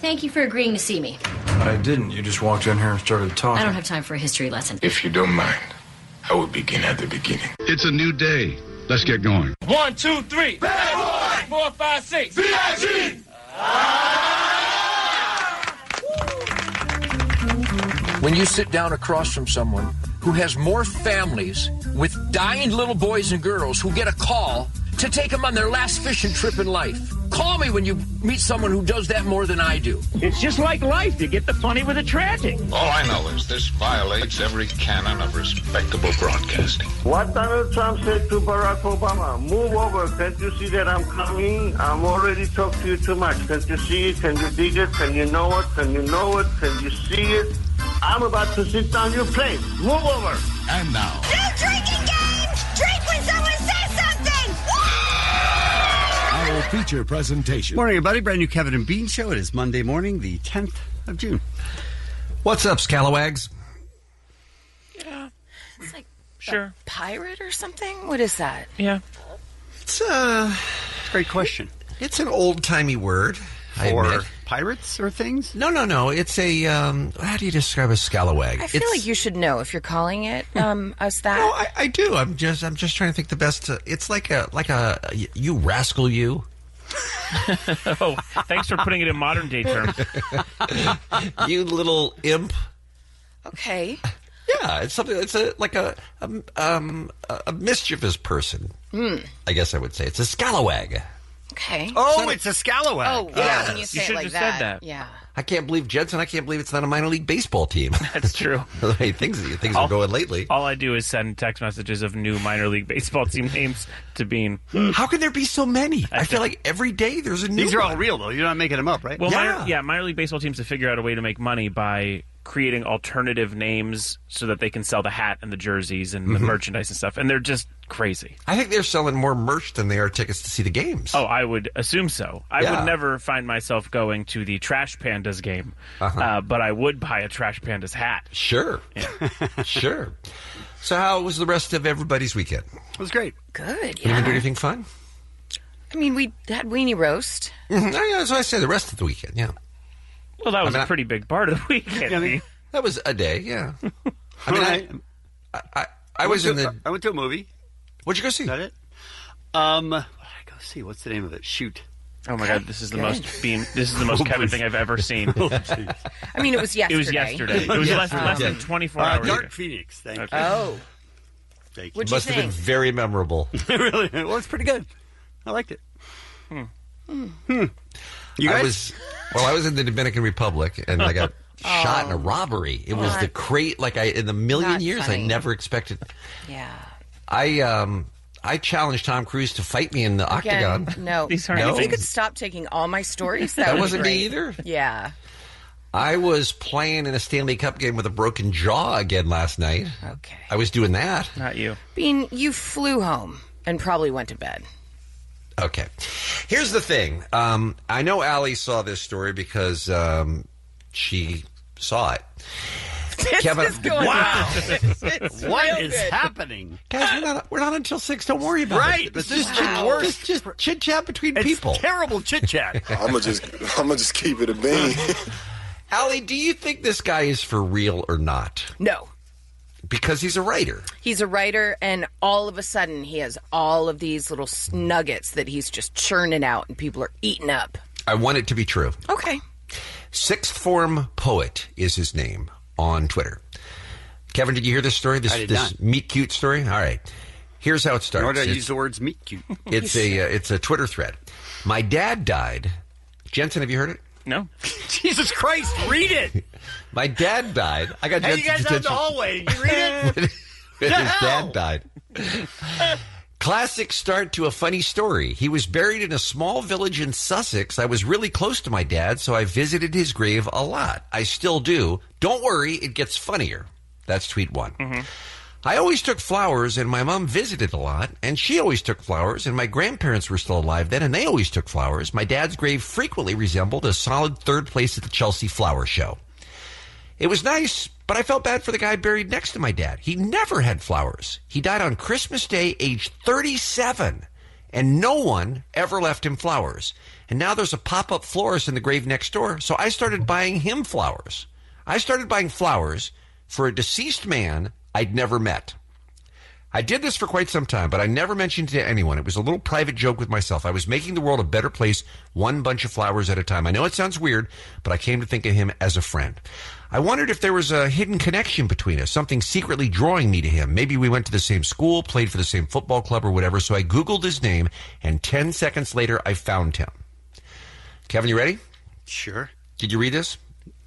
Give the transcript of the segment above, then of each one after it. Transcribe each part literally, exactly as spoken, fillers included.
Thank you for agreeing to see me. I didn't. You just walked in here and started talking. I don't have time for a history lesson. If you don't mind, I will begin at the beginning. It's a new day. Let's get going. One, two, three. Bad boy. Four, five, six. B I G. When you sit down across from someone who has more families with dying little boys and girls who get a call to take them on their last fishing trip in life. Call me when you meet someone who does that more than I do. It's just like life. You get the funny with the tragic. All I know is this violates every canon of respectable broadcasting. What Donald Trump said to Barack Obama, move over. Can't you see that I'm coming? I'm already talked to you too much. Can't you see it? Can you dig it? Can you know it? Can you know it? Can you see it? I'm about to sit down your plane. Move over. And now. No drinking game! Drink when someone says something! Our feature presentation. Morning, everybody. Brand new Kevin and Bean Show. It is Monday morning, the tenth of June. What's up, scalawags? Yeah. It's like sure. a pirate or something? What is that? Yeah. It's a great question. It's an old-timey word. For pirates or things? No, no, no. It's a, um, how do you describe a scalawag? I feel it's, like you should know if you're calling it um, us that. No, I, I do. I'm just, I'm just trying to think the best. Uh, it's like a, like a, you rascal, you. Oh, thanks for putting it in modern day terms. You little imp. Okay. Yeah, it's something. It's a like a a, um, a mischievous person. Mm. I guess I would say it's a scalawag. Okay. Oh, it's a scalawag. Oh, yeah, yes. when you say You it should like have that. said that. Yeah. I can't believe, Jensen, I can't believe it's not a minor league baseball team. That's true. The way things, things All- are going lately. All I do is send text messages of new minor league baseball team names to Bean. How can there be so many? I feel like every day there's a new These are all one. real, though. You're not making them up, right? Well, Yeah. minor, yeah, minor league baseball teams have figured out a way to make money by creating alternative names so that they can sell the hat and the jerseys and the Mhm. merchandise and stuff, and they're just crazy. I think they're selling more merch than they are tickets to see the games. Oh, I would assume so. I Yeah. would never find myself going to the Trash Pandas game, Uh-huh. uh, but I would buy a Trash Pandas hat. Sure. Sure. So how was the rest of everybody's weekend? It was great. Good, You yeah. didn't do anything fun? I mean, we had weenie roast. Mm-hmm. Oh, yeah, that's what I said, the rest of the weekend, yeah. Well, that was I mean, a pretty big part of the weekend. Yeah, I mean- That was a day, yeah. I mean, Right. I, I, I was in went the... to, I went to a movie. What'd you go see? Is that it? Um, what did I go see? What's the name of it? Shoot. Oh my God, this is the Good. most Bean. This is the most Kevin thing I've ever seen. Oh, jeez. I mean, it was yesterday. It was yesterday. It was Yes. less, less than Yeah. twenty-four Uh, hours Dark ago. Phoenix. Thank Okay. Oh. you. Thank you. What'd you Must have been think? very memorable. really? Well, it's pretty good. I liked it. Hmm. Hmm. You guys? I was, well, I was in the Dominican Republic, and I got shot in a robbery. It was Not- the crate, like I, in the million not years, funny. I never expected. Yeah. I, um, I challenged Tom Cruise to fight me in the Again, octagon. no. These And aren't if you things. could stop taking all my stories, that, That would be wasn't me great. either. Yeah. I was playing in a Stanley Cup game with a broken jaw again last night. Okay. I was doing that. Not you. Bean, you flew home and probably went to bed. Okay. Here's the thing. Um, I know Allie saw this story because um, she saw it. Kevin, This is going Wow. It's, it's What real is good. happening? guys, we're not, we're not until six. Don't worry about Right. it. This It's is just, the worst. It's just chit chat between It's people. terrible chit chat. I'm gonna just, I'm gonna just keep it a bean. Allie, do you think this guy is for real or not? No. Because he's a writer. He's a writer, and all of a sudden, he has all of these little nuggets that he's just churning out, and people are eating up. I want it to be true. Okay. Sixth Form Poet is his name on Twitter. Kevin, did you hear this story? This, I did this not. meet cute story? All right. Here's how it starts. Nor did I It's- use the words meet cute. It's a uh, it's a Twitter thread. My dad died. Jensen, have you heard it? No. Jesus Christ, read it. My dad died. I got Hey, you Jensen's guys out in the attention. hallway. Did you read it? When his hell? dad died. Classic start to a funny story. He was buried in a small village in Sussex. I was really close to my dad, so I visited his grave a lot. I still do. Don't worry, it gets funnier. That's tweet one. Mm-hmm. I always took flowers, and my mom visited a lot, and she always took flowers, and my grandparents were still alive then, and they always took flowers. My dad's grave frequently resembled a solid third place at the Chelsea Flower Show. It was nice, but I felt bad for the guy buried next to my dad. He never had flowers. He died on Christmas Day, age thirty-seven, and no one ever left him flowers. And now there's a pop-up florist in the grave next door. So I started buying him flowers. I started buying flowers for a deceased man I'd never met. I did this for quite some time, but I never mentioned it to anyone. It was a little private joke with myself. I was making the world a better place, one bunch of flowers at a time. I know it sounds weird, but I came to think of him as a friend. I wondered if there was a hidden connection between us, something secretly drawing me to him. Maybe we went to the same school, played for the same football club or whatever. So I Googled his name, and ten seconds later, I found him. Kevin, you ready? Sure. Did you read this?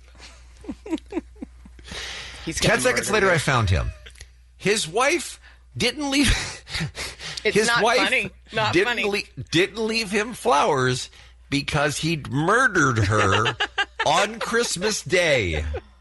He's ten seconds later, I found him. His wife didn't leave. It's his not wife funny. Not didn't funny. Le- didn't leave him flowers because he'd murdered her on Christmas Day.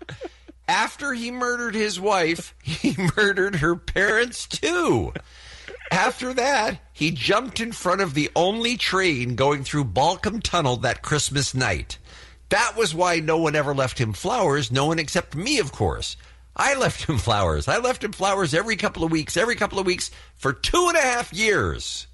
After he murdered his wife, he murdered her parents too. After that, he jumped in front of the only train going through Balcombe Tunnel that Christmas night. That was why no one ever left him flowers, no one except me, of course. I left him flowers. I left him flowers every couple of weeks, every couple of weeks for two and a half years.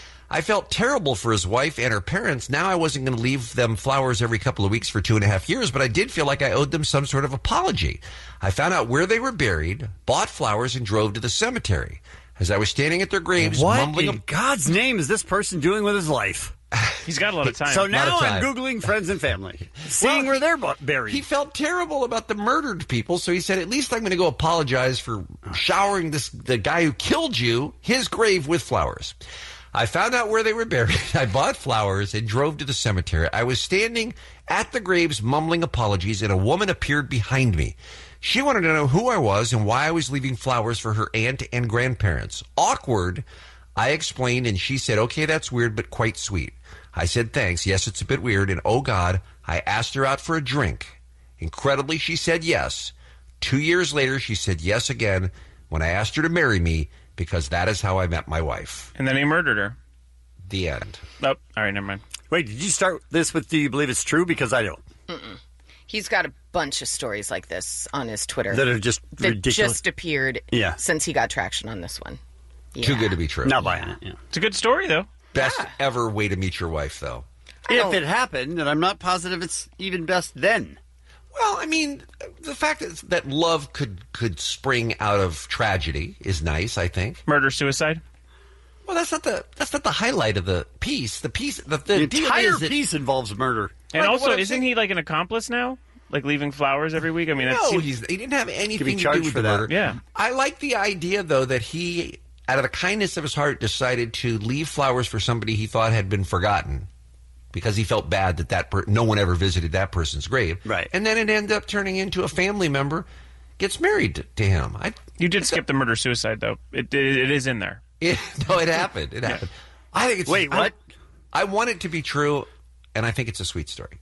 I felt terrible for his wife and her parents. Now I wasn't going to leave them flowers every couple of weeks for two and a half years, but I did feel like I owed them some sort of apology. I found out where they were buried, bought flowers, and drove to the cemetery. As I was standing at their graves, What mumbling... in God's name is this person doing with his life? He's got a lot of time. So now time. I'm Googling friends and family, seeing Well, where they're bu- buried. He felt terrible about the murdered people, so he said, at least I'm going to go apologize for showering this the guy who killed you, his grave, with flowers. I found out where they were buried. I bought flowers and drove to the cemetery. I was standing at the graves mumbling apologies, and a woman appeared behind me. She wanted to know who I was and why I was leaving flowers for her aunt and grandparents. Awkward, I explained, and she said, okay, that's weird, but quite sweet. I said, thanks. Yes, it's a bit weird. And oh, God, I asked her out for a drink. Incredibly, she said yes. Two years later, she said yes again when I asked her to marry me, because that is how I met my wife. And then he murdered her. The end. Oh, all right, never mind. Wait, did you start this with do you believe it's true? Because I don't. Mm-mm. He's got a bunch of stories like this on his Twitter. That are just that ridiculous. just appeared Yeah. since he got traction on this one. Too Yeah. good to be true. Not buying it. Yeah. It's a good story, though. Best ever way to meet your wife, though. If it happened, and I'm not positive it's even best then. Well, I mean, the fact that, that love could, could spring out of tragedy is nice, I think. Murder, suicide? Well, that's not the that's not the highlight of the piece. The piece, the, the, The deal entire is that, piece involves murder. And Right, but also, what I'm isn't saying- he like an accomplice now? Like leaving flowers every week? I mean, that no, seems... he's, he didn't have Could be anything to do charged with for the that. murder. Yeah. I like the idea, though, that he, out of the kindness of his heart, decided to leave flowers for somebody he thought had been forgotten because he felt bad that, that per- no one ever visited that person's grave. Right. And then it ended up turning into a family member gets married to, to him. I, You did skip the murder-suicide, though. It, it it is in there. it, no, it happened. It happened. I think it's... Wait, I- what? I want it to be true, and I think it's a sweet story.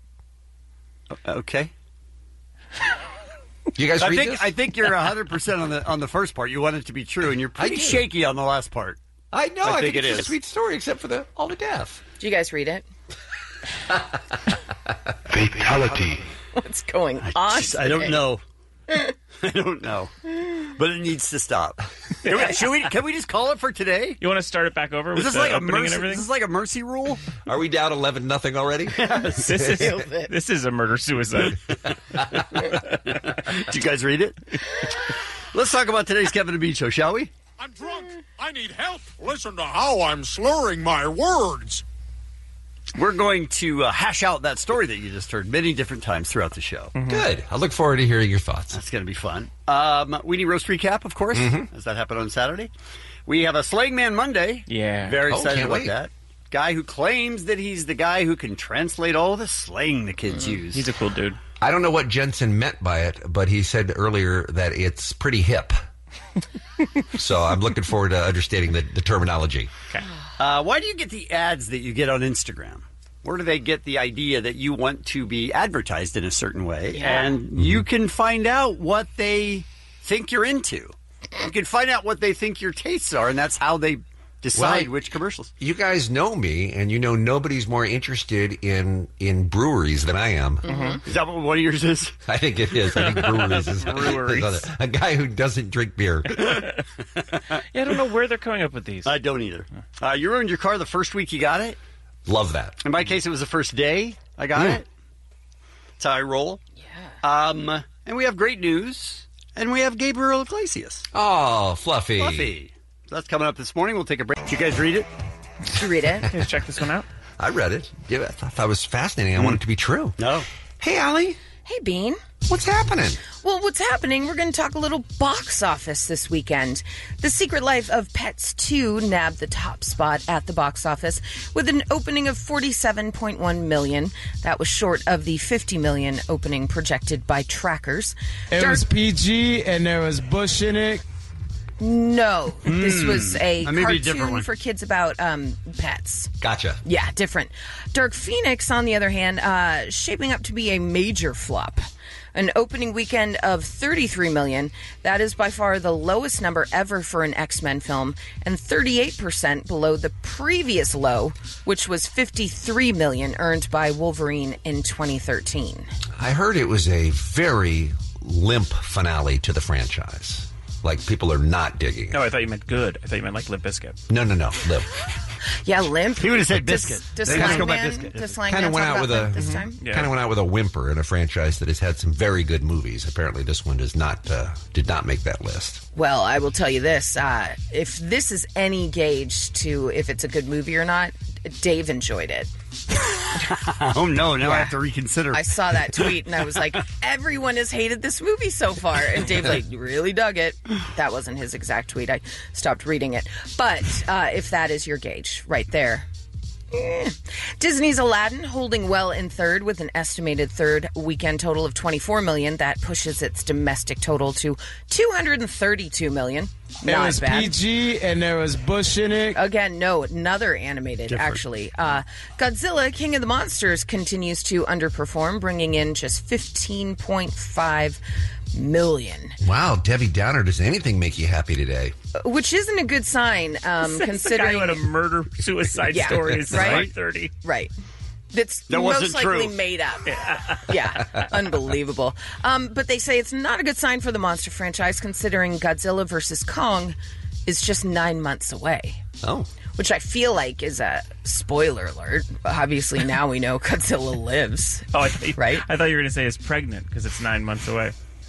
Okay. You guys I read think this? I think you're one hundred percent on the on the first part. You want it to be true, and you're pretty do. shaky on the last part. I know. I I, think think, it it's is. a sweet story, except for the all the death. Do you guys read it? Fatality. What's going on? Just- I don't today? know. I don't know. But it needs to stop. Can we, should we, can we just call it for today? You want to start it back over Is with this the like a opening mercy? and everything? Is this like a mercy rule? Are we down eleven nothing already? This is this is a murder-suicide. Did you guys read it? Let's talk about today's Kevin and Bean show, shall we? I'm drunk. I need help. Listen to how I'm slurring my words. We're going to uh, hash out that story that you just heard many different times throughout the show. Mm-hmm. Good. I look forward to hearing your thoughts. That's going to be fun. Um, Weenie Roast recap, of course, Mm-hmm. as that happened on Saturday. We have a Slang Man Monday. Yeah. Very Oh, excited can't about wait. that. Guy who claims that he's the guy who can translate all the slang the kids use. He's a cool dude. I don't know what Jensen meant by it, but he said earlier that it's pretty hip. So I'm looking forward to understanding the, the terminology. Okay. Uh, why do you get the ads that you get on Instagram? Where do they get the idea that you want to be advertised in a certain way? Yeah. And Mm-hmm. you can find out what they think you're into. You can find out what they think your tastes are, and that's how they decide Well, which commercials. You guys know me, and you know nobody's more interested in, in breweries than I am. Mm-hmm. Is that what one of yours is? I think it is. I think breweries is, Breweries. is a guy who doesn't drink beer. Yeah, I don't know where they're coming up with these. I don't either. Uh, you ruined your car the first week you got it? Love that. In my case, it was the first day I got Mm. it. That's how I roll. Yeah. Um, and we have great news, and we have Gabriel Iglesias. Oh, Fluffy. Fluffy. So that's coming up this morning. We'll take a break. Did you guys read it? Did you read it? Let's check this one out. I read it. Yeah, I thought that was fascinating. I want it to be true. No. Hey, Allie. Hey, Bean. What's happening? Well, what's happening, we're going to talk a little box office this weekend. The Secret Life of Pets two nabbed the top spot at the box office with an opening of forty-seven point one million dollars. That was short of the fifty million dollars opening projected by trackers. It Dark- was P G and there was Bush in it. No, this Hmm. was a That may be a different cartoon one. for kids about um, pets. Gotcha. Yeah, different. Dark Phoenix, on the other hand, uh, shaping up to be a major flop. An opening weekend of thirty-three million dollars. That is by far the lowest number ever for an X-Men film, and thirty-eight percent below the previous low, which was fifty-three million dollars earned by Wolverine in twenty thirteen. I heard it was a very limp finale to the franchise. Like, people are not digging it. No, I thought you meant good. I thought you meant like Limp Bizkit. No, no, no. Limp. Yeah, limp. He would have said Does- biscuit. Does They just Slang go by Man, biscuit. does Slang Kind Man of went talk out with about a limp this time? kind of went out with a whimper in a franchise that has had some very good movies. Apparently, this one does not uh, did not make that list. Well, I will tell you this. Uh, if this is any gauge to if it's a good movie or not, Dave enjoyed it. Oh, no. Now I Yeah. have to reconsider. I saw that tweet and I was like, everyone has hated this movie so far. And Dave like really dug it. That wasn't his exact tweet. I stopped reading it. But uh, if that is your gauge right there. eh. Disney's Aladdin holding well in third with an estimated third weekend total of twenty-four million dollars. That pushes its domestic total to two hundred thirty-two million dollars. There Not was bad. P G and there was Bush in it. Again, no, another animated, Different. actually. Uh, Godzilla, King of the Monsters, continues to underperform, bringing in just fifteen point five million dollars. Wow, Debbie Downer, does anything make you happy today? Which isn't a good sign, um, That's the guy considering... who had a murder suicide Yeah, story is right? right thirty. Right. That's That most wasn't likely true. made up. Yeah, unbelievable. Um, but they say it's not a good sign for the monster franchise, considering Godzilla versus Kong is just nine months away. Oh. Which I feel like is a spoiler alert. Obviously, now we know Godzilla lives. Oh, I thought, right? I thought you were going to say is pregnant because it's nine months away.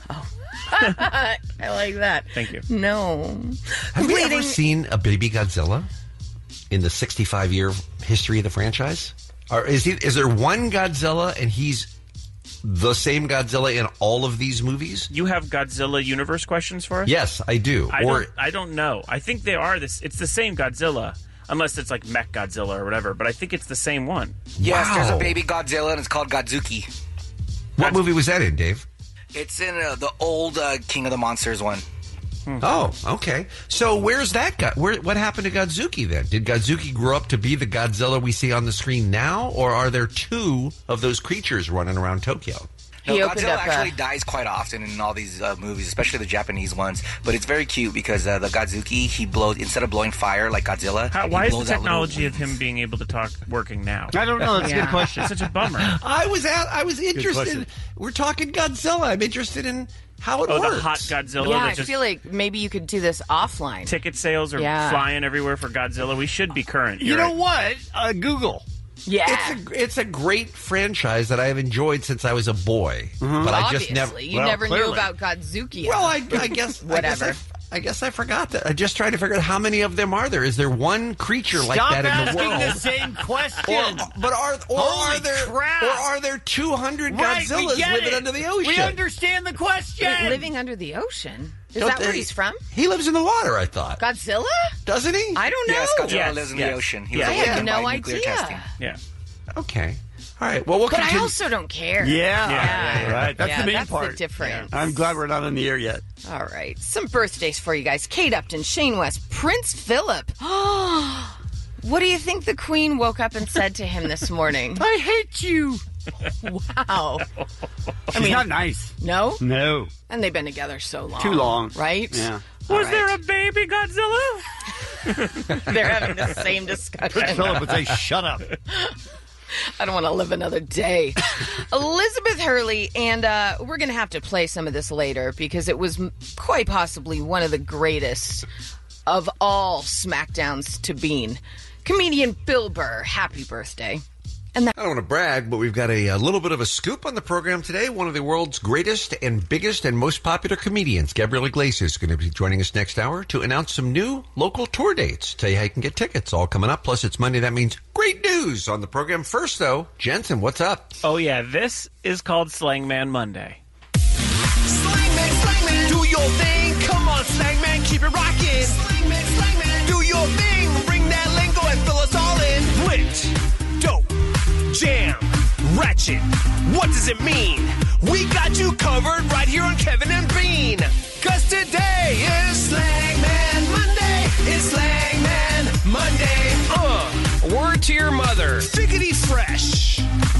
I like that. Thank you. No. Have you Waiting- ever seen a baby Godzilla in the sixty-five year history of the franchise? Or is he? Is there one Godzilla and he's the same Godzilla in all of these movies? You have Godzilla universe questions for us? Yes, I do. I or don't. I don't know. I think they are this. It's the same Godzilla, unless it's like Mech Godzilla or whatever. But I think it's the same one. Yes, there's Wow. a baby Godzilla, and it's called Godzuki. what movie was that in, Dave? It's in uh, the old uh, King of the Monsters one. Oh, okay. So where's that guy? Where? What happened to Godzuki then? Did Godzuki grow up to be the Godzilla we see on the screen now, or are there two of those creatures running around Tokyo? No, He opened Godzilla up, uh, actually dies quite often in all these uh, movies, especially the Japanese ones. But it's very cute because uh, the Godzuki, he blows, instead of blowing fire like Godzilla, How, he why is the blows out little technology of him being able to talk working now? I don't know. That's a Yeah. good question. It's such a bummer. I was at, I was interested. question. We're talking Godzilla. I'm interested in how it Oh, works. the hot Godzilla. Yeah, that I just feel like maybe you could do this offline. ticket sales are Yeah. flying everywhere for Godzilla. We should be current. You You're know right. what? Uh, Google. Yeah. It's a it's a great franchise that I have enjoyed since I was a boy, but I Obviously, just never. you well, never clearly. knew about Godzuki. Well, I, I guess Whatever. I guess I, I guess I forgot that. I just tried to figure out how many of them are there. Is there one creature like Stop that in the asking world? the same question. Or, but are or Holy are there crap. or are there two hundred Right, we Godzillas get living it. under the ocean? We understand the question. Wait, living under the ocean? Is Don't that where they- he's from? He lives in the water. I thought. Godzilla? Doesn't he? I don't know. Yes, Godzilla Yes, lives in yes. the ocean. He Yeah. was I had awakened no by nuclear idea. testing. Yeah. Okay. All right. Well, we'll But I continue. also don't care. Yeah. Yeah. Right. That's Yeah, the main that's part. the difference. I'm glad we're not on the air yet. All right. Some birthdays for you guys. Kate Upton, Shane West, Prince Philip. What do you think the Queen woke up and said to him this morning? I hate you. Wow. She's mean- not nice. No? No. And they've been together so long. Too long. Right? Yeah. All Was right. there a baby Godzilla? They're having the same discussion. Prince Philip would say, shut up. I don't want to live another day. Elizabeth Hurley, and uh, we're going to have to play some of this later because it was m- quite possibly one of the greatest of all SmackDowns to Bean. Comedian Bill Burr, happy birthday. And that- I don't want to brag, but we've got a, a little bit of a scoop on the program today. One of the world's greatest and biggest and most popular comedians, Gabriel Iglesias, is going to be joining us next hour to announce some new local tour dates. Tell you how you can get tickets. All coming up. Plus, it's Monday. That means great news on the program. First, though, Jensen, what's up? Oh, yeah. This is called Slangman Monday. Slangman, Slangman, do your thing. Come on, Slangman, keep it rocking. Slangman, Slangman, do your thing. Bring that lingo and fill us all in. Flit, dope, jam, ratchet. What does it mean? We got you covered right here on Kevin and Bean. Cause today is Slangman Monday. It's Slangman Monday. Uh, word to your mother. Figgity fresh.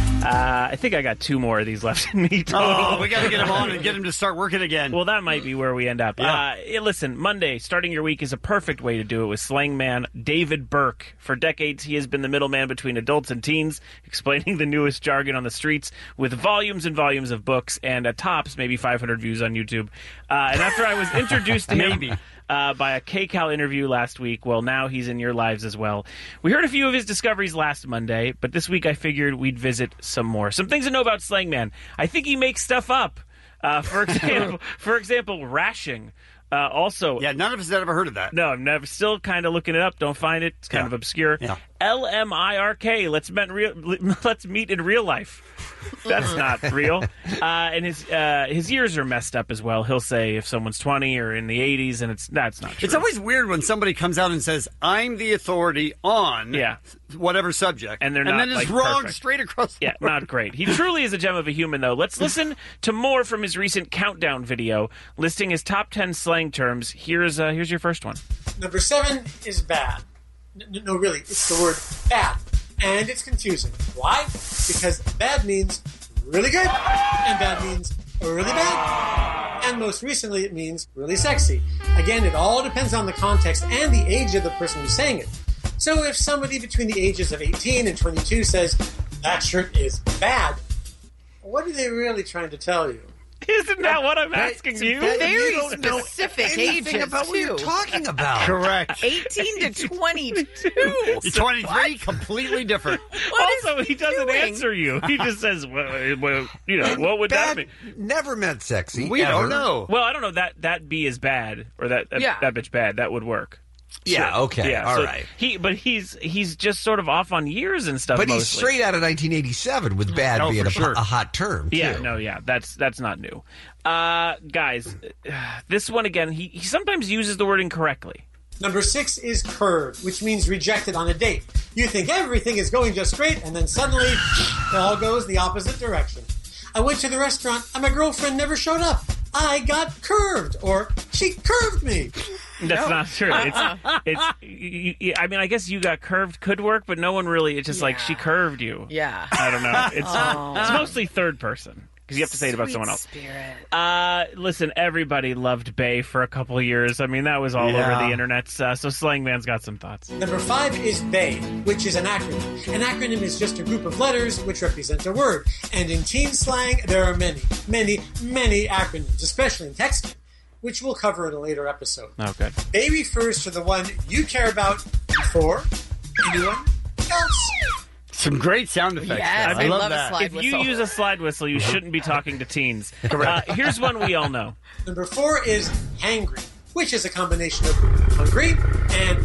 Uh, I think I got two more of these left in me. Total. Oh, we got to get him on and get him to start working again. Well, that might be where we end up. Yeah. Uh, listen, Monday, starting your week is a perfect way to do it with slangman David Burke. For decades, he has been the middleman between adults and teens, explaining the newest jargon on the streets with volumes and volumes of books and uh, tops, maybe five hundred views on YouTube. Uh, and after I was introduced to him... Maybe. Uh, by a K-Cal interview last week. Well, now he's in your lives as well. We heard a few of his discoveries last Monday, but this week I figured we'd visit some more. Some things to know about Slangman. I think he makes stuff up. Uh, for example, for example, rashing. Uh, also, yeah, none of us had ever heard of that. No, I'm never. Still kind of looking it up. Don't find it. It's kind Yeah. of obscure. Yeah. L M I R K. Let's met real. Let's meet in real life. That's not real. Uh, and his uh, his years are messed up as well. He'll say if someone's twenty or in the eighties, and it's that's not true. It's always weird when somebody comes out and says, "I'm the authority on Yeah. whatever subject," And they're and not, then it's like, wrong perfect. straight across. The Yeah, board. not great. He truly is a gem of a human, though. Let's listen to more from his recent countdown video listing his top ten slang terms. Here's uh, here's your first one. Number seven is bad. N- no, really, it's the word bad. And it's confusing. Why? Because bad means really good, and bad means really bad. And most recently, it means really sexy. Again, it all depends on the context and the age of the person who's saying it. So if somebody between the ages of eighteen and twenty-two says, that shirt is bad, what are they really trying to tell you? Isn't that what I'm asking you? Very specific ages, about what you're too. talking about. Correct. eighteen to twenty-two. You're twenty-three, completely different. Also, he doesn't doing? answer you. He just says, well, well, you know, what would that Bad mean? never meant sexy. We ever. don't know. Well, I don't know. That that B is bad, or that that, Yeah. that bitch bad. That would work. Yeah, Sure. okay, Yeah, all so right. He, but he's he's just sort of off on years and stuff. But he's mostly. straight out of nineteen eighty-seven with bad Oh, being for a, sure. a hot term, too. Yeah, no, yeah, that's that's not new. Uh, guys, this one again. He he sometimes uses the word incorrectly. Number six is curved, which means rejected on a date. You think everything is going just great, and then suddenly it all goes the opposite direction. I went to the restaurant, and my girlfriend never showed up. I got curved, or she curved me. That's not true. It's it's. You, you, I mean, I guess you got curved could work, but no one really. It's just like she curved you. Yeah. I don't know. It's Aw. it's mostly third person because you have to say it about Sweet someone else. spirit. Uh, listen, everybody loved Bay for a couple of years. I mean, that was all Yeah. over the internet. Uh, so Slangman's got some thoughts. Number five is B A Y, which is an acronym. An acronym is just a group of letters which represent a word. And in teen slang, there are many, many, many acronyms, especially in texting, which we'll cover in a later episode. Oh, good. B A Y refers to the one you care about before anyone else. Some great sound effects. Yes, there. I, I love, love a that. slide If you whistle. use a slide whistle, you shouldn't be talking to teens. Uh, here's one we all know. Number four is hangry, which is a combination of hungry and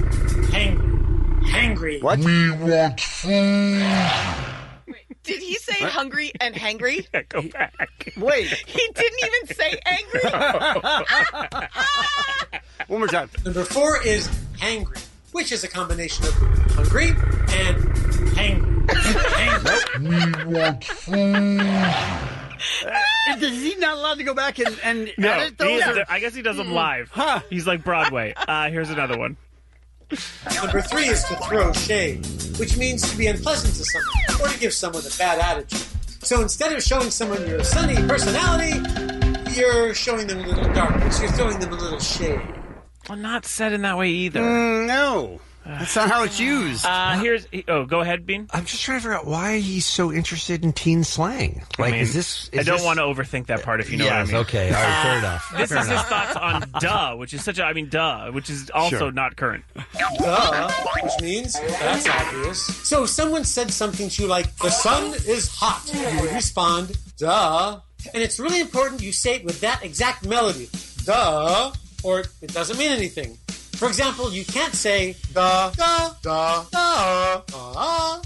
hangry. Hangry. What? We want food. Did he say hungry and hangry? Yeah, go back. Wait, He didn't even say angry. one more time. Number four is hangry, which is a combination of hungry and hangry. Hangry. We want food. Is he not allowed to go back and, and No, edit he those? is- I guess he does them live. Huh. He's like Broadway. Uh, here's another one. Number three is to throw shade, which means to be unpleasant to someone or to give someone a bad attitude. So instead of showing someone your sunny personality, you're showing them a little darkness. You're throwing them a little shade. Well, not said in that way either. Mm, no. That's not how it's used. Uh, here's oh, go ahead, Bean. I'm just trying to figure out why he's so interested in teen slang. Like, I mean, is this? Is I don't this... want to overthink that part. If you know yes, what I mean. Okay. All right. Fair enough. This fair is enough. his thoughts on "duh," which is such a. I mean, "duh," which is also Sure. not current. Duh, which means that's obvious. So if someone said something to you like, the sun is hot, you would respond, duh. And it's really important you say it with that exact melody. Duh, or it doesn't mean anything. For example, you can't say, duh, duh, duh, duh, duh,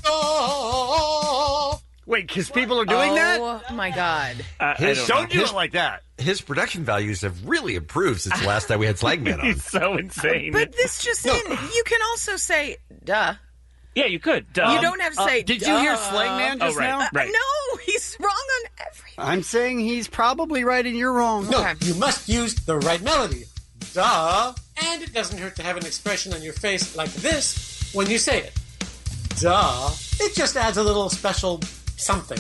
duh. Wait, because people are doing that? Oh, my God. Uh, His, I don't don't do His- it like that. His production values have really improved since the last time we had Slangman on. He's so insane. But this just in, you can also say, duh. yeah, you could. Duh. You don't have to Uh, say, did duh. you hear Slang Man just Oh, right, now? right. No, he's wrong on everything. I'm saying he's probably right and you're wrong. No, Okay. you must use the right melody. Duh. And it doesn't hurt to have an expression on your face like this when you say it. Duh. It just adds a little special something.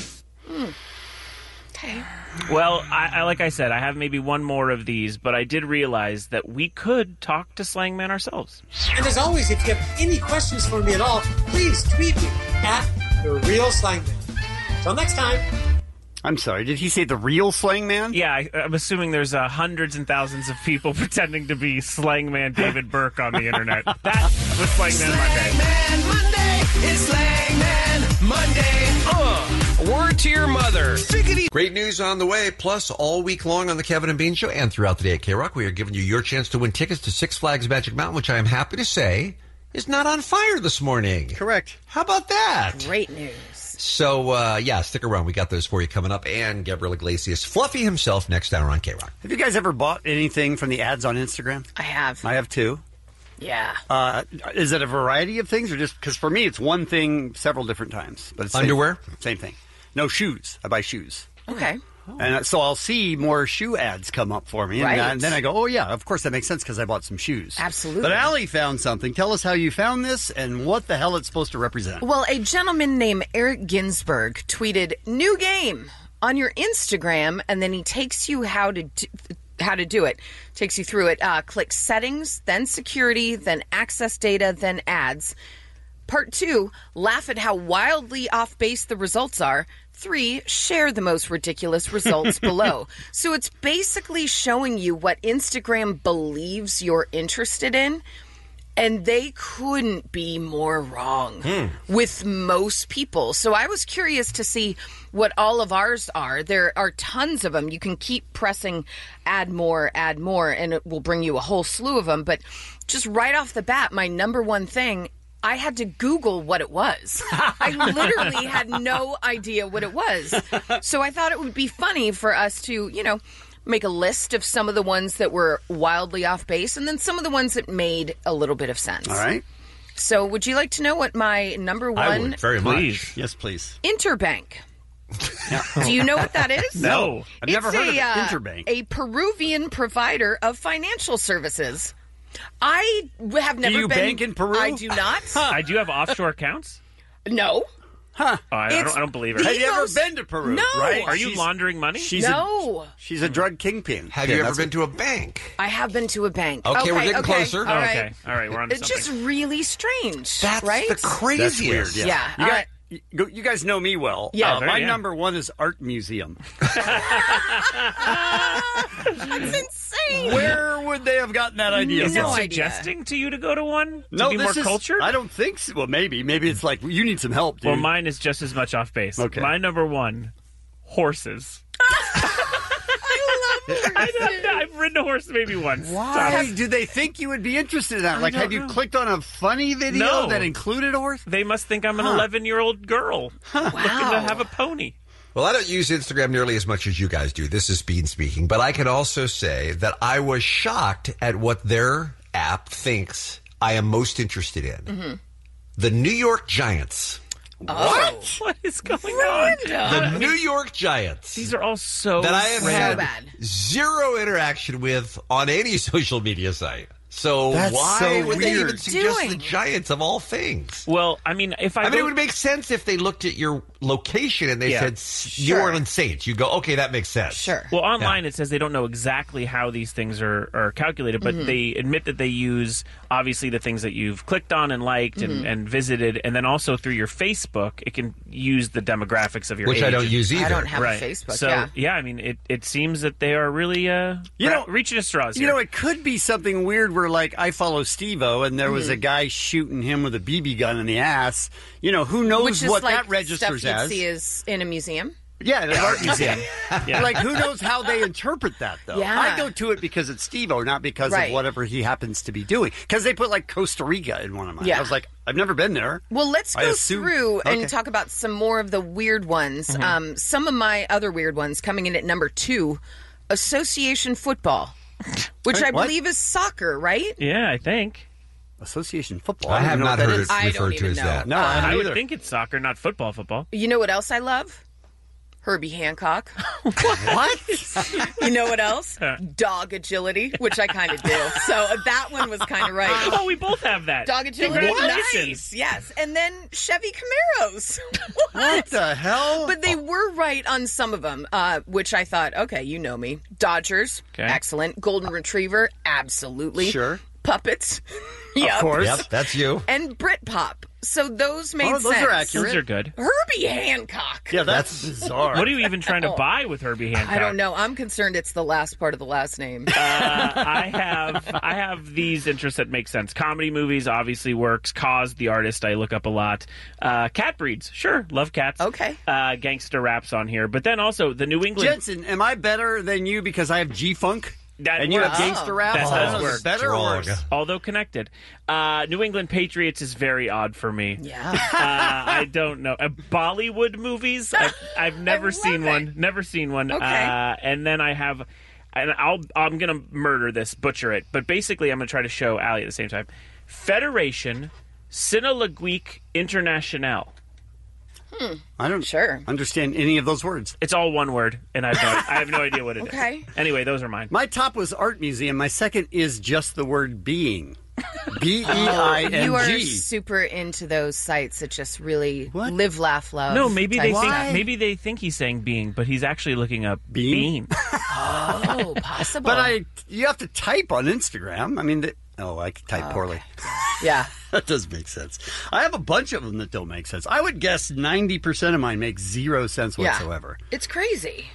Okay. Well, I, I like I said, I have maybe one more of these, but I did realize that we could talk to Slangman ourselves. And as always, if you have any questions for me at all, please tweet me at The Real Slangman. Till next time. I'm sorry, did he say the real Slang Man? Yeah, I, I'm assuming there's uh, hundreds and thousands of people pretending to be Slangman David Burke on the internet. That was Slangman Monday. Slangman Monday. It's Slangman Monday. Uh, word to your mother. Figgity. Great news on the way. Plus, all week long on the Kevin and Bean Show and throughout the day at K-Rock, we are giving you your chance to win tickets to Six Flags Magic Mountain, which I am happy to say is not on fire this morning. Correct. How about that? Great news. So, uh, yeah, stick around. We got those for you coming up. And Gabriel Iglesias, Fluffy himself, next hour on K-Rock. Have you guys ever bought anything from the ads on Instagram? I have. I have too. Yeah. Uh, is it a variety of things or just because for me it's one thing several different times? But it's same- Underwear? Same thing. No, shoes. I buy shoes. Okay. And so I'll see more shoe ads come up for me. And, Right. and then I go, oh, yeah, of course that makes sense because I bought some shoes. Absolutely. But Allie found something. Tell us how you found this and what the hell it's supposed to represent. Well, a gentleman named Eric Ginsberg tweeted, "New game on your Instagram," and then he takes you how to do, how to do it. Takes you through it. Uh, click settings, then security, then access data, then ads. Part two, laugh at how wildly off base the results are. Three, share the most ridiculous results below. So it's basically showing you what Instagram believes you're interested in. And they couldn't be more wrong with most people. So I was curious to see what all of ours are. There are tons of them. You can keep pressing add more, add more, and it will bring you a whole slew of them. But just right off the bat, my number one thing, I had to Google what it was. I literally had no idea what it was. So I thought it would be funny for us to, you know, make a list of some of the ones that were wildly off base and then some of the ones that made a little bit of sense. All right. So would you like to know what my number one... I would, very Please. much. Yes, please. Interbank. Do you know what that is? No. I've never It's heard of a, uh, Interbank. a Peruvian provider of financial services. I w- have never you been... bank in Peru? I do not. I do have offshore accounts. No. Huh. Oh, I, I, It's don't, I don't believe her. the Have you ever most- been to Peru? No. Right? Are you She's- laundering money? She's No. A, she's a drug kingpin. Have Yeah, you ever that's been what- to a bank? I have been to a bank. Okay, we're getting okay, closer. All Oh, right. okay. All right, we're on to It's something. just really strange, That's right? the craziest. That's weird. Yeah. Yeah, You, all guys, right. you, go- you guys know me well. Yeah. Uh, Very, my yeah. number one is art museum. That's insane. Where would they have gotten that idea Is from? it No idea. suggesting to you to go to one? To No, be this more is, cultured? I don't think so. Well, maybe. Maybe it's like, you need some help, dude. Well, mine is just as much off base. Okay. My number one, horses. I love horses. I've ridden a horse maybe once. Why do they think you would be interested in that? I Like, don't have you know. clicked on a funny video No. that included a horse? They must think I'm an Huh. eleven-year-old girl looking to Wow. have a pony. Well, I don't use Instagram nearly as much as you guys do. This is Bean speaking. But I can also say that I was shocked at what their app thinks I am most interested in. Mm-hmm. The New York Giants. What? What is going on? The New York Giants. These are all so that I have So had bad. zero interaction with on any social media site. So That's why so would they weird. even suggest Doing? the Giants of all things? Well, I mean, if I, I mean, go- it would make sense if they looked at your location and they Yeah. said New Sure. Orleans Saints. You go, okay, that makes sense. Sure. Well, online it says they don't know exactly how these things are, are calculated, but Mhm. they admit that they use obviously the things that you've clicked on and liked and, Mhm. and visited, and then also through your Facebook, it can use the demographics of your Which I age. don't use either. I don't have a Right. Facebook, So yeah. I mean, it, it seems that they are really uh, You know- reaching at straws You here. know, it could be something weird where, like, I follow Steve-O, and there was Mhm. a guy shooting him with a B B gun in the ass. You know, who knows Which is what like that registers stuff you'd as? see is in a museum. Yeah, in an art museum. Yeah. Like, who knows how they interpret that, though? Yeah. I go to it because it's Steve-O, not because Right. of whatever he happens to be doing. Because they put, like, Costa Rica in one of mine. Yeah. I was like, I've never been there. Well, let's I go assume- through and Okay. talk about some more of the weird ones. Mhm. Um, some of my other weird ones coming in at number two, association football, which Wait, I what? believe is soccer, right? Yeah, I think. Association football. I don't have even know not what that heard is. it I don't referred to even as know. that. No, I don't I would either. think it's soccer, not football. Football. You know what else I love? Herbie Hancock. What? You know what else? Dog agility, which I kind of do. So uh, that one was kind of right. Oh, we both have that. Dog agility, Congratulations. nice. Yes, and then Chevy Camaros. What the hell? But they were right on some of them, uh, which I thought, okay, you know me. Dodgers, Okay. excellent. Golden Retriever, absolutely. Sure. Puppets, Of yep. course. Yep, that's you. And Britpop. So those made Oh, those sense. are accurate. Those are good. Herbie Hancock. Yeah, that's bizarre. What are you even trying to buy with Herbie Hancock? I don't know. I'm concerned it's the last part of the last name. uh, I have I have these interests that make sense. Comedy movies obviously works. Cause the artist I look up a lot. Uh, cat breeds, sure, love cats. Okay. Uh, gangster raps on here, but then also the New England. Jensen, am I better than you because I have G-Funk? That and you works. have gangster rap? That Oh, does is it work. better or Wrong. worse? Although connected, uh, New England Patriots is very odd for me. Yeah. uh, I don't know. Uh, Bollywood movies, I've, I've never love seen it. one. Never seen one. Okay. Uh, and then I have, and I'll I'm gonna murder this, butcher it, but basically I'm gonna try to show Allie at the same time. Federation Cinélogique Internationale. Hmm. I don't Sure. understand any of those words. It's all one word, and I have no, I have no idea what it is. Okay. Anyway, those are mine. My top was art museum. My second is just the word being. B E I N G. You are super into those sites that just really What? live, laugh, love. No, maybe type they think stuff. maybe they think he's saying being, but he's actually looking up Bean? bean. Oh, possible. But I, you have to type on Instagram. I mean, the, oh, I type poorly. Yeah. That does make sense. I have a bunch of them that don't make sense. I would guess ninety percent of mine make zero sense Yeah. whatsoever. It's crazy.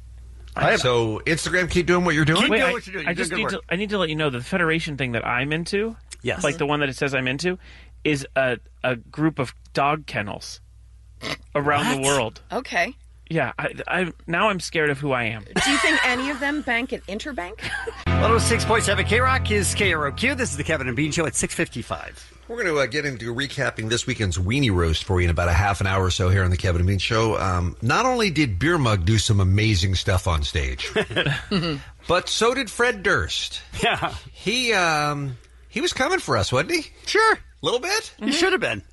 I have, So Instagram, keep doing what you're doing. Keep Wait, doing I, what you're doing. I You're just doing need good to. I need to let you know the Federation thing that I'm into. Yes. like the one that it says I'm into, is a a group of dog kennels around the What? world. Okay. Yeah, I, I now I'm scared of who I am. Do you think any of them bank at Interbank? one oh six point seven K-Rock is K R O Q. This is the Kevin and Bean Show at six fifty-five. We're going to uh, get into recapping this weekend's weenie roast for you in about a half an hour or so here on the Kevin and Bean Show. Um, not only did Beer Mug do some amazing stuff on stage, but so did Fred Durst. Yeah. He um, he was coming for us, wasn't he? Sure. A little bit. You should have been.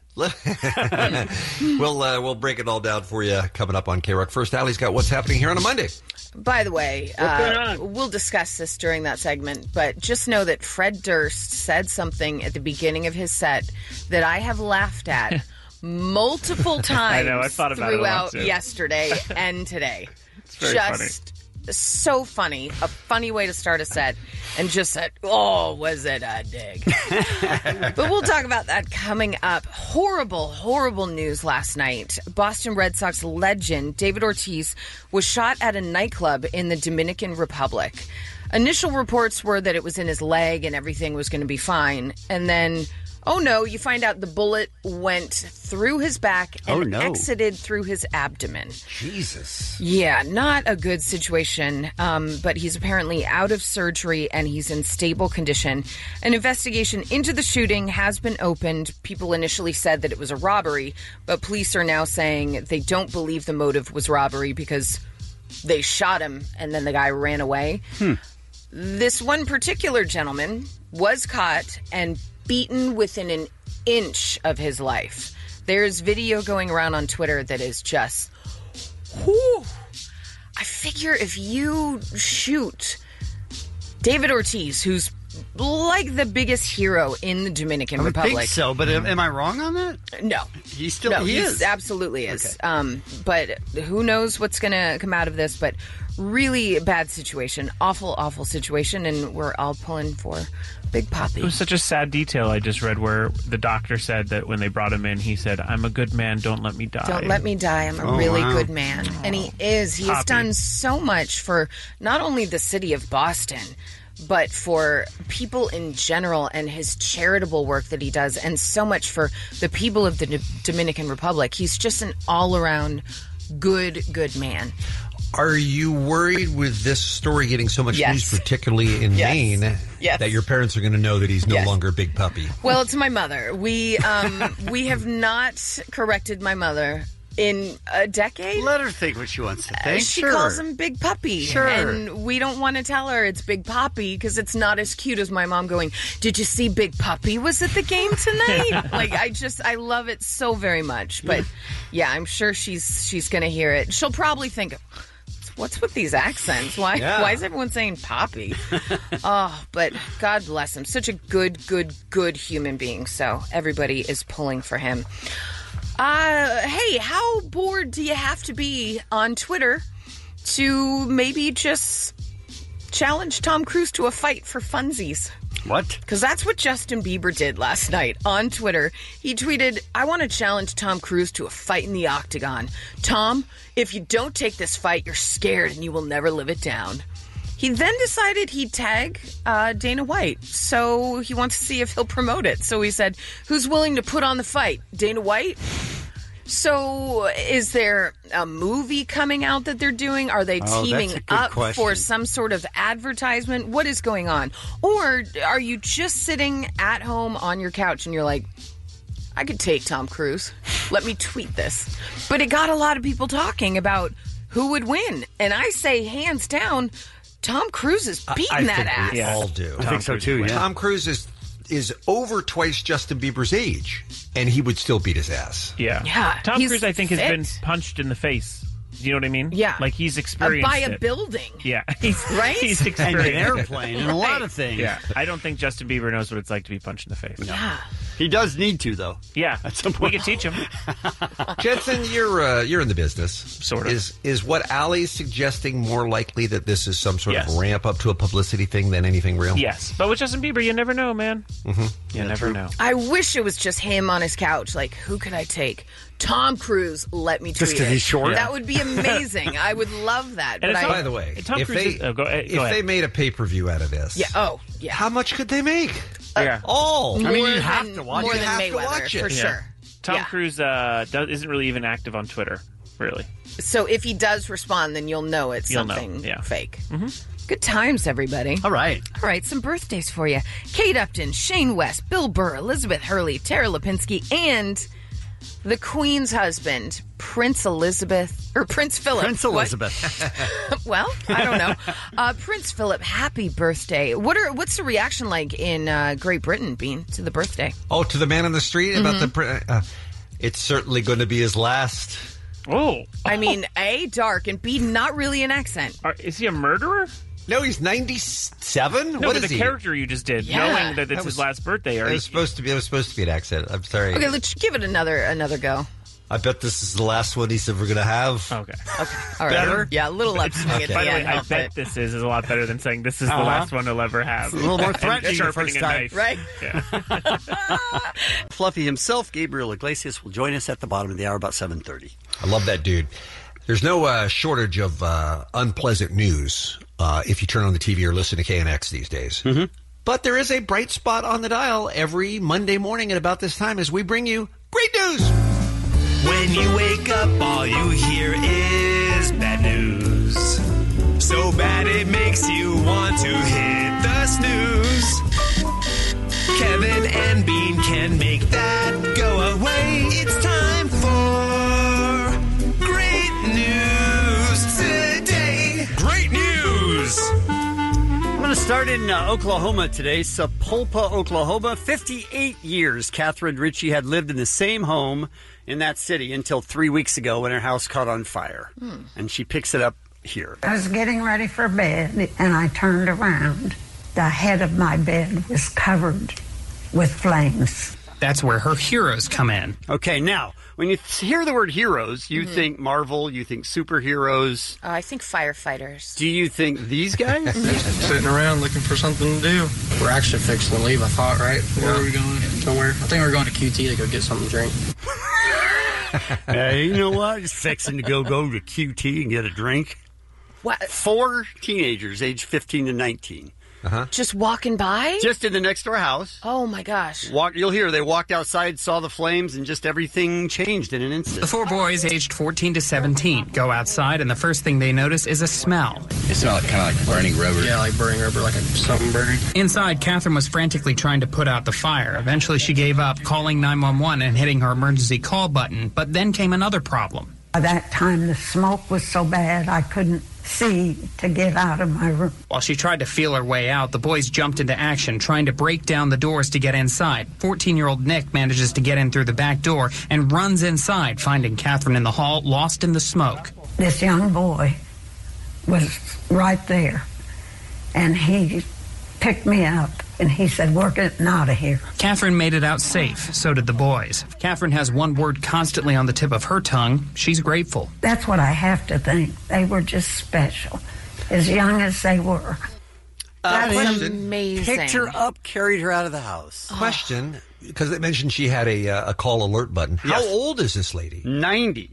we'll uh, we'll break it all down for you coming up on K-Rock. First, Allie's got what's happening here on a Monday. By the way, uh, we'll discuss this during that segment, but just know that Fred Durst said something at the beginning of his set that I have laughed at multiple times I know, I thought about it a lot, throughout too. yesterday and today. It's very just so funny. A funny way to start a set. And just said, oh, was it a dig? But we'll talk about that coming up. Horrible, horrible news last night. Boston Red Sox legend David Ortiz was shot at a nightclub in the Dominican Republic. Initial reports were that it was in his leg and everything was going to be fine. And then, oh no, you find out the bullet went through his back and Oh, no. exited through his abdomen. Jesus. Yeah, not a good situation, um, but he's apparently out of surgery and he's in stable condition. An investigation into the shooting has been opened. People initially said that it was a robbery, but police are now saying they don't believe the motive was robbery because they shot him and then the guy ran away. Hmm. This one particular gentleman was caught and beaten within an inch of his life. There's video going around on Twitter that is just, whew. I figure if you shoot David Ortiz, who's like the biggest hero in the Dominican I would Republic. think so, but am, am I wrong on that? No. He still no, he he's is. absolutely is. Okay. Um, but who knows what's going to come out of this, but really bad situation. Awful, awful situation, and we're all pulling for Big Papi. It was such a sad detail I just read where the doctor said that when they brought him in, he said, "I'm a good man, don't let me die." Don't let me die. I'm a Oh, really wow. good man. And he is. He has Poppy. done so much for not only the city of Boston, but for people in general and his charitable work that he does, and so much for the people of the D- Dominican Republic. He's just an all-around good, good man. Are you worried with this story getting so much Yes. news, particularly in Yes. Maine, Yes. that your parents are going to know that he's no Yes. longer Big Puppy? Well, it's my mother. We um, we have not corrected my mother in a decade. Let her think what she wants to Uh, think. she Sure. calls him Big Puppy. Sure. And we don't want to tell her it's Big Poppy because it's not as cute as my mom going, "Did you see Big Puppy was at the game tonight?" Like, I just, I love it so very much. But yeah, I'm sure she's she's going to hear it. She'll probably think, what's with these accents? Why, Yeah. why is everyone saying Poppy? Oh, but God bless him. Such a good, good, good human being. So everybody is pulling for him. Uh, hey, how bored do you have to be on Twitter to maybe just challenge Tom Cruise to a fight for funsies? What? Because that's what Justin Bieber did last night on Twitter. He tweeted, "I want to challenge Tom Cruise to a fight in the octagon. Tom, if you don't take this fight, you're scared and you will never live it down." He then decided he'd tag uh, Dana White, so he wants to see if he'll promote it. So he said, "Who's willing to put on the fight? Dana White?" So is there a movie coming out that they're doing? Are they Oh, that's teaming a good up question. for some sort of advertisement? What is going on? Or are you just sitting at home on your couch and you're like, I could take Tom Cruise. Let me tweet this. But it got a lot of people talking about who would win. And I say, hands down, Tom Cruise is beating I that think we ass. all do. I think so too, yeah. Tom Cruise is is over twice Justin Bieber's age, and he would still beat his ass. Yeah. Yeah, Tom he's Cruise, I think, has fit. been punched in the face. Do you know what I mean? Yeah. Like he's Uh, experienced by a it. building. Yeah. He's, Right? He's And experienced an it. airplane and a lot of things. Yeah. I don't think Justin Bieber knows what it's like to be punched in the face. Yeah. He does need to, though. Yeah. At some We point. can teach him. Jensen, you're uh, you're in the business. Sort of. Is is what Allie's suggesting more likely that this is some sort Yes. of ramp up to a publicity thing than anything real? Yes. But with Justin Bieber, you never know, man. Mm-hmm. You never know. I wish it was just him on his couch. Like, who could I take? Tom Cruise, let me tweet Just 'cause it. he's short? That would be amazing. I would love that. And But it's I, By the way, Tom if Cruise they is- oh, go- uh, go if ahead. they made a pay per view out of this, yeah, oh, yeah. how much could they make? yeah. All. I mean, More you have than- to watch more it. than You have to Mayweather, watch it. for Yeah. sure. Tom Yeah. Cruise uh, does, isn't really even active on Twitter, really. So if he does respond, then you'll know it's You'll know, something yeah. fake. Mm-hmm. Good times, everybody. All right. All right, some birthdays for you. Kate Upton, Shane West, Bill Burr, Elizabeth Hurley, Tara Lipinski, and the Queen's husband, Prince Elizabeth, or Prince Philip. Prince What? Elizabeth. Well, I don't know. Uh, Prince Philip, happy birthday. What are What's the reaction like in uh, Great Britain, Bean, to the birthday? Oh, to the man on the street about the. Mm-hmm. pr- Uh, it's certainly going to be his last. Oh. I mean, A, dark, and B, not really an accent. Are, is he a murderer? No, he's ninety-seven. No, what but is the he? character you just did, Yeah. knowing that it's That his was- last birthday. Are It you, was supposed to be. It was supposed to be an accent. I'm sorry. Okay, let's give it another another go. I bet this is the last one he's ever going to have. okay. Okay, all right. Better? Yeah, a little upswing at the By the way, end. I I'll bet fit. this is, is a lot better than saying this is the Uh-huh. last one he'll ever have. a little more And threatening the sharpening first a time. knife. Right? Yeah. Fluffy himself, Gabriel Iglesias, will join us at the bottom of the hour, about seven thirty. I love that dude. There's no uh, shortage of uh, unpleasant news uh, if you turn on the T V or listen to K N X these days. Mm-hmm. But there is a bright spot on the dial every Monday morning at about this time as we bring you great news. When you wake up, all you hear is bad news. So bad it makes you want to hit the snooze. Kevin and Bean can make that go away. It's time for great news today. Great news! I'm going to start in uh, Oklahoma today, Sapulpa, Oklahoma. fifty-eight years Catherine Ritchie had lived in the same home in that city until three weeks ago when her house caught on fire. And she picks it up here. I was getting ready for bed, and I turned around, the head of my bed was covered with flames. That's where her heroes come in. Okay, now, when you hear the word heroes, you Mhm. think Marvel, you think superheroes. Uh, I think firefighters. Do you think these guys? Sitting around looking for something to do. We're actually fixing to leave, I thought, right? Where are we going? Somewhere. I think we're going to Q T to go get something to drink. Hey, you know what? Just fixing to go go to Q T and get a drink. What? Four teenagers, aged fifteen to nineteen. Uh-huh. Just walking by? Just in the next door house. Oh, my gosh. Walk, you'll hear they walked outside, saw the flames, and just everything changed in an instant. The four boys, aged fourteen to seventeen, go outside, and the first thing they notice is a smell. It smelled like, kind of like burning rubber. Yeah, like burning rubber, like a, something burning. Inside, Catherine was frantically trying to put out the fire. Eventually, she gave up, calling nine one one and hitting her emergency call button. But then came another problem. By that time, the smoke was so bad I couldn't see to get out of my room. While she tried to feel her way out, the boys jumped into action, trying to break down the doors to get inside. fourteen-year-old Nick manages to get in through the back door and runs inside, finding Catherine in the hall, lost in the smoke. This young boy was right there, and he picked me up, and he said, "We're getting out of here." Catherine made it out safe. So did the boys. Catherine has one word constantly on the tip of her tongue. She's grateful. That's what I have to think. They were just special, as young as they were. Uh, That's amazing. Picked her up, carried her out of the house. Question, because they mentioned she had a uh, a call alert button. How Yes. old is this lady? ninety.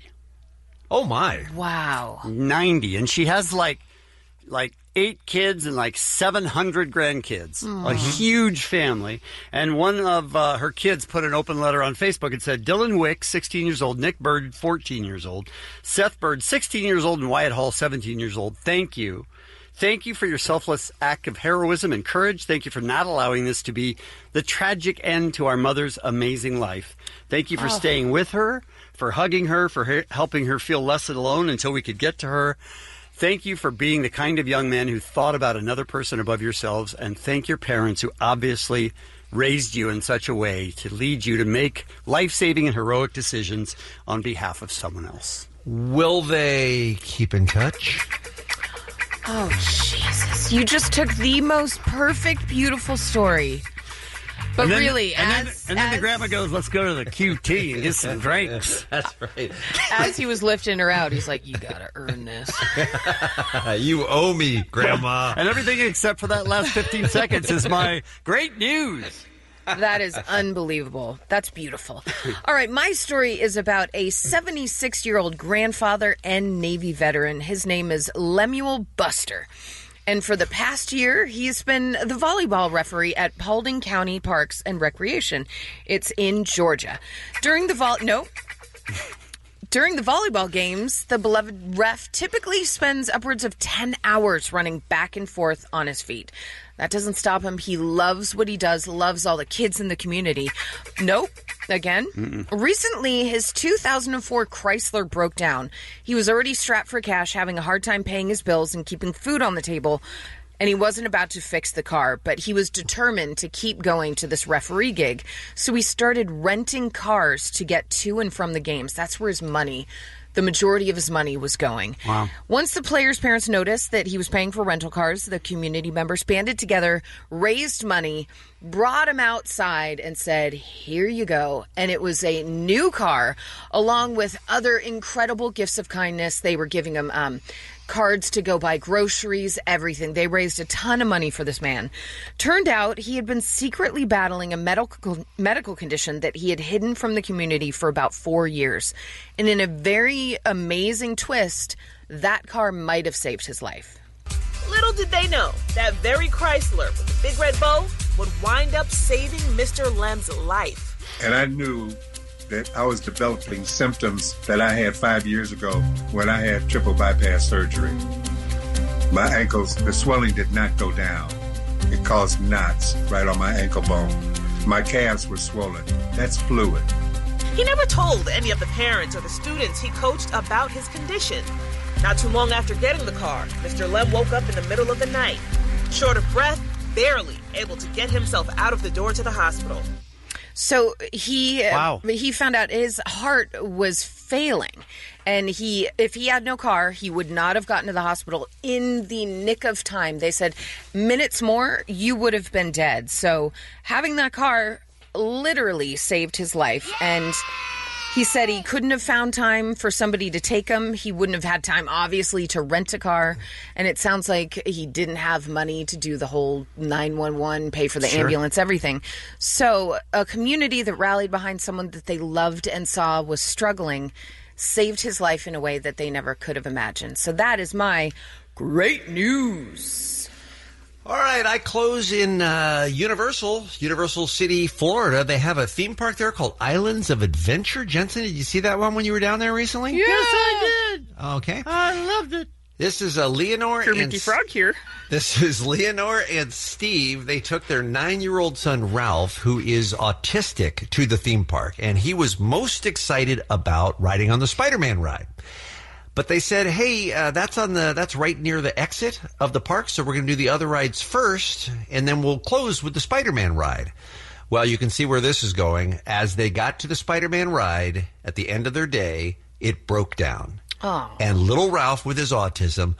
Oh, my. Wow. ninety. And she has like like eight kids and like seven hundred grandkids. Aw. A huge family. And one of uh, her kids put an open letter on Facebook and said, Dylan Wick, sixteen years old, Nick Bird, fourteen years old, Seth Bird, sixteen years old, and Wyatt Hall, seventeen years old. Thank you. Thank you for your selfless act of heroism and courage. Thank you for not allowing this to be the tragic end to our mother's amazing life. Thank you for Oh. staying with her, for hugging her, for he- helping her feel less alone until we could get to her. Thank you for being the kind of young man who thought about another person above yourselves. And thank your parents who obviously raised you in such a way to lead you to make life-saving and heroic decisions on behalf of someone else. Will they keep in touch? Oh, Jesus. You just took the most perfect, beautiful story. But And then- really, and as, then, and then the grandma goes, let's go to the Q T and get some drinks. That's right. as he was lifting her out, he's like, you gotta earn this. You owe me, Grandma. And everything except for that last fifteen seconds is my great news. That is unbelievable. That's beautiful. All right, my story is about a seventy-six-year-old grandfather and Navy veteran. His name is Lemuel Buster. And for the past year, he's been the volleyball referee at Paulding County Parks and Recreation. It's in Georgia. During the vol... No. During the volleyball games, the beloved ref typically spends upwards of ten hours running back and forth on his feet. That doesn't stop him. He loves what he does, loves all the kids in the community. Nope. Again. Mm-mm. Recently, his two thousand four Chrysler broke down. He was already strapped for cash, having a hard time paying his bills and keeping food on the table. And he wasn't about to fix the car, but he was determined to keep going to this referee gig. So he started renting cars to get to and from the games. That's where his money, the majority of his money was going. Wow. Once the players' parents noticed that he was paying for rental cars, the community members banded together, raised money, brought him outside, and said, here you go. And it was a new car, along with other incredible gifts of kindness. They were giving him um, cards to go buy groceries, everything. They raised a ton of money for this man. Turned out he had been secretly battling a medical medical condition that he had hidden from the community for about four years. And in a very amazing twist, that car might have saved his life. Little did they know that very Chrysler with the big red bow would wind up saving Mister Lem's life. And I knew that I was developing symptoms that I had five years ago when I had triple bypass surgery. My ankles, the swelling did not go down. It caused knots right on my ankle bone. My calves were swollen. That's fluid. He never told any of the parents or the students he coached about his condition. Not too long after getting the car, Mister Lem woke up in the middle of the night, short of breath, barely able to get himself out of the door to the hospital. So he Wow. he found out his heart was failing. And he, if he had no car, he would not have gotten to the hospital in the nick of time. They said minutes more, you would have been dead. So having that car literally saved his life. And he said he couldn't have found time for somebody to take him. He wouldn't have had time, obviously, to rent a car. And it sounds like he didn't have money to do the whole nine one one, pay for the Sure. ambulance, everything. So a community that rallied behind someone that they loved and saw was struggling saved his life in a way that they never could have imagined. So that is my great news. All right, I close in uh, Universal, Universal City, Florida. They have a theme park there called Islands of Adventure. Jensen, did you see that one when you were down there recently? Yes, I did. Okay. I loved it. This is uh, Leonore Sure, and Mickey Frog here. This is Leonore and Steve. They took their nine-year-old son, Ralph, who is autistic, to the theme park. And he was most excited about riding on the Spider-Man ride. But they said, hey, uh, that's on the that's right near the exit of the park, so we're going to do the other rides first, and then we'll close with the Spider-Man ride. Well, you can see where this is going. As they got to the Spider-Man ride, at the end of their day, it broke down. Oh. And little Ralph, with his autism,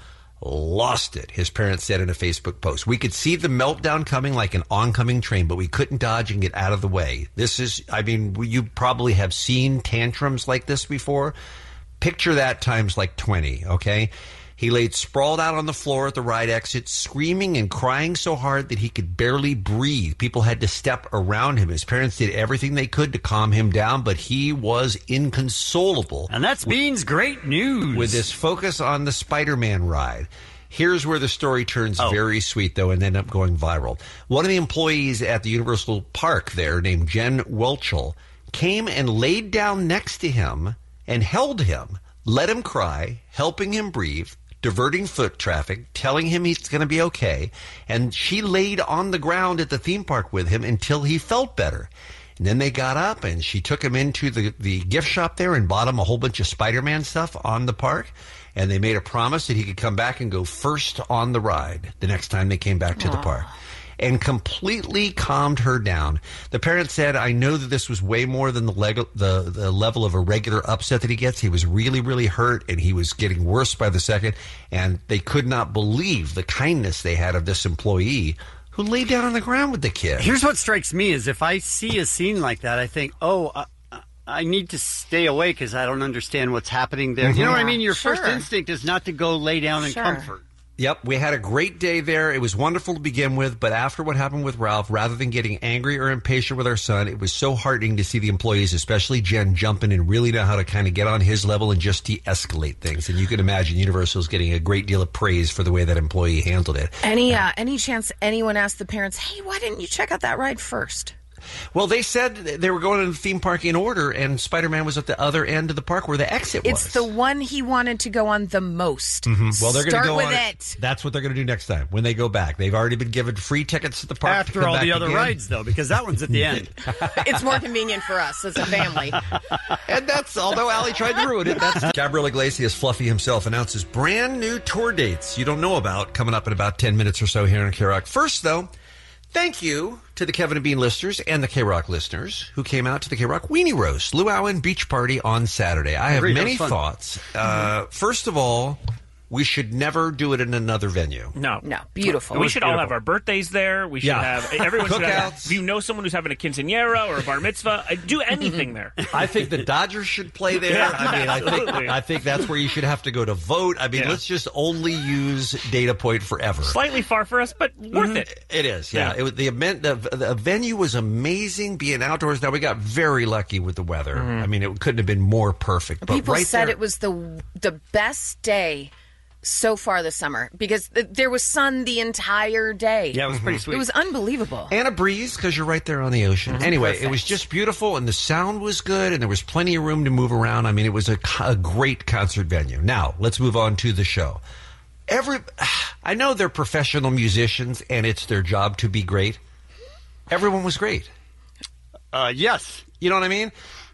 lost it, his parents said in a Facebook post. We could see the meltdown coming like an oncoming train, but we couldn't dodge and get out of the way. This is, I mean, you probably have seen tantrums like this before. Picture that times like twenty, okay? He laid sprawled out on the floor at the ride exit, screaming and crying so hard that he could barely breathe. People had to step around him. His parents did everything they could to calm him down, but he was inconsolable. And that's Bean's great news. With this focus on the Spider-Man ride. Here's where the story turns Oh. very sweet, though, and ended up going viral. One of the employees at the Universal Park there, named Jen Welchel, came and laid down next to him and held him, let him cry, helping him breathe, diverting foot traffic, telling him he's going to be okay. And she laid on the ground at the theme park with him until he felt better. And then they got up and she took him into the, the gift shop there and bought him a whole bunch of Spider-Man stuff on the park. And they made a promise that he could come back and go first on the ride the next time they came back to the park. And completely calmed her down. The parents said, I know that this was way more than the, leg- the the level of a regular upset that he gets. He was really, really hurt, and he was getting worse by the second. And they could not believe the kindness they had of this employee who laid down on the ground with the kid. Here's what strikes me is if I see a scene like that, I think, oh, I, I need to stay away because I don't understand what's happening there. You know what I mean? Your Sure. first instinct is not to go lay down in Sure. comfort. Yep, we had a great day there. It was wonderful to begin with, but after what happened with Ralph, rather than getting angry or impatient with our son, it was so heartening to see the employees, especially Jen, jump in and really know how to kind of get on his level and just de-escalate things. And you can imagine Universal's getting a great deal of praise for the way that employee handled it. Any uh, any chance anyone asked the parents, hey, why didn't you check out that ride first? Well, they said they were going to the theme park in order, and Spider-Man was at the other end of the park where the exit was. It's the one he wanted to go on the most. Mhm. Well, they're going Start to go with on it. That's what they're going to do next time when they go back. They've already been given free tickets to the park to After come all back the other again. rides, though, because that one's at the end. It's more convenient for us as a family. And that's, although Allie tried to ruin it, that's Gabriel Iglesias, Fluffy himself, announces brand new tour dates you don't know about coming up in about ten minutes or so here on K-Rock. First, though, thank you to the Kevin and Bean listeners and the K-Rock listeners who came out to the K-Rock Weenie Roast Luau Beach Party on Saturday. I have Agreed, that many was fun. thoughts. Uh, first of all, we should never do it in another venue. No. No, beautiful. We should all have our birthdays there. We should Yeah. have everyone should have. Cookouts. If you know someone who's having a quinceañera or a bar mitzvah, uh, do anything there. I think the Dodgers should play there. Yeah, I mean, I think absolutely. I think that's where you should have to go to vote. I mean, Yeah. let's just only use Data Point forever. Slightly far for us, but worth it. It is, yeah. Yeah. It was, the event, the, the venue was amazing. Being outdoors. Now we got very lucky with the weather. I mean, it couldn't have been more perfect. But People right said there, it was the the best day so far this summer because th- there was sun the entire day. Yeah, it was pretty sweet. It was unbelievable. and a breeze because you're right there on the ocean. Mhm. Anyway, Perfect. it was just beautiful, and the sound was good, and there was plenty of room to move around. I mean, it was a, co- a great concert venue. Now let's move on to the show. Every, I know they're professional musicians, and it's their job to be great. Everyone was great. Uh, yes. You know what I mean?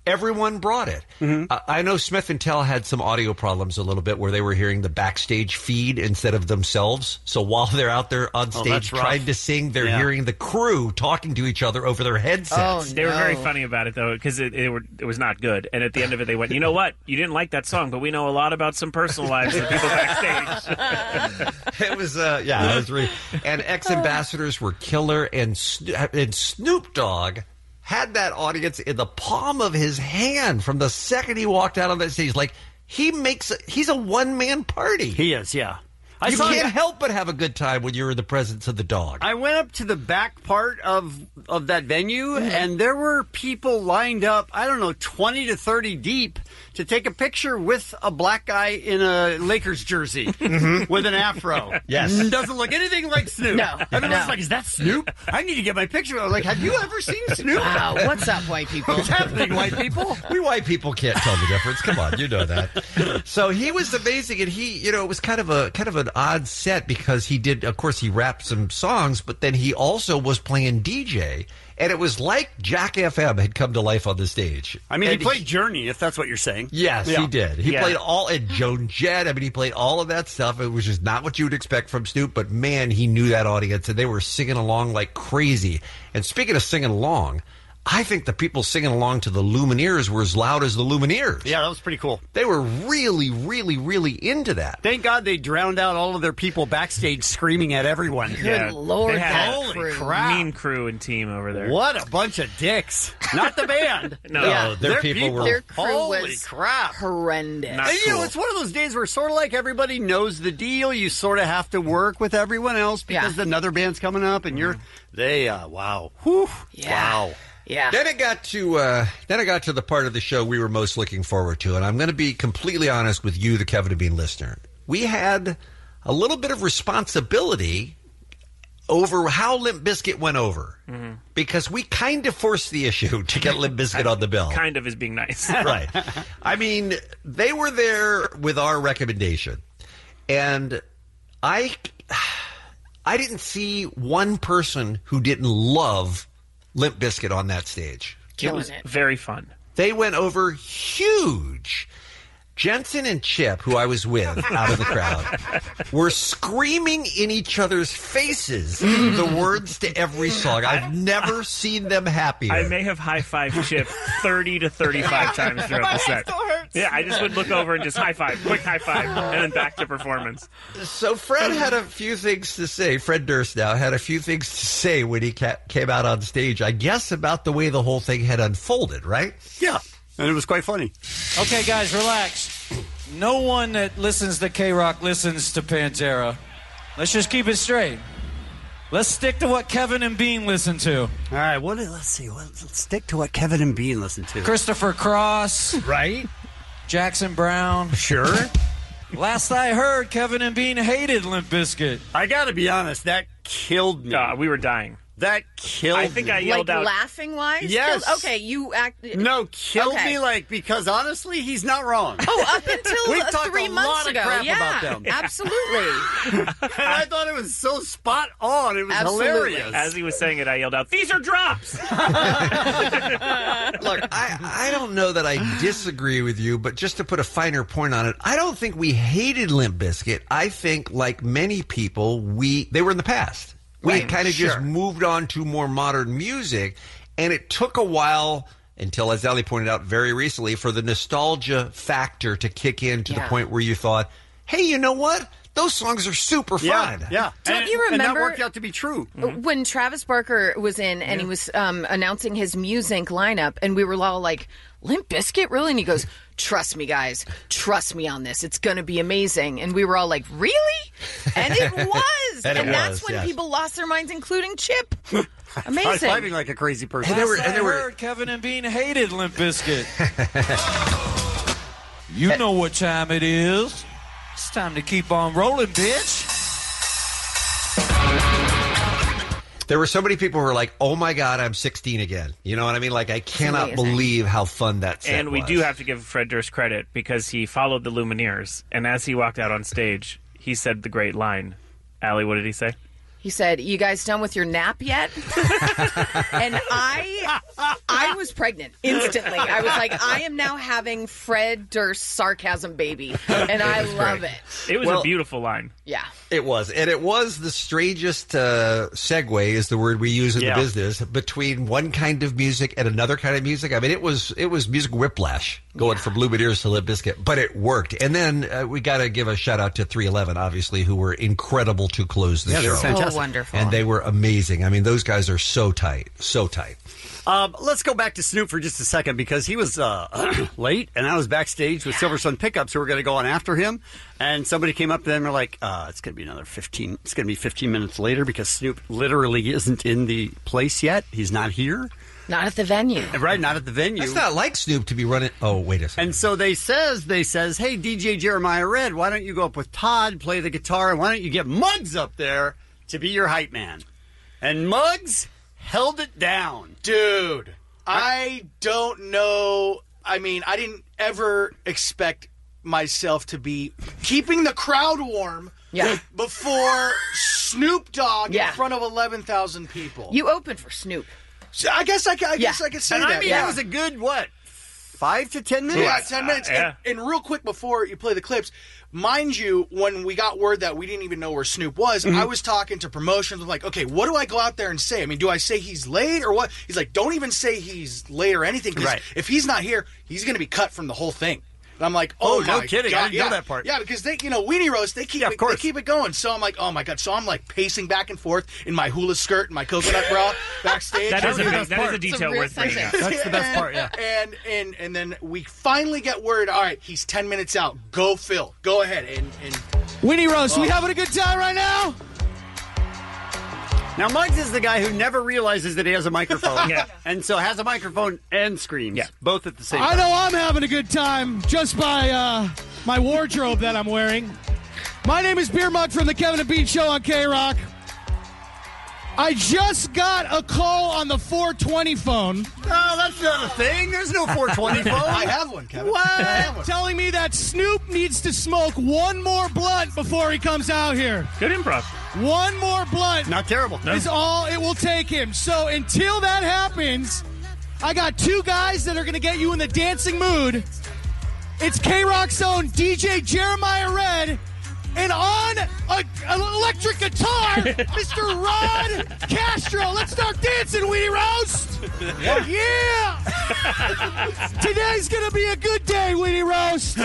everyone brought it. Mm-hmm. Uh, I know Smith and Tell had some audio problems a little bit where they were hearing the backstage feed instead of themselves. So while they're out there on Oh, stage that's rough. trying to sing, they're Yeah. hearing the crew talking to each other over their headsets. Oh, They were very no. funny about it, though, because it, it, were- it was not good. And at the end of it, they went, you know what? You didn't like that song, but we know a lot about some personal lives of people backstage. It was, uh, yeah, it was really. And ex-ambassadors were killer, and, Sno- and Snoop Dogg had that audience in the palm of his hand from the second he walked out on that stage. Like, he makes, a, he's a one-man party. He is, yeah. I you saw can't him- help but have a good time when you're in the presence of the dog. I went up to the back part of of that venue, and there were people lined up, I don't know, twenty to thirty deep to take a picture with a black guy in a Lakers jersey with an afro. Yes. Doesn't look anything like Snoop. No, Everyone's no. like, is that Snoop? I need to get my picture. I was like, have you ever seen Snoop? Wow, what's up, white people? What's happening, white people? We white people can't tell the difference. Come on, you know that. So he was amazing, and he, you know, it was kind of a kind of an odd set because he did, of course, he rapped some songs, but then he also was playing D J, and it was like Jack F M had come to life on the stage. I mean, And he played Journey, if that's what you're saying. Yes, Yeah. he did. He Yeah. played all, and Joan Jett. I mean, he played all of that stuff. It was just not what you would expect from Snoop, but man, he knew that audience, and they were singing along like crazy. And speaking of singing along, I think the people singing along to the Lumineers were as loud as the Lumineers. Yeah, that was pretty cool. They were really, really, really into that. Thank God they drowned out all of their people backstage screaming at everyone. Good Lord, they had that Holy crew. crap. mean crew and team over there. What a bunch of dicks. Not the band. No. Yeah. their people were- Their crew Holy was crap. horrendous. Not And, you know, cool. it's one of those days where sort of like everybody knows the deal. You sort of have to work with everyone else because Yeah. another band's coming up, and you're they. Uh, wow, Whew. Yeah. wow. Yeah. Then it got to uh, then it got to the part of the show we were most looking forward to, and I'm going to be completely honest with you, the Kevin and Bean listener. We had a little bit of responsibility over how Limp Bizkit went over, Mm-hmm. because we kind of forced the issue to get Limp Bizkit on the bill. Kind of is being nice. Right. I mean, they were there with our recommendation, and I I didn't see one person who didn't love Limp Bizkit on that stage. It Killing was it. very fun. They went over huge. Jensen and Chip, who I was with out of the crowd, were screaming in each other's faces the words to every song. I've never seen them happier. I may have high-fived Chip thirty to thirty-five times throughout the set. Yeah, I just would look over and just high-five, quick high-five, and then back to performance. So Fred had a few things to say. Fred Durst now had a few things to say when he ca- came out on stage, I guess, about the way the whole thing had unfolded, right? Yeah, and it was quite funny. Okay, guys, relax. No one that listens to K-Rock listens to Pantera. Let's just keep it straight. Let's stick to what Kevin and Bean listen to. All right, what? Let's see. What, let's stick to what Kevin and Bean listen to. Christopher Cross. Right? Jackson Brown. Sure. Last I heard, Kevin and Bean hated Limp Bizkit. I got to be honest, that killed me. Uh, we were dying. That killed I think me. I yelled like out. laughing wise? Yes. Killed- Okay, you act. No, killed Okay. me like because honestly, he's not wrong. Oh, up until We uh, talked three a months lot of ago. crap yeah, about them. absolutely. And I thought it was so spot on. It was Absolutely. hilarious. As he was saying it, I yelled out, "These are drops!" Look, I, I don't know that I disagree with you, but just to put a finer point on it, I don't think we hated Limp Bizkit. I think, like many people, we they were in the past. We Right, kind of sure. just moved on to more modern music, and it took a while until, as Ellie pointed out very recently, for the nostalgia factor to kick in to Yeah. the point where you thought, hey, you know what? Those songs are super yeah, fun. yeah. Don't and, you And that remember- worked out to be true. When Travis Barker was in and he was um, announcing his Muse Incorporated lineup, and we were all like, Limp Bizkit, really? And he goes, trust me, guys. Trust me on this. It's going to be amazing. And we were all like, really? And it was. And and it that's was, when yes. people lost their minds, including Chip. Amazing. High-fiving like a crazy person. And there were, Last and I there were, heard, Kevin and Bean hated Limp Bizkit. You know what time it is. It's time to keep on rolling, bitch. there were so many people who were like, oh my God, I'm sixteen again. You know what I mean? Like, I cannot amazing. believe how fun that set And we was. do have to give Fred Durst credit because he followed the Lumineers, and as he walked out on stage, he said the great line. Allie, what did he say? He said, you guys done with your nap yet? And I I was was pregnant instantly. I was like, I am now having Fred Durst sarcasm baby, and I love great. it. It was Well- a beautiful line. Yeah. It was. And it was the strangest uh, segue, is the word we use in Yeah. the business, between one kind of music and another kind of music. I mean, it was it was music whiplash going from Blue Ears to Limp Bizkit, but it worked. And then uh, we got to give a shout out to three eleven, obviously, who were incredible to close the Yeah, they show. were fantastic. Oh, wonderful. And they were amazing. I mean, those guys are so tight, so tight. Um, let's go back to Snoop for just a second because he was uh, late, and I was backstage with Silver Sun Pickups who were going to go on after him. And somebody came up to them and were like, uh, "It's going to be another fifteen. It's going to be fifteen minutes later because Snoop literally isn't in the place yet. He's not here, Not at the venue. right? Not at the venue. It's not like Snoop to be running. Oh, wait a second. And so they says, they says, hey, D J Jeremiah Red, why don't you go up with Todd, play the guitar, and why don't you get Muggs up there to be your hype man? And Muggs held it down. Dude, I don't know. I mean, I didn't ever expect myself to be keeping the crowd warm Yeah. before Snoop Dogg Yeah. in front of eleven thousand people. You opened for Snoop. So I guess I, ca- I Yeah. guess I could say And that. I mean, yeah. that was a good, what, five to ten minutes? Yeah, ten minutes. yeah. And, and real quick before you play the clips, mind you, when we got word that we didn't even know where Snoop was, Mm-hmm. I was talking to promotions. I'm like, okay, what do I go out there and say? I mean, do I say he's late or what? He's like, don't even say he's late or anything. 'Cause Right. if he's not here, he's going to be cut from the whole thing. And I'm like, oh, Oh, no my kidding. I God. didn't know yeah. that part. Yeah, because they, you know, Weenie Roast, they keep Yeah, of it, course. they keep it going. So I'm like, oh my God. So I'm like pacing back and forth in my hula skirt and my coconut bra backstage. That is a, the big, best that is part. a It's a detail real worth bringing up. sentence. That's the best part, yeah. And and and then we finally get word. All right, he's ten minutes out. Go, Phil. Go ahead. And and Winnie Roast, we having a good time right now? Now, Muggs is the guy who never realizes that he has a microphone. Yeah. And so has a microphone and screams. Yeah. Both at the same I time. know I'm having a good time just by uh, my wardrobe that I'm wearing. My name is Beer Mug from the Kevin and Bean Show on K-Rock. I just got a call on the four twenty phone. No, that's not a thing. There's no four twenty phone. I have one, Kevin. I have one. What? Telling me that Snoop needs to smoke one more blunt before he comes out here. Good improv. One more blunt Not terrible. is all it will take him. So until that happens, I got two guys that are going to get you in the dancing mood. It's K-Rock's own D J Jeremiah Red, and on a, an electric guitar, Mister Rod Castro. Let's start dancing, Weenie Roast. Yeah. Today's going to be a good day, Weenie Roast.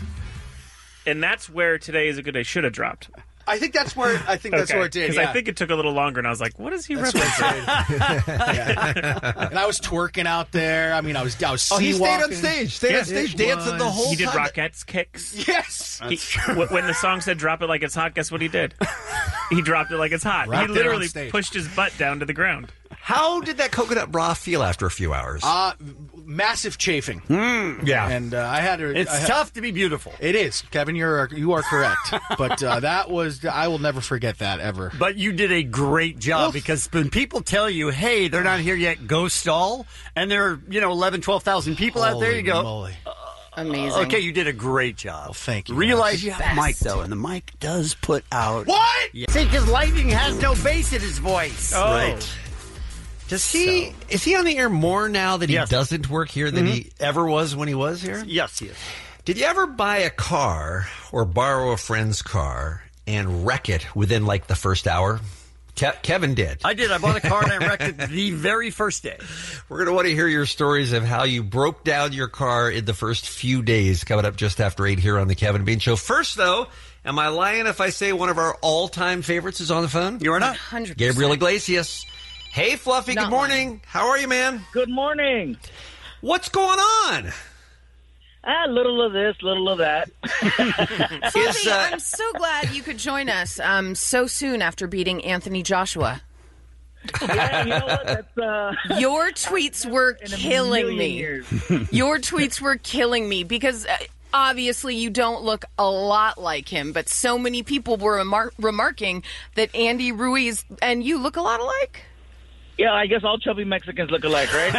And that's where Today is a Good Day should have dropped. I think that's where I think that's Okay. where it did. Because Yeah. I think it took a little longer, and I was like, what is he That's where referencing? it did. Yeah. And I was twerking out there. I mean, I was I was Oh, he stayed on sea-walking. stage. Stayed Yeah, on stage it dancing the was. whole He did time. Rockettes kicks. Yes. He, w- when the song said "drop it like it's hot," guess what he did? He dropped it like it's hot. Right he there literally on stage. pushed his butt down to the ground. How did that coconut bra feel after a few hours? Uh, massive chafing. yeah. And uh, I had to. It's I had- tough to be beautiful. It is, Kevin. You're you are correct. But uh, that was I will never forget that ever. But you did a great job because when people tell you, hey, they're not here yet, go stall, and there are, you know, eleven, twelve thousand people out there, you go, moly. Amazing. okay, you did a great job. Well, thank you. Realize guys. you have a mic, though, and the mic does put out. What? Yeah. See, because Lightning has no bass in his voice. Oh. Right. Does he is he on the air more now that he Yes. doesn't work here than he ever was when he was here? Yes, he is. Did you ever buy a car or borrow a friend's car and wreck it within like the first hour? Ke- Kevin did. I did. I bought a car and I wrecked it the very first day. We're going to want to hear your stories of how you broke down your car in the first few days, coming up just after eight here on the Kevin and Bean Show. First, though, am I lying if I say one of our all-time favorites is on the phone? You are not. one hundred percent. Gabriel Iglesias. Hey, Fluffy, Not good morning. How are you, man? Good morning. What's going on? Ah, little of this, little of that. Fluffy, uh, I'm so glad you could join us um, so soon after beating Anthony Joshua. Yeah, you know what? That's uh, Your tweets were in a killing million me. years. Your tweets were killing me because uh, obviously you don't look a lot like him, but so many people were remar- remarking that Andy Ruiz and you look a lot alike. Yeah, I guess all chubby Mexicans look alike, right?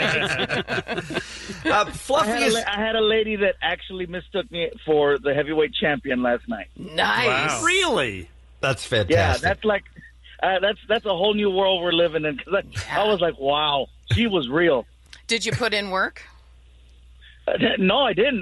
Uh, I, Fluffy had a, is... la- I had a lady that actually mistook me for the heavyweight champion last night. Nice. Wow. Really? That's Yeah, fantastic. that's like uh, that's that's a whole new world we're living in. Because I, I was like, wow, she was real. Did you put in work? Uh, no, I didn't.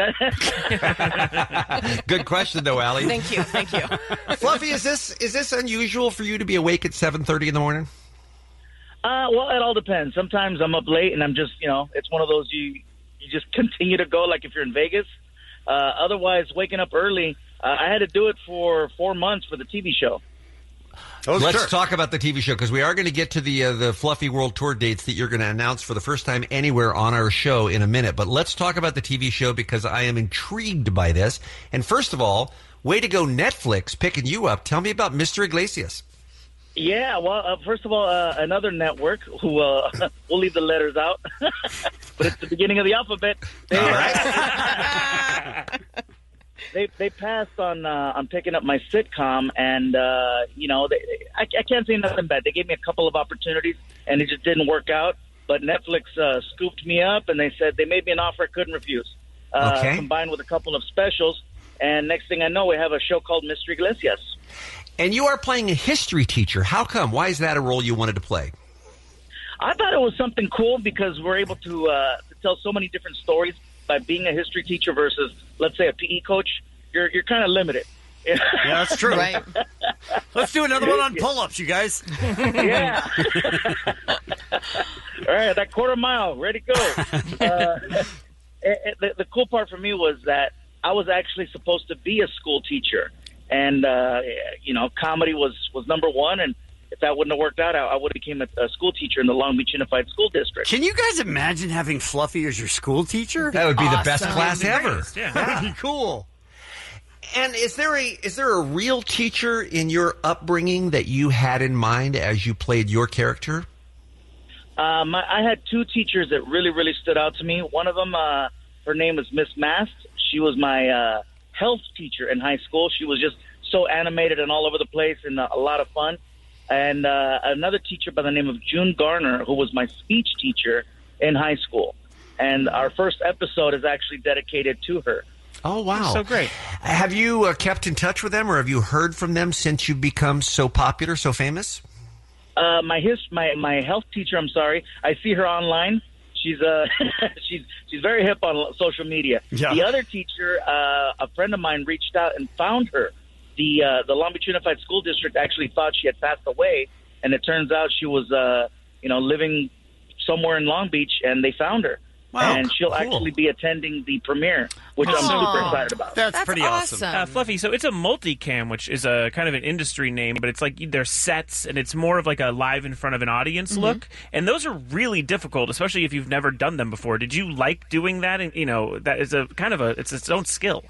Good question, though, Allie. Thank you, thank you. Fluffy, is this is this unusual for you to be awake at seven thirty in the morning? Uh, well, it all depends. Sometimes I'm up late and I'm just, you know, it's one of those you you just continue to go like if you're in Vegas. Uh, otherwise, waking up early, uh, I had to do it for four months for the T V show. Oh, Let's sure. talk about the T V show, because we are going to get to the uh, the Fluffy World Tour dates that you're going to announce for the first time anywhere on our show in a minute. But let's talk about the T V show, because I am intrigued by this. And first of all, way to go, Netflix, picking you up. Tell me about Mister Iglesias. Yeah, well, uh, first of all, uh, another network who uh, we'll leave the letters out, but it's the beginning of the alphabet. They, all right. They they passed on uh, on picking up my sitcom, and uh, you know they, I, I can't say nothing bad. They gave me a couple of opportunities, and it just didn't work out. But Netflix uh, scooped me up, and they said they made me an offer I couldn't refuse. Uh, okay. Combined with a couple of specials, and next thing I know, we have a show called Mister Iglesias. And you are playing a history teacher. How come? Why is that a role you wanted to play? I thought it was something cool because we're able to, uh, to tell so many different stories by being a history teacher versus, let's say, a P E coach. You're you're kind of limited. Yeah, that's true. Right. Let's do another one on pull-ups, you guys. Yeah. All right, that quarter mile, ready to go. Uh, it, the, the cool part for me was that I was actually supposed to be a school teacher. And, uh, you know, comedy was, was number one. And if that wouldn't have worked out, I, I would have become a, a school teacher in the Long Beach Unified School District. Can you guys imagine having Fluffy as your school teacher? That would be awesome. the best class ever. Yeah. That would be cool. And is there a is there a real teacher in your upbringing that you had in mind as you played your character? Um, I, I had two teachers that really, really stood out to me. One of them, uh, her name was Miss Mast. She was my uh, health teacher in high school. She was just so animated and all over the place and uh, a lot of fun. And uh, another teacher by the name of June Garner, who was my speech teacher in high school. And our first episode is actually dedicated to her. Oh, wow. So great. Have you uh, kept in touch with them, or have you heard from them since you've become so popular, so famous? Uh, my his, my my health teacher, I'm sorry, I see her online. She's uh, she's she's very hip on social media. Yeah. The other teacher, uh, a friend of mine reached out and found her. The uh, the Long Beach Unified School District actually thought she had passed away, and it turns out she was uh, you know living somewhere in Long Beach, and they found her. Wow, and she'll cool. actually be attending the premiere, which I'm super excited about. That's, That's pretty awesome. awesome. Uh, Fluffy, so it's a multicam, which is a kind of an industry name, but it's like there's sets, and it's more of like a live in front of an audience Mm-hmm. look, and those are really difficult, especially if you've never done them before. Did you like doing that? And you know, that is a kind of a it's its own skill.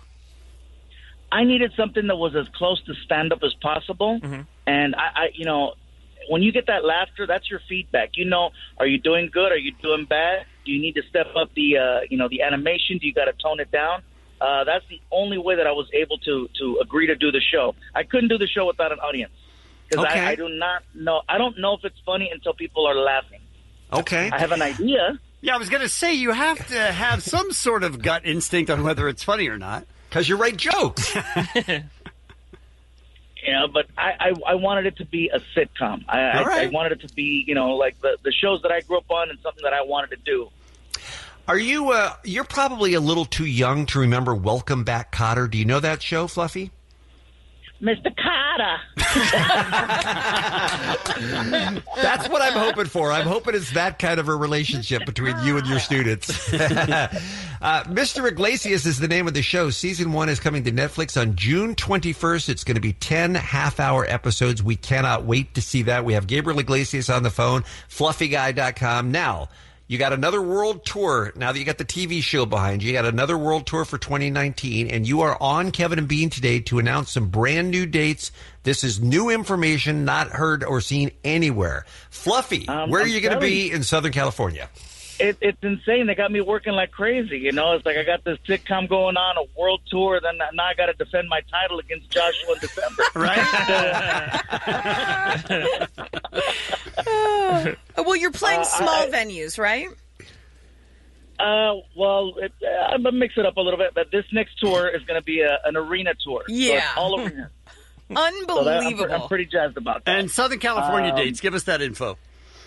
I needed something that was as close to stand up as possible, Mm-hmm. and I, I, you know, when you get that laughter, that's your feedback. You know, are you doing good? Are you doing bad? Do you need to step up the, uh, you know, the animation? Do you got to tone it down? Uh, that's the only way that I was able to to agree to do the show. I couldn't do the show without an audience because Okay. I, I do not know. I don't know if it's funny until people are laughing. Okay. I have an idea. Yeah, I was going to say, you have to have some sort of gut instinct on whether it's funny or not. Because you write jokes. Yeah, but I, I, I wanted it to be a sitcom. I, I, right. I wanted it to be, you know, like the, the shows that I grew up on and something that I wanted to do. Are you, uh, you're probably a little too young to remember Welcome Back, Kotter. Do you know that show, Fluffy? Mister Carter. That's what I'm hoping for. I'm hoping it's that kind of a relationship between you and your students. uh, Mister Iglesias is the name of the show. Season one is coming to Netflix on June twenty-first. It's going to be ten half-hour episodes. We cannot wait to see that. We have Gabriel Iglesias on the phone, fluffy guy dot com. Now, you got another world tour. Now that you got the T V show behind you, you got another world tour for twenty nineteen, and you are on Kevin and Bean today to announce some brand new dates. This is new information, not heard or seen anywhere. Fluffy, Um, where are I'm you going to telling be you. in Southern California? It, it's insane. They got me working like crazy. You know, it's like I got this sitcom going on, a world tour. Then now I got to defend my title against Joshua in December. Uh, well, you're playing Uh, small I- venues, right? Uh, well, it, uh, I'm gonna mix it up a little bit. But this next tour is going to be a, an arena tour. So Yeah. it's all arena. So that- I'm, Unbelievable. pre- I'm pretty jazzed about that. And Southern California Um, dates, give us that info.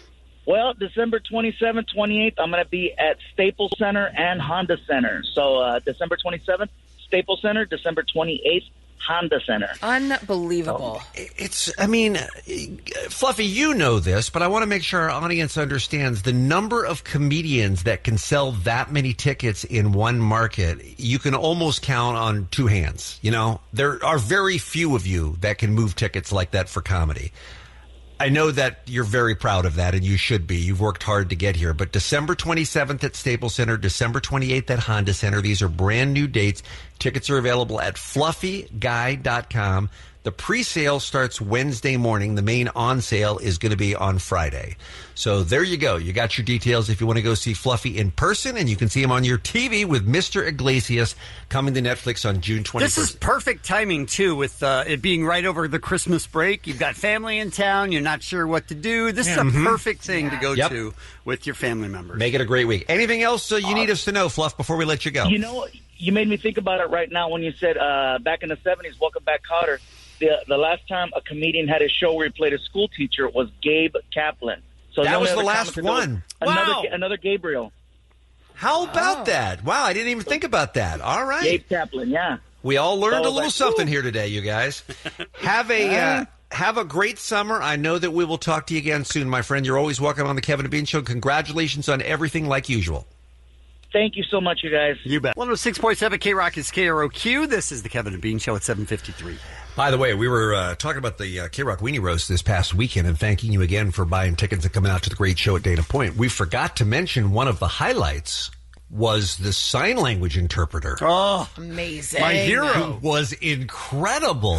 Well, December twenty-seventh, twenty-eighth, I'm going to be at Staples Center and Honda Center. So uh, December twenty-seventh, Staples Center. December twenty-eighth, Honda Center. Unbelievable. It's, I mean, Fluffy, you know this, but I want to make sure our audience understands the number of comedians that can sell that many tickets in one market. You can almost count on two hands. You know, there are very few of you that can move tickets like that for comedy. I know that you're very proud of that, and you should be. You've worked hard to get here. But December twenty-seventh at Staples Center, December twenty-eighth at Honda Center. These are brand new dates. Tickets are available at fluffy guy dot com. The pre-sale starts Wednesday morning. The main on-sale is going to be on Friday. So there you go. You got your details if you want to go see Fluffy in person, and you can see him on your T V with Mister Iglesias coming to Netflix on June twenty-first. This is perfect timing, too, with uh, it being right over the Christmas break. You've got family in town. You're not sure what to do. This Yeah. is a Mhm. perfect thing to go Yep. to with your family members. Make it a great week. Anything else uh, you need us to know, Fluff, before we let you go? You know, you made me think about it right now when you said uh, back in the seventies, Welcome Back, Kotter. The, the last time a comedian had a show where he played a school teacher was Gabe Kaplan. So That only was the other last commentator was one. Another, Wow. another Gabriel. How about that? Wow, I didn't even think about that. All right. Gabe Kaplan, yeah. We all learned So I a was little like, something woo. here today, you guys. Have a uh, have a great summer. I know that we will talk to you again soon, my friend. You're always welcome on the Kevin and Bean Show. Congratulations on everything like usual. Thank you so much, you guys. You bet. one oh six point seven K-Rock is K R O Q. This is the Kevin and Bean Show at seven fifty-three. By the way, we were uh, talking about the uh, K-Rock Weenie Roast this past weekend and thanking you again for buying tickets and coming out to the great show at Dana Point. We forgot to mention one of the highlights was the sign language interpreter. Oh, amazing. My hero was incredible.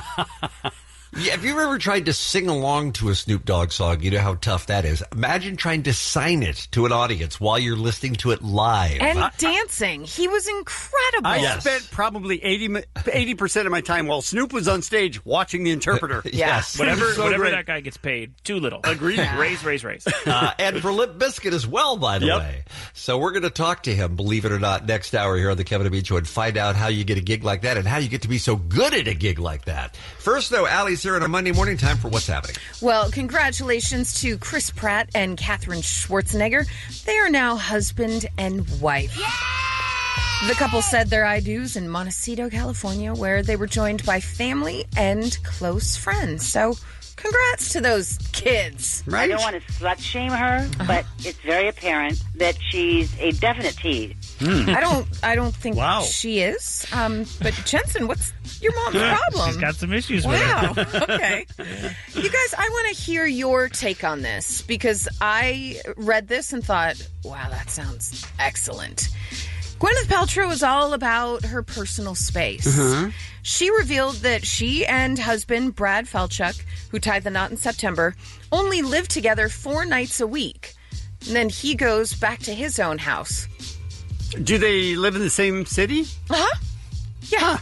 Yeah, have you ever tried to sing along to a Snoop Dogg song? You know how tough that is. Imagine trying to sign it to an audience while you're listening to it live. And I- dancing. He was incredible. I spent probably eighty percent of my time while Snoop was on stage watching the interpreter. Yes. Whatever, So whatever great. that guy gets paid, too little. Agreed. Yeah. Raise, raise, raise. uh, and for Lip Biscuit as well, by the Yep. way. So we're going to talk to him, believe it or not, next hour here on the Kevin and Bean Show and find out how you get a gig like that and how you get to be so good at a gig like that. First, though, Allie's here on a Monday morning. Time for What's Happening. Well, congratulations to Chris Pratt and Katherine Schwarzenegger. They are now husband and wife. The couple said their I do's in Montecito, California, where they were joined by family and close friends. So, congrats to those kids. I don't want to slut shame her, but it's very apparent that she's a definite tease. I don't. I don't think Wow. she is. Um, but Jensen, what's your mom's problem? She's got some issues Wow. with her. Okay. You guys, I want to hear your take on this because I read this and thought, wow, that sounds excellent. Gwyneth Paltrow is all about her personal space. Uh-huh. She revealed that she and husband Brad Falchuk, who tied the knot in September, only live together four nights a week. And then he goes back to his own house. Do they live in the same city? Uh-huh. Yeah.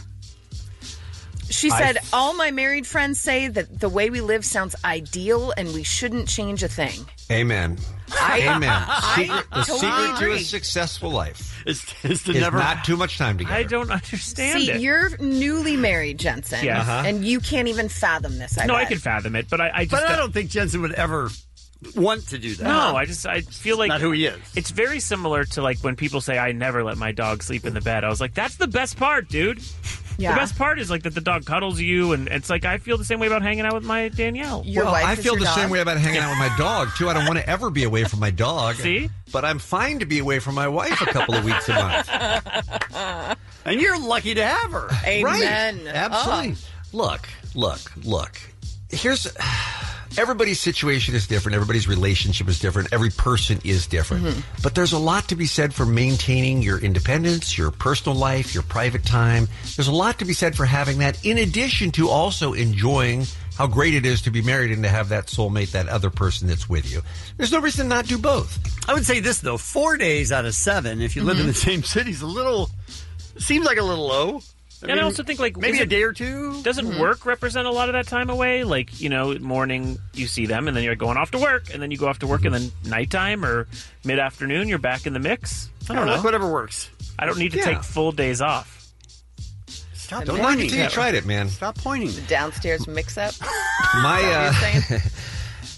She I- said, all my married friends say that the way we live sounds ideal and we shouldn't change a thing. Amen. I- Amen. I Secret, the totally secret to agree. a successful life is, is to is never not too much time together. I don't understand See, it. you're newly married, Jensen. Yeah. Uh-huh. And you can't even fathom this, I no, bet. I can fathom it, but I, I just But I don't think Jensen would ever want to do that. No, I just I feel like Not who he is. It's very similar to like when people say I never let my dog sleep in the bed. I was like, that's the best part, dude. Yeah. The best part is like that the dog cuddles you, and it's like I feel the same way about hanging out with my Danielle. well, I feel the same way about hanging out with my dog, too. I don't want to ever be away from my dog. See? But I'm fine to be away from my wife a couple of weeks a month. And you're lucky to have her. Amen. Right. Absolutely. Look, look, look. Here's... Everybody's situation is different. Everybody's relationship is different. Every person is different. Mm-hmm. But there's a lot to be said for maintaining your independence, your personal life, your private time. There's a lot to be said for having that, in addition to also enjoying how great it is to be married and to have that soulmate, that other person that's with you. There's no reason to not do both. I would say this, though. Four days out of seven, if you live Mm-hmm. in the same city, is a little... Seems like a little low. I and I mean, also think like maybe is a it- day or two. Doesn't Mhm. work represent a lot of that time away? Like, you know, morning you see them, and then you're going off to work, and then you go off to work, and then nighttime or mid afternoon you're back in the mix. I don't Yeah, know. whatever works. I don't need to Yeah. take full days off. Stop Don't knock it till you tried it, man. Stop pointing. Downstairs mix-up. My Is that what uh, you're saying?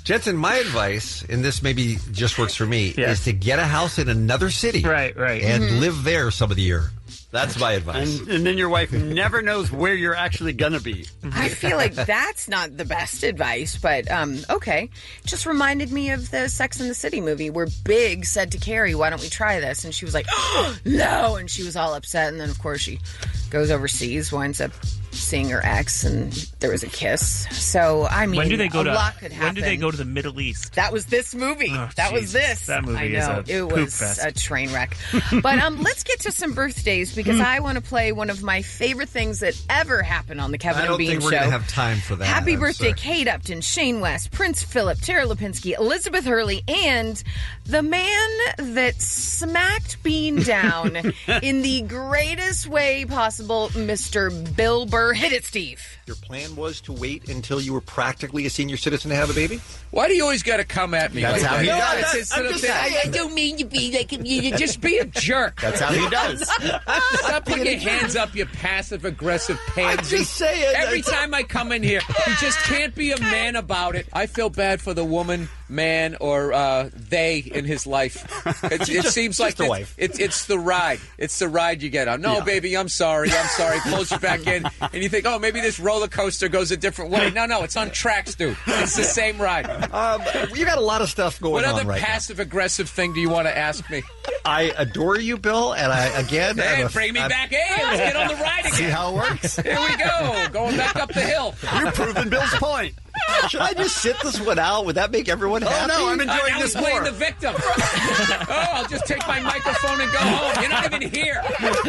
Jensen, my advice, and this maybe just works for me, Yeah. is to get a house in another city. Right, right. And Mhm. live there some of the year. That's my advice. And, and then your wife never knows where you're actually going to be. I feel like that's not the best advice, but um, okay. Just reminded me of the Sex and the City movie where Big said to Carrie, why don't we try this? And she was like, oh, no. And she was all upset. And then, of course, she goes overseas, winds up seeing her ex, and there was a kiss. So, I mean, when do they go a to lot could happen. When do they go to the Middle East? That was this movie. Oh, that was Jesus. this. That movie I is know. a it poop was fest. a train wreck. But um, let's get to some birthdays because I want to play one of my favorite things that ever happened on the Kevin I and don't Bean think we're Show. going to have time for that. Happy I'm birthday, sorry. Kate Upton, Shane West, Prince Philip, Tara Lipinski, Elizabeth Hurley, and the man that smacked Bean down in the greatest way possible, Mister Bill Burr. Hit it, Steve. Your plan was to wait until you were practically a senior citizen to have a baby? Why do you always got to come at me? That's like how that? he No, does. it's- I'm it's sort of just thing- saying. I, I don't mean to be like you. You just be a jerk. That's how he does. Stop putting your hands up, you passive aggressive pansy. I'm just saying. Every time I come in here, you just can't be a man about it. I feel bad for the woman, man, or uh, they in his life. It, it Just- seems just like the it's, wife. It's, it's the ride. It's the ride you get on. No, Yeah. baby, I'm sorry. I'm sorry. Pulls you back in, and you think, oh, maybe this roller coaster goes a different way. No, no, it's on tracks, dude. It's the same ride. Um, you got a lot of stuff going What on other right passive aggressive thing do you want to ask me? now. I adore you, Bill, and I again. Hey, am a- bring me I'm- back. Hey, let's get on the ride again. See how it works. Here we go. Going back up the hill. You're proving Bill's point. Should I just sit this one out? Would that make everyone Oh, happy? no, I'm enjoying Uh, now this he's playing more. the victim. Oh, I'll just take my microphone and go home. You're not even here.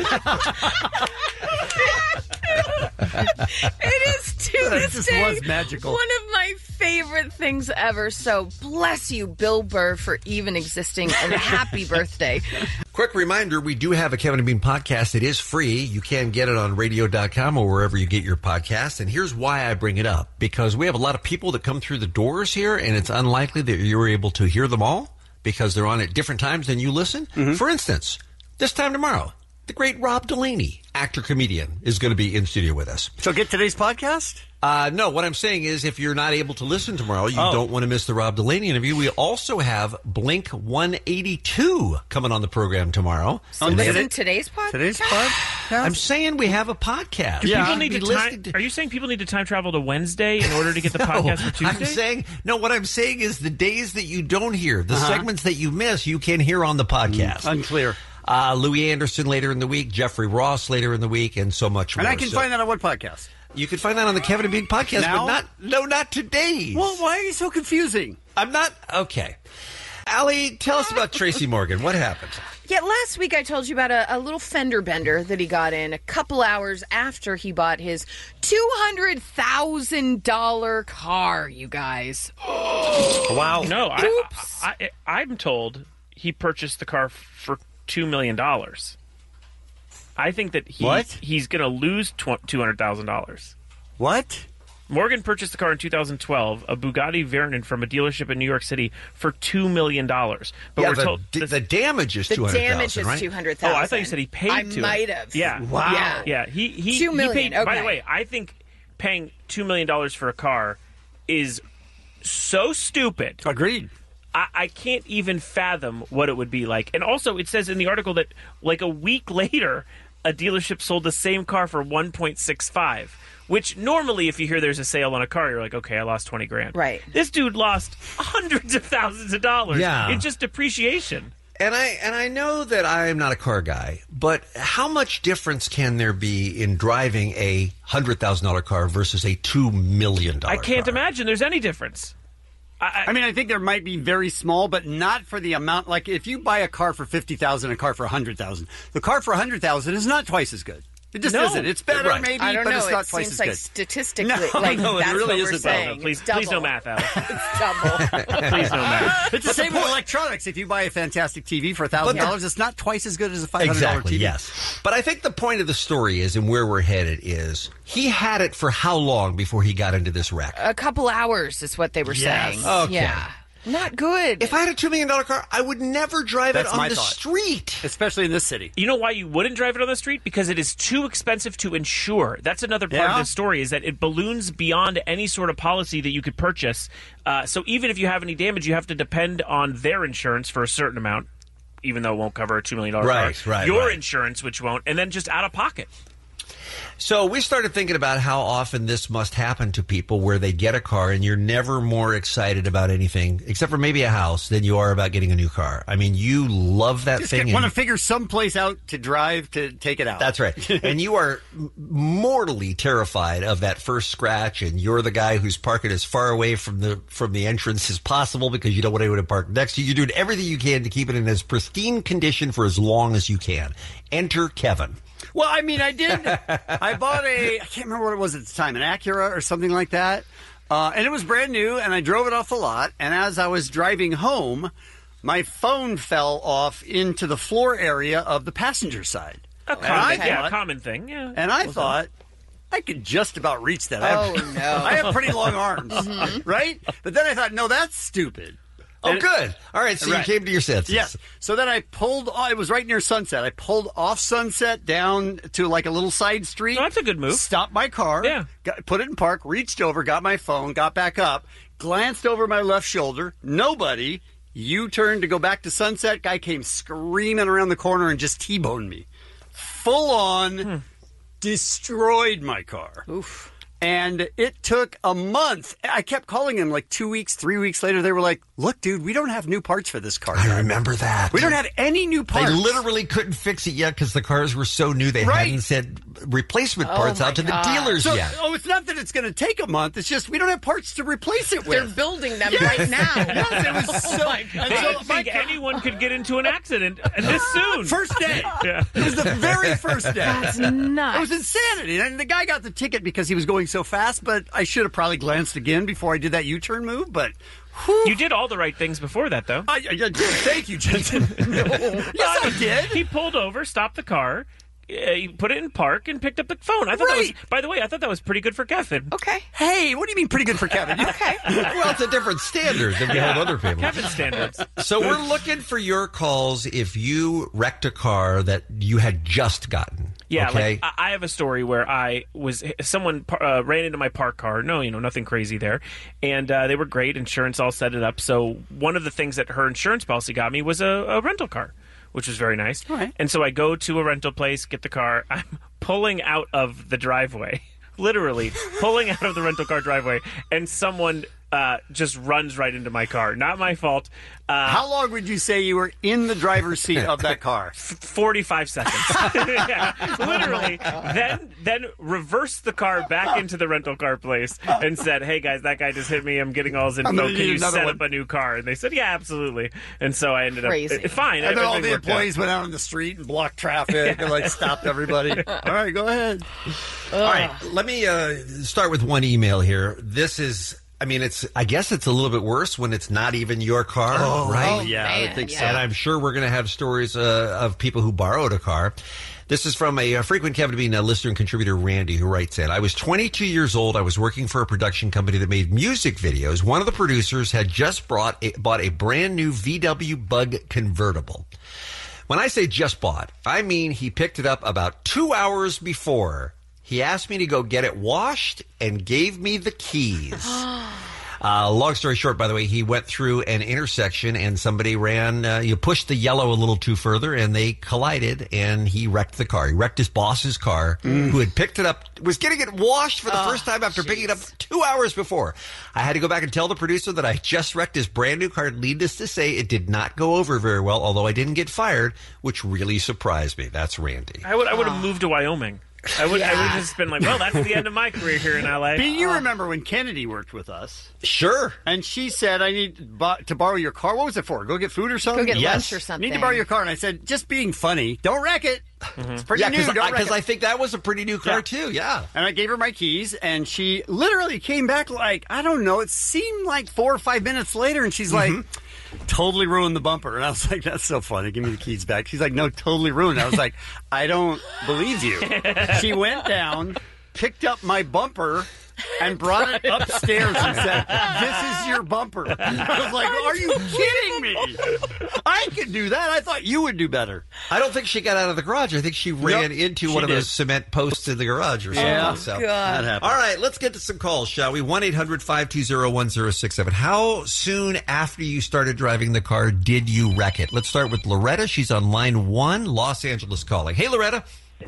It is to That this just day was magical. one of my favorite things ever. So bless you, Bill Burr, for even existing, and happy birthday. Quick reminder, we do have a Kevin and Bean podcast. It is free. You can get it on radio dot com or wherever you get your podcast. And here's why I bring it up. Because we have a lot of people that come through the doors here, and it's unlikely that you're able to hear them all because they're on at different times than you listen. For instance, this time tomorrow, the great Rob Delaney, actor-comedian, is going to be in studio with us. So get today's podcast? Uh, no, what I'm saying is if you're not able to listen tomorrow, you Oh. don't want to miss the Rob Delaney interview. We also have Blink one eighty-two coming on the program tomorrow. So this isn't today's podcast? Today's podcast? I'm saying we have a podcast. Do You people should need be to time, listening to- Are you saying people need to time travel to Wednesday in order to get the podcast for Tuesday? I'm saying no. What I'm saying is the days that you don't hear, the Uh-huh. segments that you miss, you can hear on the podcast. Unclear. Uh, Louis Anderson later in the week, Jeffrey Ross later in the week, and so much more. And I can So find that on what podcast? you can find that on the Kevin and Bean podcast, Now? but not no, not today. Well, why are you so confusing? I'm not okay. Allie, tell us about Tracy Morgan. What happened? Yeah, last week I told you about a, a little fender bender that he got in a couple hours after he bought his two hundred thousand dollars car, you guys. Wow. No, I, I, I, I'm told he purchased the car for two million dollars. I think that he, What? he's going to lose two hundred thousand dollars. What? Morgan purchased the car in two thousand twelve, a Bugatti Veyron from a dealership in New York City for two million dollars. But yeah, we're the, told the, the damage is The two hundred thousand damage is right? two hundred Oh, thousand. I thought you said he paid I to might it. have. Yeah. Wow. Yeah. Yeah, he he, Two million, he paid. By the okay. way, I think paying two million dollars for a car is so stupid. Agreed. I, I can't even fathom what it would be like. And also, it says in the article that like a week later, a dealership sold the same car for one point six five. Which normally, if you hear there's a sale on a car, you're like, okay, I lost twenty grand. Right. This dude lost hundreds of thousands of dollars Yeah. in just depreciation. And I and I know that I'm not a car guy, but how much difference can there be in driving a hundred thousand dollar car versus a two million dollar? I can't imagine there's any difference. I, I mean, I think there might be very small, but not for the amount. Like if you buy a car for fifty thousand, a car for a hundred thousand, the car for a hundred thousand is not twice as good. It just No. isn't. It's better, Right. maybe, I don't but know. it's not It twice seems as like good. statistically, No, like no, it that's really what we're isn't. saying. Please, It's please no double. math, Al. It's double. Please no math. It's the same with electronics. If you buy a fantastic T V for a thousand dollars, it's not twice as good as a five hundred dollar Exactly, T V. yes. But I think the point of the story is, and where we're headed is, he had it for how long before he got into this wreck? A couple hours is what they were Yes. saying. Okay. Yeah. Not good. If I had a two million dollars car, I would never drive That's it on my the thought. street. Especially in this city. You know why you wouldn't drive it on the street? Because it is too expensive to insure. That's another part Yeah. of the story, is that it balloons beyond any sort of policy that you could purchase. Uh, so even if you have any damage, you have to depend on their insurance for a certain amount, even though it won't cover a two million dollars Right, car. right, Your right. insurance, which won't, and then just out of pocket. So we started thinking about how often this must happen to people where they get a car and you're never more excited about anything, except for maybe a house, than you are about getting a new car. I mean, you love that Just thing. want to and- figure someplace out to drive to take it out. That's right. And you are mortally terrified of that first scratch, and you're the guy who's parking as far away from the from the entrance as possible because you don't want anyone to park next to you. You're doing everything you can to keep it in as pristine condition for as long as you can. Enter Kevin. Well, I mean, I did. I bought a, I can't remember what it was at the time, an Acura or something like that. Uh, and it was brand new, and I drove it off the lot. And as I was driving home, my phone fell off into the floor area of the passenger side. A And common, I yeah, thought- common thing. Yeah. And I thought, I could just about reach that. I have, Oh, no. I have pretty long arms, right? But then I thought, no, that's stupid. Oh, And- good. All right, so Right. you came to your senses. Yes. So then I pulled, oh, it was right near Sunset. I pulled off Sunset down to like a little side street. Oh, that's a good move. Stopped my car. Yeah. Got, put it in park, reached over, got my phone, got back up, glanced over my left shoulder. Nobody. U-turned to go back to Sunset. Guy came screaming around the corner and just T-boned me. Full on Hmm. destroyed my car. Oof. And it took a month. I kept calling him like two weeks, three weeks later. They were like, look, dude, we don't have new parts for this car. I yet. remember that. We don't have any new They parts. literally couldn't fix it yet because the cars were so new. They Right. hadn't sent replacement Oh, parts my out to God. the dealers So, yet. oh, it's not that it's going to take a month. It's just we don't have parts to replace it They're with. building them Yes. right now. Yes, it was so. Oh, my and God. They so didn't my think car- anyone could get into an accident this soon. First day. Yeah. It was the very first day. That's nuts. It was insanity. And the guy got the ticket because he was going so fast, but I should have probably glanced again before I did that U-turn move. But You did all the right things before that, though. I, I, I did. Thank you, Jensen. Yes, I did. He pulled over, stopped the car, uh, he put it in park, and picked up the phone. I thought that was. Right. By the way, I thought that was pretty good for Kevin. Okay. Hey, what do you mean pretty good for Kevin? Okay. Well, it's a different standard than we Yeah. hold other people. Kevin standards. So we're looking for your calls if you wrecked a car that you had just gotten. Yeah, Okay. like I I have a story where I was someone uh, ran into my park car. No, you know, nothing crazy there, and uh, they were great. Insurance all set it up. So one of the things that her insurance policy got me was a, a rental car, which was very nice. All right. And so I go to a rental place, get the car. I'm pulling out of the driveway, literally pulling out of the rental car driveway, and someone uh, just runs right into my car. Not my fault. Uh, How long would you say you were in the driver's seat of that car? forty-five seconds. Yeah, literally. Then then reversed the car back into the rental car place and said, "Hey guys, that guy just hit me. I'm getting all his info. I'm gonna Can need you another set one." up a new car?" And they said, "Yeah, absolutely." And so I ended Crazy. up uh, fine. And then all everything the worked out. employees went out on the street and blocked traffic and like stopped everybody. All right, go ahead. All right, let me uh, start with one email here. This is, I mean, it's, I guess it's a little bit worse when it's not even your car, Oh, right? oh, yeah, I would man, think yeah. so. And I'm sure we're going to have stories uh, of people who borrowed a car. This is from a, a frequent Kevin Bean uh, listener and contributor, Randy, who writes in, I was twenty-two years old. I was working for a production company that made music videos. One of the producers had just brought a, bought a brand new V W Bug convertible. When I say just bought, I mean he picked it up about two hours before. He asked me to go get it washed and gave me the keys. Uh, long story short, by the way, he went through an intersection and somebody ran, uh, you pushed the yellow a little too further and they collided and he wrecked the car. He wrecked his boss's car who had picked it up, was getting it washed for the Oh, first time after picking it up two hours before. I had to go back and tell the producer that I just wrecked his brand new car. Needless to say, it did not go over very well, although I didn't get fired, which really surprised me. That's Randy. I would I would have moved to Wyoming. I would I would have just been like, well, that's the end of my career here in L A. But you remember when Kennedy worked with us? Sure. And she said, I need bo- to borrow your car. What was it for? Go get food or something? Go get Yes. lunch or something. Need to borrow your car. And I said, just being funny. Don't wreck it. It's pretty Yeah, new. Don't wreck because it. I think that was a pretty new car Yeah. too. Yeah. And I gave her my keys, and she literally came back like, I don't know, it seemed like four or five minutes later, and she's like, totally ruined the bumper. And I was like, that's so funny. Give me the keys back. She's like, no, totally ruined. I was like, I don't believe you. She went down, picked up my bumper, and brought it upstairs and said, "This is your bumper." I was like, "Are you kidding me? I could do that. I thought you would do better." I don't think she got out of the garage. I think she ran Nope, into she one of did. those cement posts in the garage or something. Yeah, so. God. That happened. All right, let's get to some calls, shall we? one eight hundred five two zero one zero six seven. How soon after you started driving the car did you wreck it? Let's start with Loretta. She's on line one, Los Angeles calling. Hey, Loretta.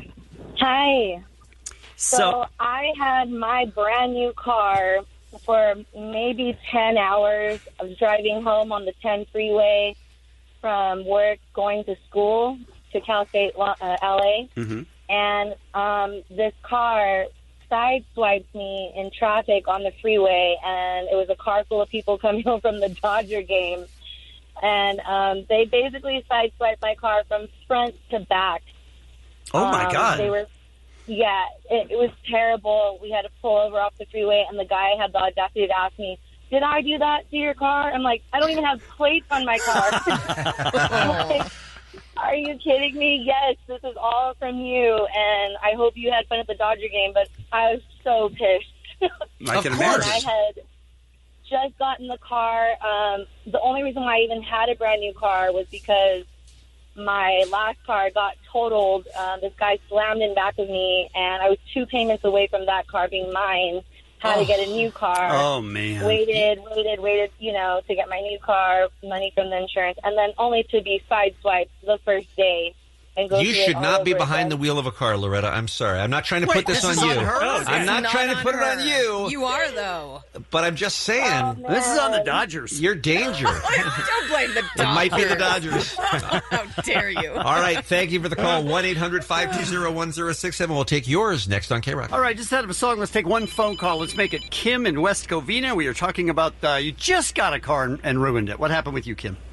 Hi. So, So- I had my brand new car for maybe ten hours. I was driving home on the ten freeway from work going to school to Cal State uh, L A. Mm-hmm. And um, this car sideswiped me in traffic on the freeway, and it was a car full of people coming home from the Dodger game. And um, they basically sideswiped my car from front to back. Oh, my Um, God. They were, yeah, it, it was terrible. We had to pull over off the freeway, and the guy had the audacity to ask me, "Did I do that to your car?" I'm like, "I don't even have plates on my car." I'm like, "Are you kidding me? Yes, this is all from you, and I hope you had fun at the Dodger game." But I was so pissed. I can And imagine. I had just gotten the car. Um, the only reason why I even had a brand new car was because my last car got totaled. Uh, this guy slammed in back of me, and I was two payments away from that car being mine. Had to get a new car. Oh, man. Waited, waited, waited, you know, to get my new car, money from the insurance, and then only to be sideswiped the first day. And go You through it should all not be over behind again. the wheel of a car, Loretta. I'm sorry. I'm not trying to Wait, put this, this on is you. on her? Oh, I'm it's not, not trying to on put it on her. you. You are, though. But I'm just saying, Oh, This is on the Dodgers. you're danger. Don't blame the It Dodgers. might be the Dodgers. How dare you? All right, thank you for the call. one eight hundred five two zero one zero six seven. We'll take yours next on K-Rock. All right, just out of a song. Let's take one phone call. Let's make it Kim in West Covina. We are talking about uh, you just got a car and, and ruined it. What happened with you, Kim?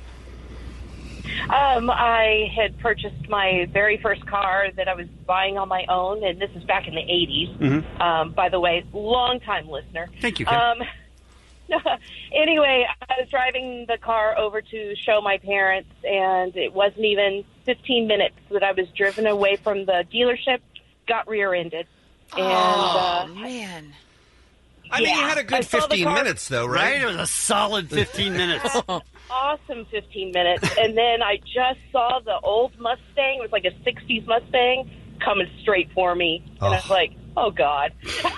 Um, I had purchased my very first car that I was buying on my own, and this is back in the eighties. Mm-hmm. Um, by the way, long-time listener. Thank you, Kim. Um, anyway, I was driving the car over to show my parents, and it wasn't even fifteen minutes that I was driven away from the dealership, got rear-ended. And, Oh, uh, man. I mean, you yeah, had a I good saw the fifteen car- minutes, though, right? Right? It was a solid fifteen minutes. Awesome fifteen minutes. And then I just saw the old Mustang. It was like a sixties Mustang coming straight for me. And I was Oh. like, oh, God.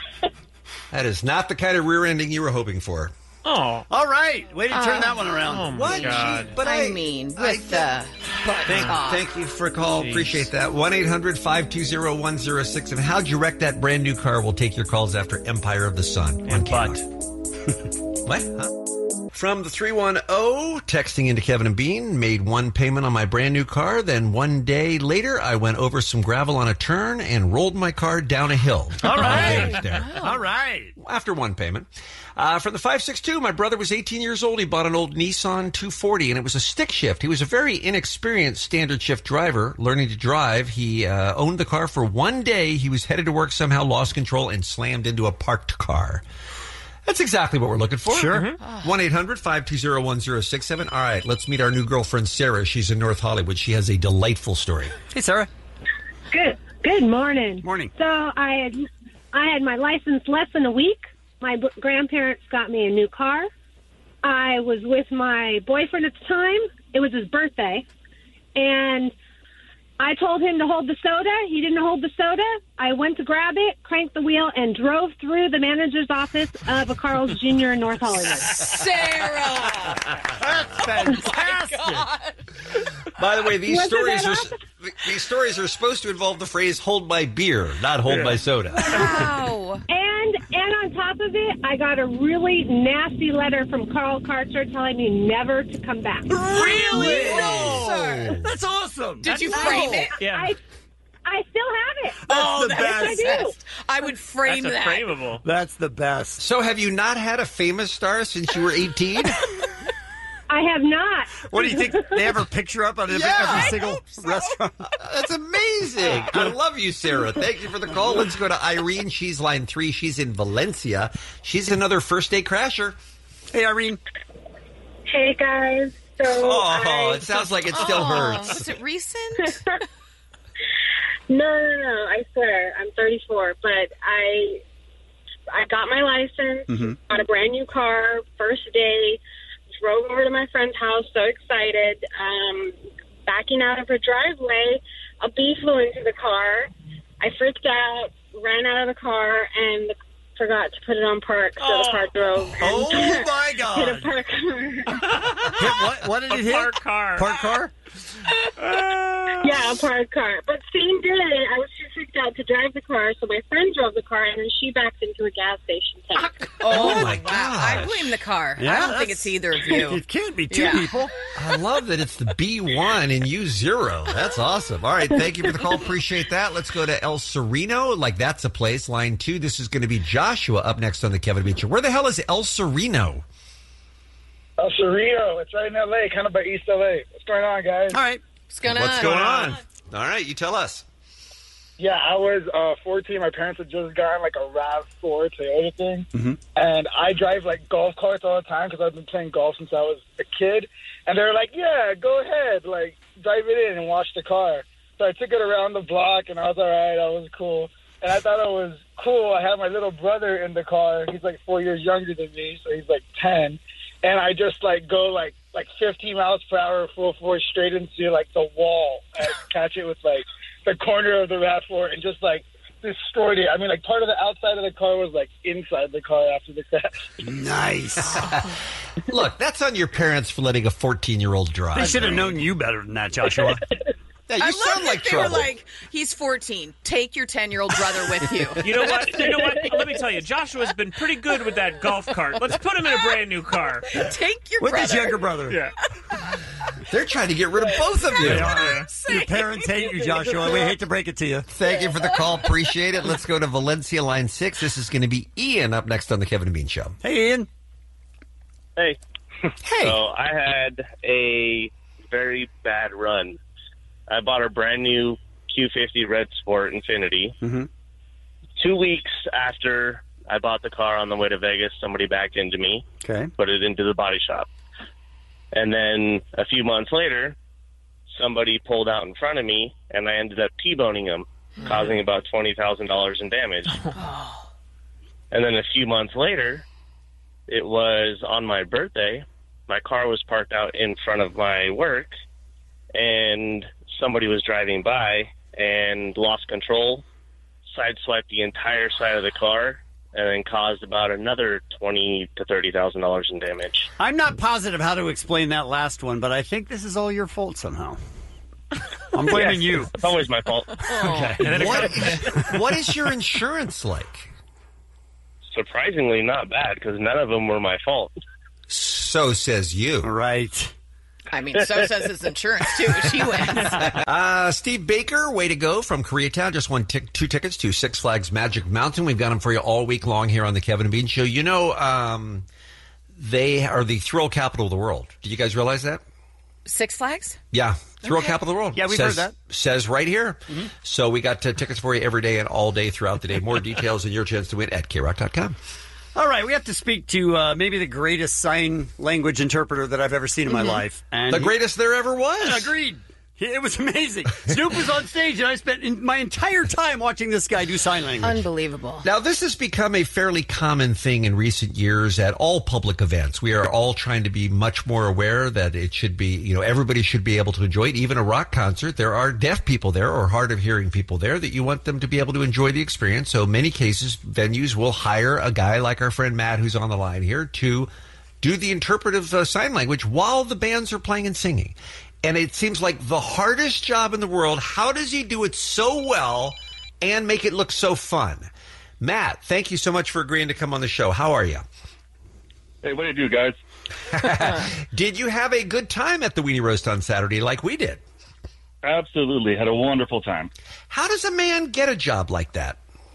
That is not the kind of rear ending you were hoping for. Oh. All right. Way to turn Oh. that one around. Oh, my What? God. But I, I, mean, with I- the butt Thank, top. thank you for a call. Jeez. Appreciate that. one eight hundred five two zero one zero six seven. How'd you wreck that brand new car? We'll take your calls after Empire of the Sun. on And K-Rock. butt. What? Huh? From the three one zero, texting into Kevin and Bean, made one payment on my brand new car. Then one day later, I went over some gravel on a turn and rolled my car down a hill. All right. Right there. All right. After one payment. Uh, from the five six two, my brother was eighteen years old. He bought an old Nissan two forty, and it was a stick shift. He was a very inexperienced standard shift driver, learning to drive. He uh, owned the car for one day. He was headed to work, somehow lost control, and slammed into a parked car. That's exactly what we're looking for. Sure. one eight hundred five two zero one zero six seven. All right, let's meet our new girlfriend, Sarah. She's in North Hollywood. She has a delightful story. Hey, Sarah. Good. Good morning. Morning. So I had I had my license less than a week. My b- grandparents got me a new car. I was with my boyfriend at the time. It was his birthday, and I told him to hold the soda. He didn't hold the soda. I went to grab it, cranked the wheel, and drove through the manager's office of a Carl's Junior in North Hollywood. Sarah! That's fantastic. By the way, these Wasn't stories that are these stories are supposed to involve the phrase "hold my beer," not "hold my soda." Wow. And and on top of it, I got a really nasty letter from Carl Karcher telling me never to come back. Really? No, sir. That's awesome. Did you That's frame cool. it? Yeah. I I still have it. That's Oh, the that's best. the best. I would frame That's a that. frameable. That's the best. So, have you not had a famous star since you were eighteen? I have not. What do you think? They have her picture up on every, Yeah, every I single restaurant? That's amazing. I love you, Sarah. Thank you for the call. Let's go to Irene. She's line three. She's in Valencia. She's another first day crasher. Hey, Irene. Hey guys. So Oh, I, it sounds like it still Oh, hurts. was it recent? no, no, no. I swear, I'm thirty-four, but I I got my license, Mhm. got a brand new car, first day, drove over to my friend's house, so excited. Um, backing out of her driveway, a bee flew into the car. I freaked out, ran out of the car, and forgot to put it on park, so the car drove. And Oh, my God. Hit a park car. what, what did it A hit? parked car. Parked car? Yeah, a parked car. But same day, I was too freaked out to drive the car, so my friend drove the car, and then she backed into a gas station tank. Oh, my wow. I blame the car. Yeah, I don't think that's- it's either of you. It can't be two Yeah. people. I love that it's the B one and you zero. That's awesome. All right, thank you for the call. Appreciate that. Let's go to El Sereno. Like, that's a place. Line two. This is going to be Joshua up next on the Kevin Beach Show. Where the hell is El Sereno? El Cerrito. It's right in L A, kind of by East L A. What's going on, guys? All right. What's going What's going on? All right, you tell us. Yeah, I was uh, fourteen. My parents had just gotten like a RAV four Toyota thing. Mm-hmm. And I drive like golf carts all the time because I've been playing golf since I was a kid. And they were like, yeah, go ahead. Like, drive it in and wash the car. So I took it around the block, and I was all right. I was cool. And I thought it was cool. I had my little brother in the car. He's like four years younger than me, so he's like ten. And I just like go like like fifteen miles per hour full force straight into like the wall and catch it with like the corner of the RAV four and just like destroyed it. I mean, like part of the outside of the car was like inside the car after the crash. Nice. Look, that's on your parents for letting a fourteen-year-old drive. They should have known you better than that, Joshua. Yeah, you I sound love like that trouble. They were like, he's fourteen. Take your ten-year-old brother with you. You know what? You know what? Let me tell you, Joshua's been pretty good with that golf cart. Let's put him in a brand new car. Take your With brother. his younger brother. Yeah. They're trying to get rid of both of you. They are. Your parents hate you, Joshua. We hate to break it to you. Thank you for the call. Appreciate it. Let's go to Valencia, line six. This is going to be Ian up next on the Kevin and Bean Show. Hey, Ian. Hey. Hey. So I had a very bad run. I bought a brand new Q fifty Red Sport Infinity. Mm-hmm. Two weeks after I bought the car on the way to Vegas, somebody backed into me, Okay. put it into the body shop. And then a few months later, somebody pulled out in front of me, and I ended up T-boning them, causing about twenty thousand dollars in damage. And then a few months later, it was on my birthday. My car was parked out in front of my work, and somebody was driving by and lost control, sideswiped the entire side of the car, and then caused about another twenty to thirty thousand dollars in damage. I'm not positive how to explain that last one, but I think this is all your fault somehow. I'm blaming Yeah, you. It's always my fault. Okay. What, what is your insurance like? Surprisingly, not bad because none of them were my fault. So says you. Right. I mean, so says his insurance, too. She wins. Uh, Steve Baker, way to go from Koreatown. Just won t- two tickets to Six Flags Magic Mountain. We've got them for you all week long here on the Kevin and Bean Show. You know, um, they are the thrill capital of the world. Did you guys realize that? Six Flags? Yeah, thrill Okay. capital of the world. Yeah, we've says, heard Says right here. Mm-hmm. So we got uh, tickets for you every day and all day throughout the day. More details and your chance to win at K rock dot com. All right, we have to speak to uh, maybe the greatest sign language interpreter that I've ever seen in my Mhm. life. And The he- greatest there ever was. Agreed. It was amazing. Snoop was on stage, and I spent in my entire time watching this guy do sign language. Unbelievable. Now, this has become a fairly common thing in recent years at all public events. We are all trying to be much more aware that it should be, you know, everybody should be able to enjoy it. Even a rock concert, there are deaf people there or hard of hearing people there that you want them to be able to enjoy the experience. So many cases, venues will hire a guy like our friend Matt, who's on the line here, to do the interpretive uh, sign language while the bands are playing and singing. And it seems like the hardest job in the world. How does he do it so well and make it look so fun? Matt, thank you so much for agreeing to come on the show. How are you? Hey, what do you do, guys? Did you have a good time at the Weenie Roast on Saturday like we did? Absolutely. Had a wonderful time. How does a man get a job like that?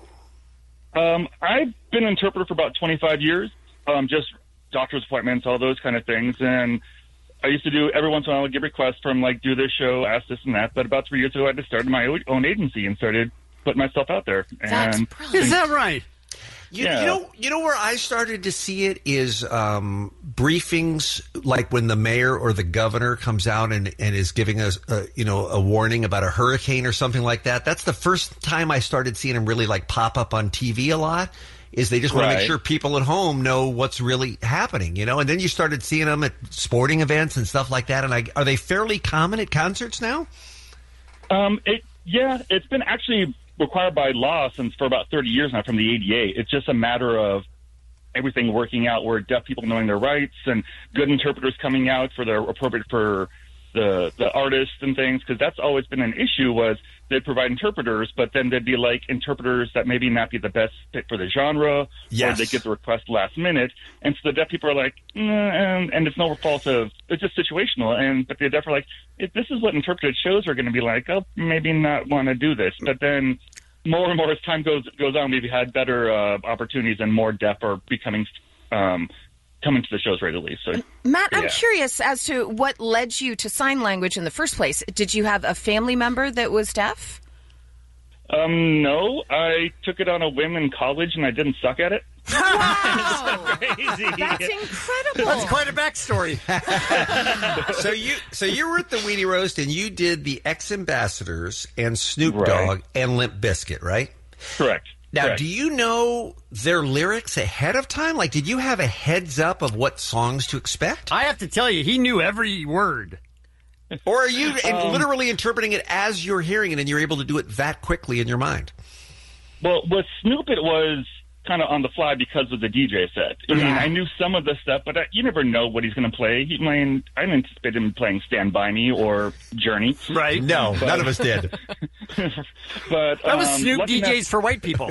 Um, I've been an interpreter for about twenty-five years, um, just doctor's appointments, all those kind of things. And I used to do, every once in a while, I would get requests from, like, do this show, ask this and that. But about three years ago, I just started my own agency and started putting myself out there. That's and Is that right? You, Yeah. you know, you know where I started to see it is um, briefings, like when the mayor or the governor comes out and, and is giving us, a, you know, a warning about a hurricane or something like that. That's the first time I started seeing him really like pop up on T V a lot. is they just want to Right. make sure people at home know what's really happening, you know. And then you started seeing them at sporting events and stuff like that. And I, are they fairly common at concerts now? Um, it yeah, it's been actually required by law since for about thirty years now from the A D A. It's just a matter of everything working out where deaf people knowing their rights and good interpreters coming out for the appropriate for the the artists and things, because that's always been an issue. Was they'd provide interpreters, but then they'd be like interpreters that maybe not be the best fit for the genre, Yes. or they get the request last minute, and so the deaf people are like, mm, and, and it's no fault of it's just situational. And but the deaf are like, if this is what interpreted shows are going to be like, oh, maybe not want to do this. But then more and more as time goes goes on, we've had better uh, opportunities, and more deaf are becoming um, coming to the shows regularly. So, Matt, I'm yeah. curious as to what led you to sign language in the first place. Did you have a family member that was deaf? Um, no, I took it on a whim in college, and I didn't suck at it. Wow. Crazy. That's incredible. That's quite a backstory. so you so you were at the Weenie Roast and you did the X Ambassadors and Snoop Right. Dogg and Limp Bizkit, right? Correct. Now, Correct. do you know their lyrics ahead of time? Like, did you have a heads up of what songs to expect? I have to tell you, he knew every word. Or are you Um, literally interpreting it as you're hearing it and you're able to do it that quickly in your mind? Well, with Snoop, it was kind of on the fly because of the D J set. I mean, Yeah. I knew some of the stuff, but I, you never know what he's going to play. He, I mean, I didn't anticipate him playing Stand By Me or Journey. Right. No, But- none of us did. But That was um, Snoop lucky D Js enough- for white people.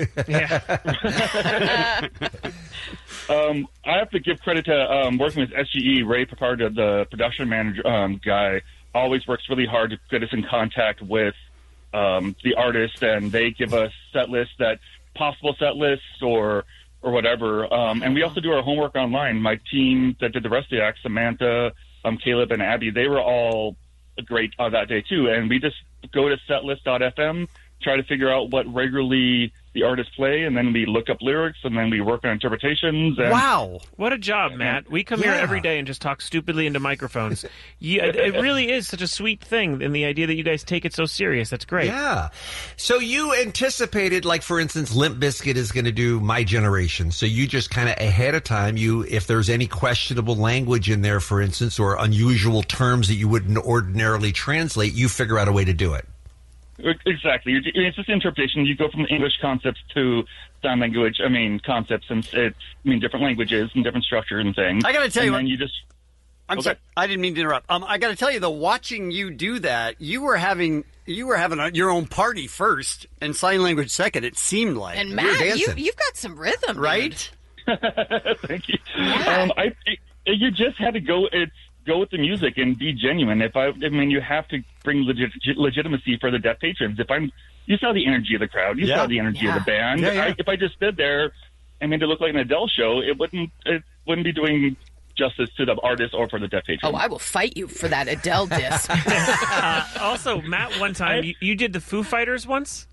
um, I have to give credit to um, working with S G E. Ray Picardo, the production manager um, guy, always works really hard to get us in contact with um, the artist, and they give us set lists that possible set lists or or whatever. Um, and we also do our homework online. My team that did the rest of the act, Samantha, um, Caleb, and Abby, they were all great uh, that day too. And we just go to setlist dot f m, try to figure out what regularly the artists play, and then we look up lyrics, and then we work on interpretations. And Wow. What a job, Matt. We come here Yeah. every day and just talk stupidly into microphones. You, it, it really is such a sweet thing, and the idea that you guys take it so serious. That's great. Yeah. So you anticipated, like, for instance, Limp Bizkit is going to do My Generation. So you just kind of ahead of time, you, if there's any questionable language in there, for instance, or unusual terms that you wouldn't ordinarily translate, you figure out a way to do it. Exactly. You're, it's just interpretation. You go from English concepts to sign language. I mean, concepts, and it's I mean different languages and different structures and things. I got to tell and you, then what- you just. I'm Okay. sorry, I didn't mean to interrupt. Um, I got to tell you, though, watching you do that, you were having you were having a, your own party first and sign language second. It seemed like And You were Matt, you, dancing. you've got some rhythm, right? Thank you. Um, I, it, you just had to go. It's go with the music and be genuine. If I, I mean, you have to bring legit, legitimacy for the deaf patrons. If I'm, you saw the energy of the crowd. You Yeah. saw the energy Yeah. of the band. Yeah, yeah. I, if I just stood there and made it look like an Adele show, it wouldn't. It wouldn't be doing justice to the artist or for the deaf patrons. Oh, I will fight you for that Adele disc. Uh, also, Matt, one time you, you did the Foo Fighters once.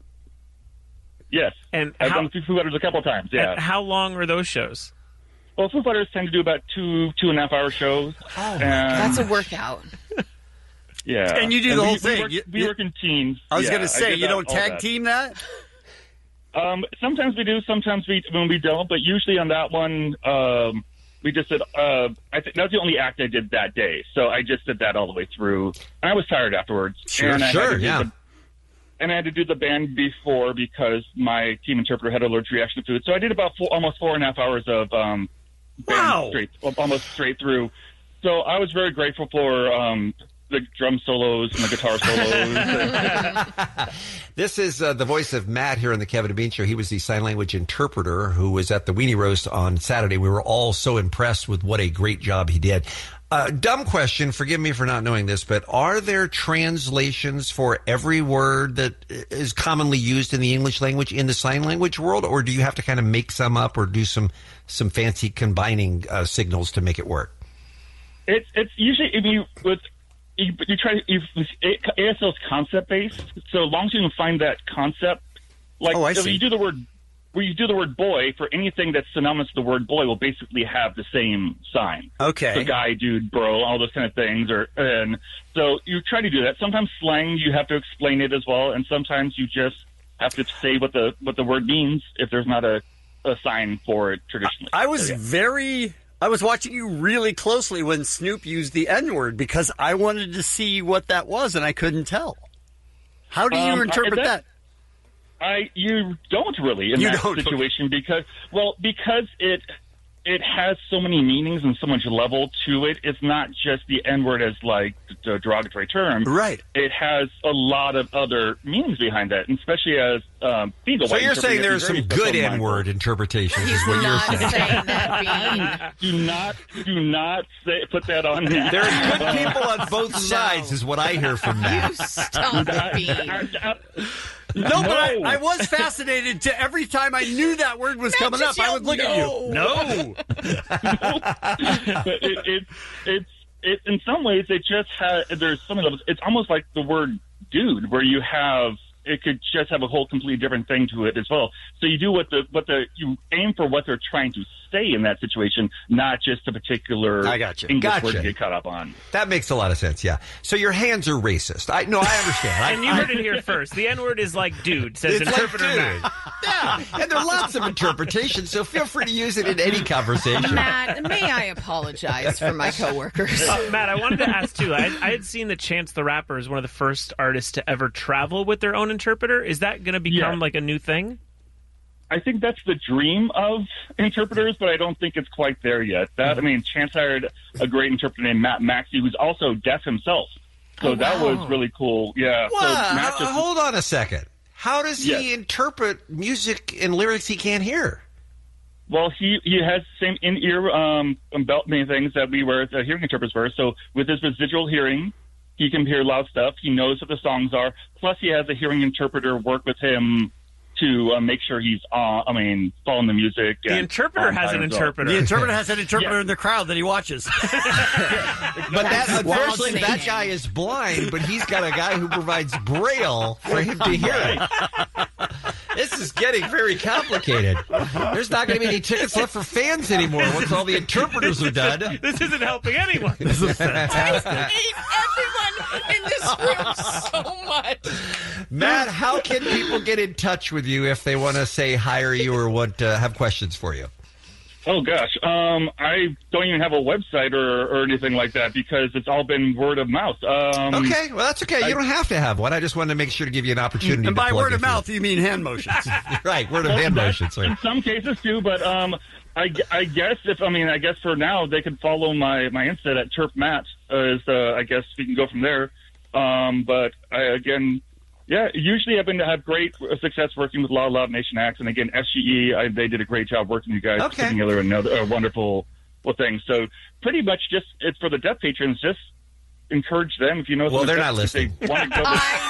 Yes, And I've how, done Foo Fighters a couple of times. Yeah. and how long are those shows? Well, Foo Fighters tend to do about two two and a half hour shows. Oh, That's a workout. yeah. And you do the we, whole we thing. Work, You- we you- work in teams. I was Yeah, going to say, did you that- don't all tag that. team that? Um, sometimes we do, sometimes we when we don't. But usually on that one, um, we just did. Uh, I think that was the only act I did that day. So I just did that all the way through. And I was tired afterwards. Sure, and I had sure, to do yeah. the- and I had to do the band before because my team interpreter had allergic reaction to food. So I did about four, almost four and a half hours of um, band Wow. straight, well, almost straight through. So I was very grateful for um, the drum solos and the guitar solos. This is uh, the voice of Matt here on the Kevin and Bean Show. He was the sign language interpreter who was at the Weenie Roast on Saturday. We were all so impressed with what a great job he did. Uh, dumb question, forgive me for not knowing this, but are there translations for every word that is commonly used in the English language in the sign language world, or do you have to kind of make some up or do some some fancy combining uh, signals to make it work? It's it's usually if you with you, you try you, A S L is concept based. So as long as you can find that concept, like Oh, I if see. you do the word where you do the word boy for anything that's synonymous to the word boy will basically have the same sign. Okay. So guy, dude, bro, all those kind of things. Or and so you try to do that. Sometimes slang you have to explain it as well, and sometimes you just have to say what the what the word means if there's not a a sign for it traditionally. I was So, yeah. very. I was watching you really closely when Snoop used the N word because I wanted to see what that was and I couldn't tell. How do you Um, interpret I- that? I you don't really in You that don't. situation because well because it it has so many meanings and so much level to it. It's not just the N word as like the derogatory term, right? It has a lot of other meanings behind that, and especially as um, being a So white you're saying interpreter, there's it's some very good mindful. N-word interpretations is He's what you're not saying. saying that, Bean. Do not, do not say, put that on me. There are good people on both sides is what I hear from that. You stop it, Bean. No, but I, I was fascinated to every time I knew that word was coming up, just I would look yelled, at you. No. but it, it, it's it, in some ways it just has there's some levels. It's almost like the word dude, where you have it could just have a whole completely different thing to it as well. So you do what the what the you aim for what they're trying to say in that situation, not just a particular I gotcha. English Gotcha. word to get caught up on. That makes a lot of sense, yeah. So your hands are racist. I No, I understand. I, And you I- heard it here first. The N-word is like dude, says It's like interpreter dude. Matt. Yeah, and there are lots of interpretations, so feel free to use it in any conversation. Matt, may I apologize for my coworkers? Uh, Matt, I wanted to ask too. I, I had seen that Chance the Rapper is one of the first artists to ever travel with their own interpreter. Is that going to become Yeah. like a new thing? I think that's the dream of interpreters, but I don't think it's quite there yet. That I mean, Chance hired a great interpreter named Matt Maxey, who's also deaf himself. So Oh, that wow. was really cool. Yeah. Wow, So Matt just, hold on a second. How does he Yes. interpret music and lyrics he can't hear? Well, he, he has the same in-ear um, belt many things that we were the hearing interpreters were. So with his residual hearing, he can hear loud stuff. He knows what the songs are. Plus, he has a hearing interpreter work with him to uh, make sure he's, uh, I mean, following the music. The and interpreter on has time an as well. interpreter. The interpreter has an interpreter in the crowd that he watches. But that, That's unfortunately, that fascinating. guy is blind, but he's got a guy who provides Braille for him to hear it. This is getting very complicated. There's not going to be any tickets left for fans anymore once all the interpreters are done. This isn't helping anyone. This is fantastic. I hate everyone in this room so much. Matt, how can people get in touch with you if they want to say hire you or want to have questions for you? Oh gosh, um, I don't even have a website or, or anything like that because it's all been word of mouth. Um, Okay, well, that's okay. You I- don't have to have one. I just wanted to make sure to give you an opportunity. And to by plug word it of for you. mouth, you mean hand motions. Right, word of Well, hand that's- motions. Sorry. In some cases too, but um, I, gu- I guess if I mean I guess for now they could follow my my Insta at Chirp Matt. Uh, is uh, I guess we can go from there. Um, but I, again, yeah, usually I've been to have great success working with Loud Loud Nation Acts, and again S G E. I, they did a great job working with you guys, Okay. putting together another a wonderful well thing. So pretty much just it's for the deaf patrons. Just encourage them if you know. Well, some they're deaf- not listening. if they want to go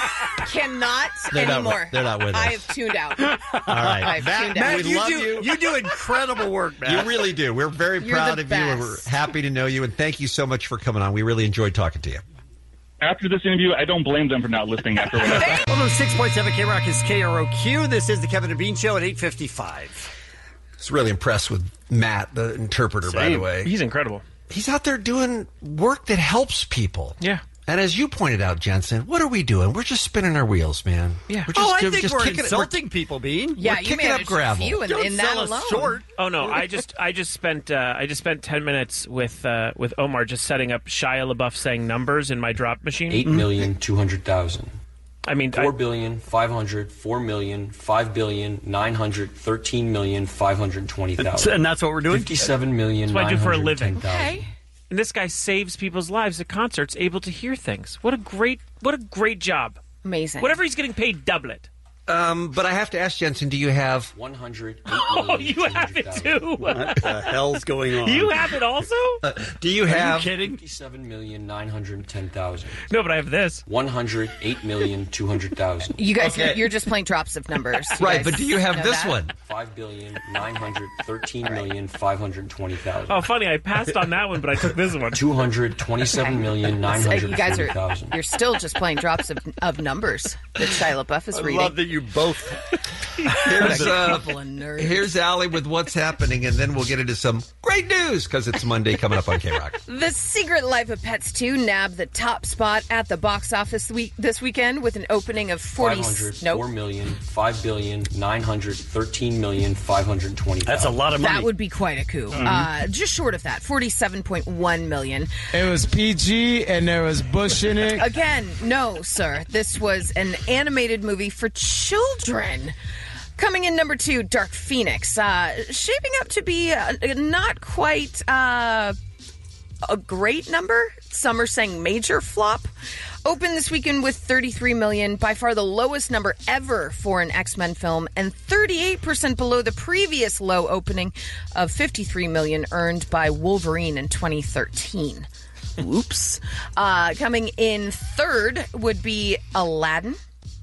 I cannot They're not- anymore. they're not with I us. have tuned out. All right, I've Matt, tuned Matt, out. we you love do, you. You do incredible work, You man. really do. We're very You're proud the of you, and we're best. happy to know you. And thank you so much for coming on. We really enjoyed talking to you. After this interview, I don't blame them for not listening after what I said. one oh six point seven K Rock is K R O Q. This is the Kevin and Bean Show at eight fifty-five. I was really impressed with Matt, the interpreter, by the way. He's incredible. He's out there doing work that helps people. Yeah. And as you pointed out, Jensen, what are we doing? We're just spinning our wheels, man. Yeah. We're just, Oh, I we're think just we're kicking it- insulting people, Bean. Yeah, We're you kicking up managed a gravel. few in, Don't in that sell us alone. short. Oh no! I just I just spent uh, I just spent ten minutes with uh, with Omar just setting up Shia LaBeouf saying numbers in my drop machine. Eight million two hundred thousand. I mean, Four I, billion five hundred four million five billion nine hundred thirteen million five hundred twenty thousand. And that's what we're doing? Fifty-seven million That's what I do for a nine hundred ten living. thousand. Okay. and this guy saves people's lives at concerts, able to hear things. What a great what a great job! Amazing. Whatever he's getting paid, double it. Um, but I have to ask Jensen, do you have one hundred? Oh, you have it too. What the hell's going on? You have it also? Uh, do you Are have? you kidding? Fifty-seven million nine hundred ten thousand. No, but I have this. One hundred eight million two hundred thousand. You guys, Okay. you're just playing drops of numbers. You Right, guys but do you have know this that? one? Five billion nine hundred thirteen million five hundred twenty thousand. Oh, funny! I passed on that one, but I took this one. Two hundred twenty-seven million nine So hundred you guys forty are thousand. you're still just playing drops of, of numbers that Shia LaBeouf is I reading. love that You both. Here's, What a uh, couple of nerds. here's Allie with what's happening, and then we'll get into some great news because it's Monday coming up on K-Rock. The Secret Life of Pets two nabbed the top spot at the box office week this weekend with an opening of forty. five hundred, Nope. four million, five billion, nine hundred, thirteen million, five hundred twenty thousand. That's a lot of money. That would be quite a coup. Mhm. Uh, just short of that, forty-seven point one million. It was P G and there was Bush in it. Again, no, sir. This was an animated movie for children. Coming in number two, Dark Phoenix. Uh, shaping up to be uh, not quite uh, a great number. Some are saying major flop. Opened this weekend with thirty-three million, by far the lowest number ever for an X-Men film, and thirty-eight percent below the previous low opening of fifty-three million earned by Wolverine in twenty thirteen. Oops. Uh, coming in third would be Aladdin.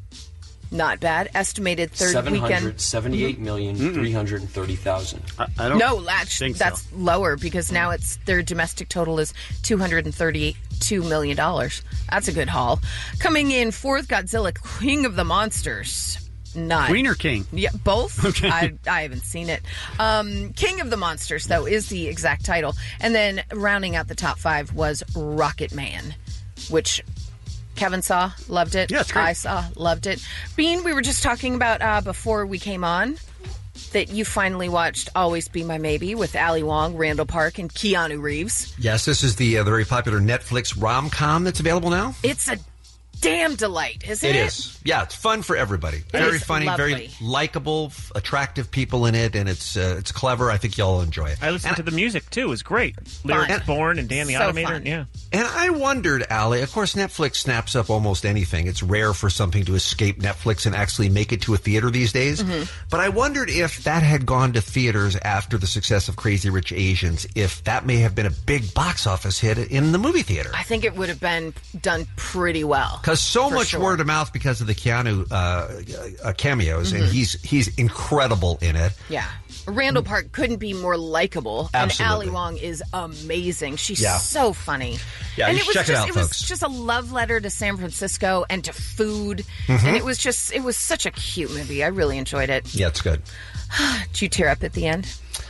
Not bad. Estimated third seven weekend. hundred seventy-eight million, three hundred thirty thousand. I No, that's, that's lower because now it's their domestic total is two hundred thirty-two million dollars. That's a good haul. Coming in fourth, Godzilla, King of the Monsters. Not Queen or King? Yeah, both. Okay. I, I haven't seen it. Um, King of the Monsters, though, is the exact title. And then rounding out the top five was Rocket Man, which Kevin saw, loved it. Yeah, it's great. I saw, loved it. Bean, we were just talking about uh, before we came on that you finally watched Always Be My Maybe with Ali Wong, Randall Park, and Keanu Reeves. Yes, this is the, uh, the very popular Netflix rom-com that's available now. It's a damn delight, isn't it? It is. Yeah, it's fun for everybody. It very is funny, lovely. very likable, f- attractive people in it, and it's uh, it's clever. I think y'all will enjoy it. I listened And- to the music too. It was great. Lyrics And- Born and Dan the So Automator. fun. Yeah. And I wondered, Allie, of course, Netflix snaps up almost anything. It's rare for something to escape Netflix and actually make it to a theater these days. Mm-hmm. But I wondered if that had gone to theaters after the success of Crazy Rich Asians, if that may have been a big box office hit in the movie theater. I think it would have been done pretty well. Because so For much sure. word of mouth because of the Keanu uh, uh, cameos, and Mhm. he's he's incredible in it. Yeah. Randall Park couldn't be more likable, Absolutely. and Ali Wong is amazing. She's Yeah. so funny. Yeah, and you it should was check it just, out, it was folks. just a love letter to San Francisco and to food, Mhm. and it was just it was such a cute movie. I really enjoyed it. Yeah, it's good. Did you tear up at the end?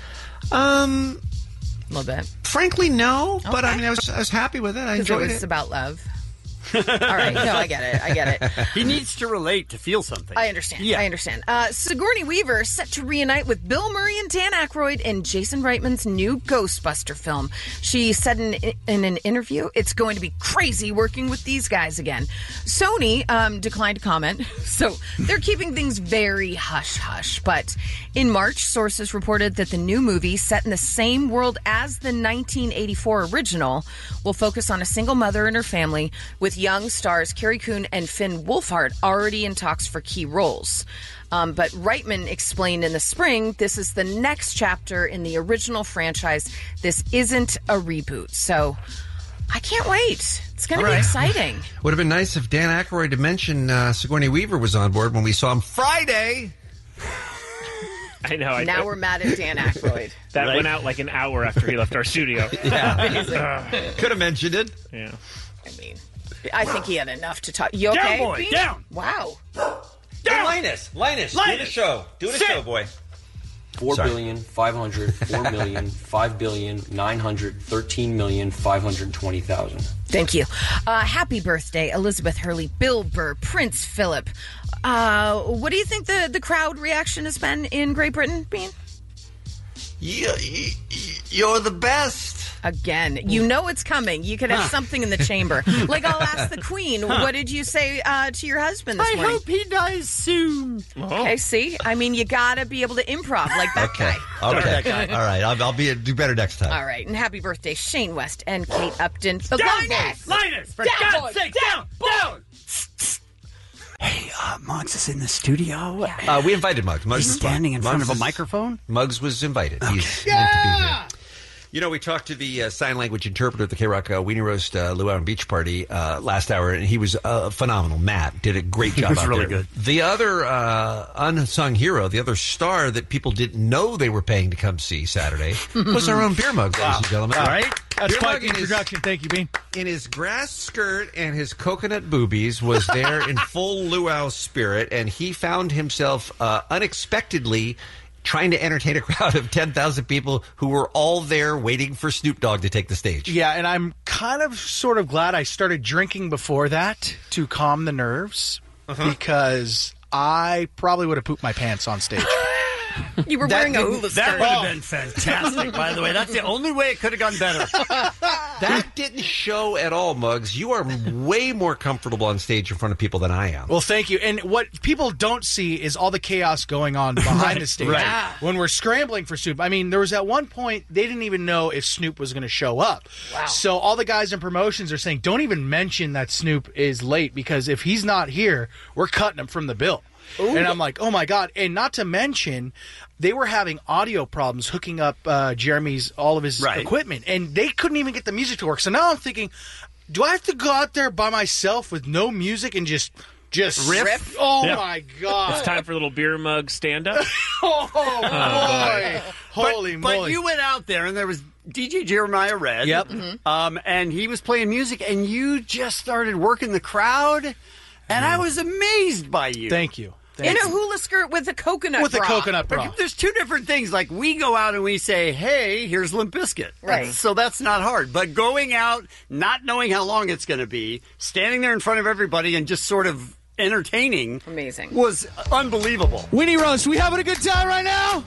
Um, a little bit. Frankly, no. But I mean, I was I was happy with it. I Because it enjoyed was it. about love. All right, no, I get it. I get it. He needs to relate to feel something. I understand. Yeah. I understand. Uh, Sigourney Weaver set to reunite with Bill Murray and Dan Aykroyd in Jason Reitman's new Ghostbuster film. She said in, in an interview, "It's going to be crazy working with these guys again." Sony um, declined to comment, so they're keeping things very hush hush. But in March, sources reported that the new movie, set in the same world as the nineteen eighty-four original, will focus on a single mother and her family, with young stars Carrie Coon and Finn Wolfhard already in talks for key roles. Um, but Reitman explained in the spring, this is the next chapter in the original franchise. This isn't a reboot. So I can't wait. It's going All to be right. exciting. Would have been nice if Dan Aykroyd had mentioned uh, Sigourney Weaver was on board when we saw him Friday. I know. I, Now we're mad at Dan Aykroyd. That Right. went out like an hour after he left our studio. Yeah. Could have mentioned it. Yeah. I mean, I think he had enough to talk. You Down, okay? boy, Pete? down. Wow. Hey, Linus, Linus, do the show. Do the Sit. show, boy. Four Sorry. billion, five hundred, four million, five billion, nine hundred, thirteen million, five hundred twenty thousand. Thank you. Uh, happy birthday, Elizabeth Hurley, Bill Burr, Prince Philip. Uh, what do you think the, the crowd reaction has been in Great Britain, Bean? Yeah, you're the best. Again, you know it's coming. You could have Huh. something in the chamber. Like, I'll ask the Queen, Huh. what did you say uh, to your husband this I morning? hope he dies soon. Okay, see? I mean, you gotta be able to improv like that Okay. guy. Okay. That guy. All right. I'll, I'll be do better next time. All right, and happy birthday, Shane West and Kate Upton. Down, Linus! boys! Linus, for Down, God's boys! sake, down, down! Hey, uh, Muggs is in the studio. Uh, we invited Muggs. Muggs He's is fine. standing in front Muggs of a is- microphone. Muggs was invited. He's meant to be here. You know, we talked to the uh, sign language interpreter at the K-Rock uh, Weenie Roast uh, Luau Beach Party uh, last hour, and he was uh, phenomenal. Matt did a great job. He was out really there. good. The other uh, unsung hero, the other star that people didn't know they were paying to come see Saturday was our own Beer Mug, ladies and gentlemen. Wow. All right? That's Beer quite Mug the in his- introduction. Thank you, Bean. In his grass skirt and his coconut boobies was there in full luau spirit, and he found himself uh, unexpectedly trying to entertain a crowd of ten thousand people who were all there waiting for Snoop Dogg to take the stage. Yeah, and I'm kind of sort of glad I started drinking before that to calm the nerves Uh-huh. because I probably would have pooped my pants on stage. You were That wearing a didn't- hula That skirt. would have been fantastic, by the way. That's the only way it could have gone better. That didn't show at all, Muggs. You are way more comfortable on stage in front of people than I am. Well, thank you. And what people don't see is all the chaos going on behind Right, the stage right. Yeah. when we're scrambling for Snoop. I mean, there was at one point they didn't even know if Snoop was going to show up. Wow. So all the guys in promotions are saying, don't even mention that Snoop is late because if he's not here, we're cutting him from the bill. Ooh. And I'm like, oh my God. And not to mention, they were having audio problems hooking up uh, Jeremy's, all of his Right. equipment. And they couldn't even get the music to work. So now I'm thinking, do I have to go out there by myself with no music and just just Riff? Oh Yep. my God. It's time for a little beer mug stand up. Oh boy. But- Holy but, moly. you went out there and there was D J Jeremiah Red. Yep. Mm-hmm. Um, and he was playing music and you just started working the crowd. And I was amazed by you. Thank you. In a hula skirt with a coconut With a bra. coconut bra. There's two different things. Like, we go out and we say, hey, here's Limp Bizkit. Right. That's- So that's not hard. But going out, not knowing how long it's going to be, standing there in front of everybody and just sort of entertaining. Amazing. Was unbelievable. Weenie Roast, we having a good time right now?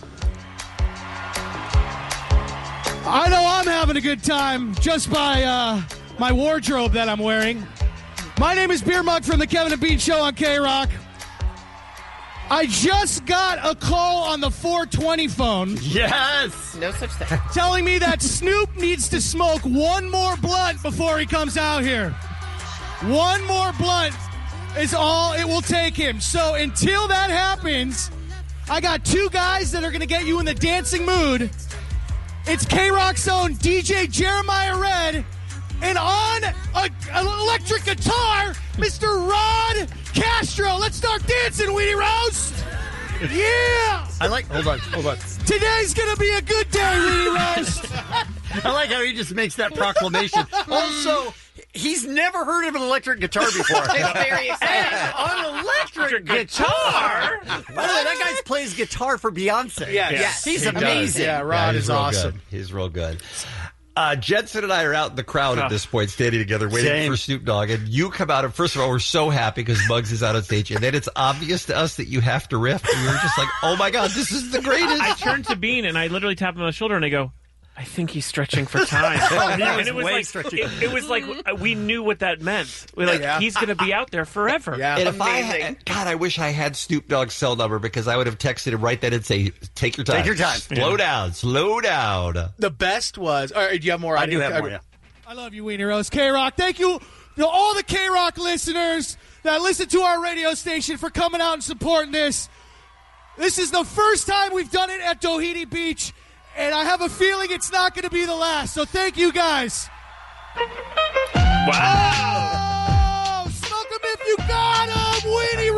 I know I'm having a good time just by uh, my wardrobe that I'm wearing. My name is Beer Mug from the Kevin and Bean Show on K-Rock. I just got a call on the four twenty phone. Yes! No such thing. Telling me that Snoop needs to smoke one more blunt before he comes out here. One more blunt is all it will take him. So until that happens, I got two guys that are going to get you in the dancing mood. It's K-Rock's own D J Jeremiah Red, and on a, an electric guitar, Mister Rod Castro. Let's start dancing, Weenie Roast. Yeah. I like, hold on, hold on. Today's going to be a good day, Weenie Roast. I like how he just makes that proclamation. Also, he's never heard of an electric guitar before. It's very exciting. On electric guitar? By the way, that guy plays guitar for Beyonce. Yes. Yes. He's He does. amazing. Yeah, Rod he's is real awesome. good. He's real good. Uh, Jensen and I are out in the crowd at Oh. this point, standing together, waiting Same. for Snoop Dogg. And you come out, and first of all, we're so happy because Muggs is out on stage. And then it's obvious to us that you have to riff. And we were just like, oh my God, this is the greatest. I turned to Bean and I literally tapped him on the shoulder and I go, I think he's stretching for time. Oh, he and was it was way like stretching. it, it was like we knew what that meant. We're like, Yeah. he's going to be out there forever. Yeah. And if I had, God, I wish I had Snoop Dogg's cell number because I would have texted him right then and say, take your time. Take your time. Slow Yeah. down. Slow down. The best was. All right, do you have more? I do have more, yeah. I love you, Weenie Roast. K-Rock, thank you to all the K-Rock listeners that listen to our radio station for coming out and supporting this. This is the first time we've done it at Doheny Beach, and I have a feeling it's not going to be the last. So thank you, guys. Wow. Oh, smoke 'em if you got 'em, Weenie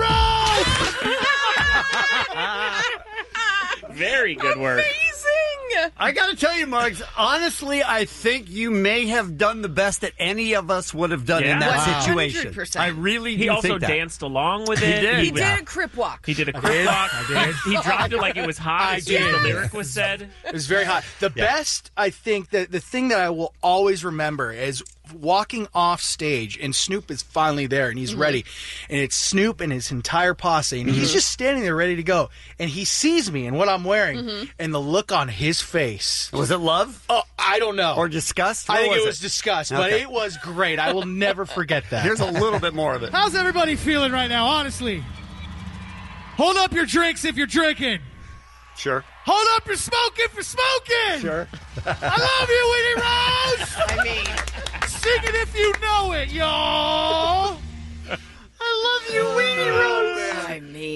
Roast. Very good work. Amazing. I got to tell you, Muggs, honestly, I think you may have done the best that any of us would have done in Yeah. that Wow. situation. one hundred percent. I really do He also think that. danced along with He it. did. He did yeah. a crip walk. He did a crip walk. He dropped it like it was hot I as soon as did. the lyric was said. It was very hot. The best, I think, that the thing that I will always remember is walking off stage, and Snoop is finally there, and he's Mm-hmm. ready, and it's Snoop and his entire posse, and he's just standing there ready to go, and he sees me and what I'm wearing, Mm-hmm. and the look on his face. Was it love? Oh, I don't know. Or disgust? I What think was it was disgust, but Okay. it was great. I will never forget that. Here's a little bit more of it. How's everybody feeling right now, honestly? Hold up your drinks if you're drinking. Sure. Hold up your smoking for smoking. Sure. I love you, Weenie Rose. I mean, Sing it if you know it, y'all. I love you, Weenie Rose. I mean.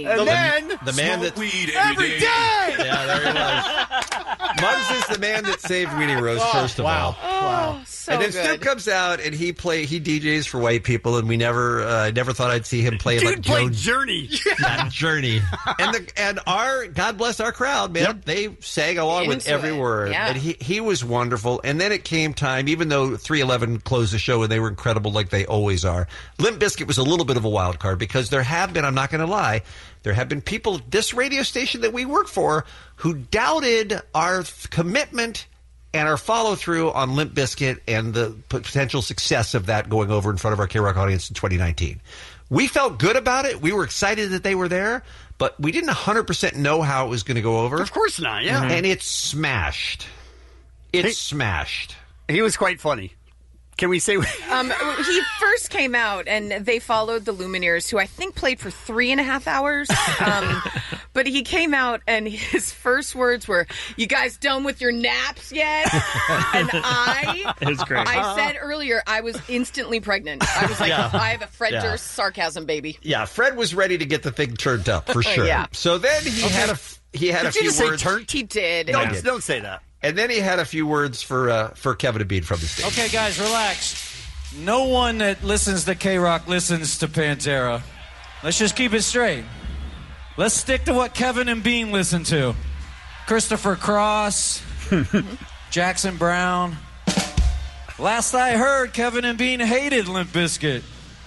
And the, then the man that weed every day. Yeah, there he was. Muggs is the man that saved Weenie Roast. Oh, first of wow. all, Oh, so and then good. Snoop comes out and he play he D Js for white people, and we never uh, I never thought I'd see him play Dude like played Joe Journey. Yeah, Journey. And the and our God bless our crowd, man. Yep. They sang along with Into every it, word, yeah. and he he was wonderful. And then it came time, even though three eleven closed the show and they were incredible like they always are. Limp Bizkit was a little bit of a wild card because there have been, I'm not going to lie, there have been people at this radio station that we work for who doubted our th- commitment and our follow-through on Limp Bizkit and the p- potential success of that going over in front of our K-Rock audience in twenty nineteen. We felt good about it. We were excited that they were there, but we didn't one hundred percent know how it was going to go over. Of course not, yeah. And it smashed. It He- smashed. He was quite funny. Can we say... Um, he first came out, and they followed the Lumineers, who I think played for three and a half hours. Um, but he came out, and his first words were, "You guys done with your naps yet?" And I, It was great. I said earlier, I was instantly pregnant. I was like, Yeah. I have a Fred Yeah. Durst sarcasm baby. Yeah, Fred was ready to get the thing turned up for sure. Yeah. So then he had a f- he had Did a you few just say words. turnt? He did. Don't, Yeah. don't say that. And then he had a few words for uh, for Kevin Embiid from the stage. Okay, guys, relax. No one that listens to K-Rock listens to Pantera. Let's just keep it straight. Let's stick to what Kevin and Bean listen to. Christopher Cross, Jackson Brown. Last I heard, Kevin and Bean hated Limp Bizkit.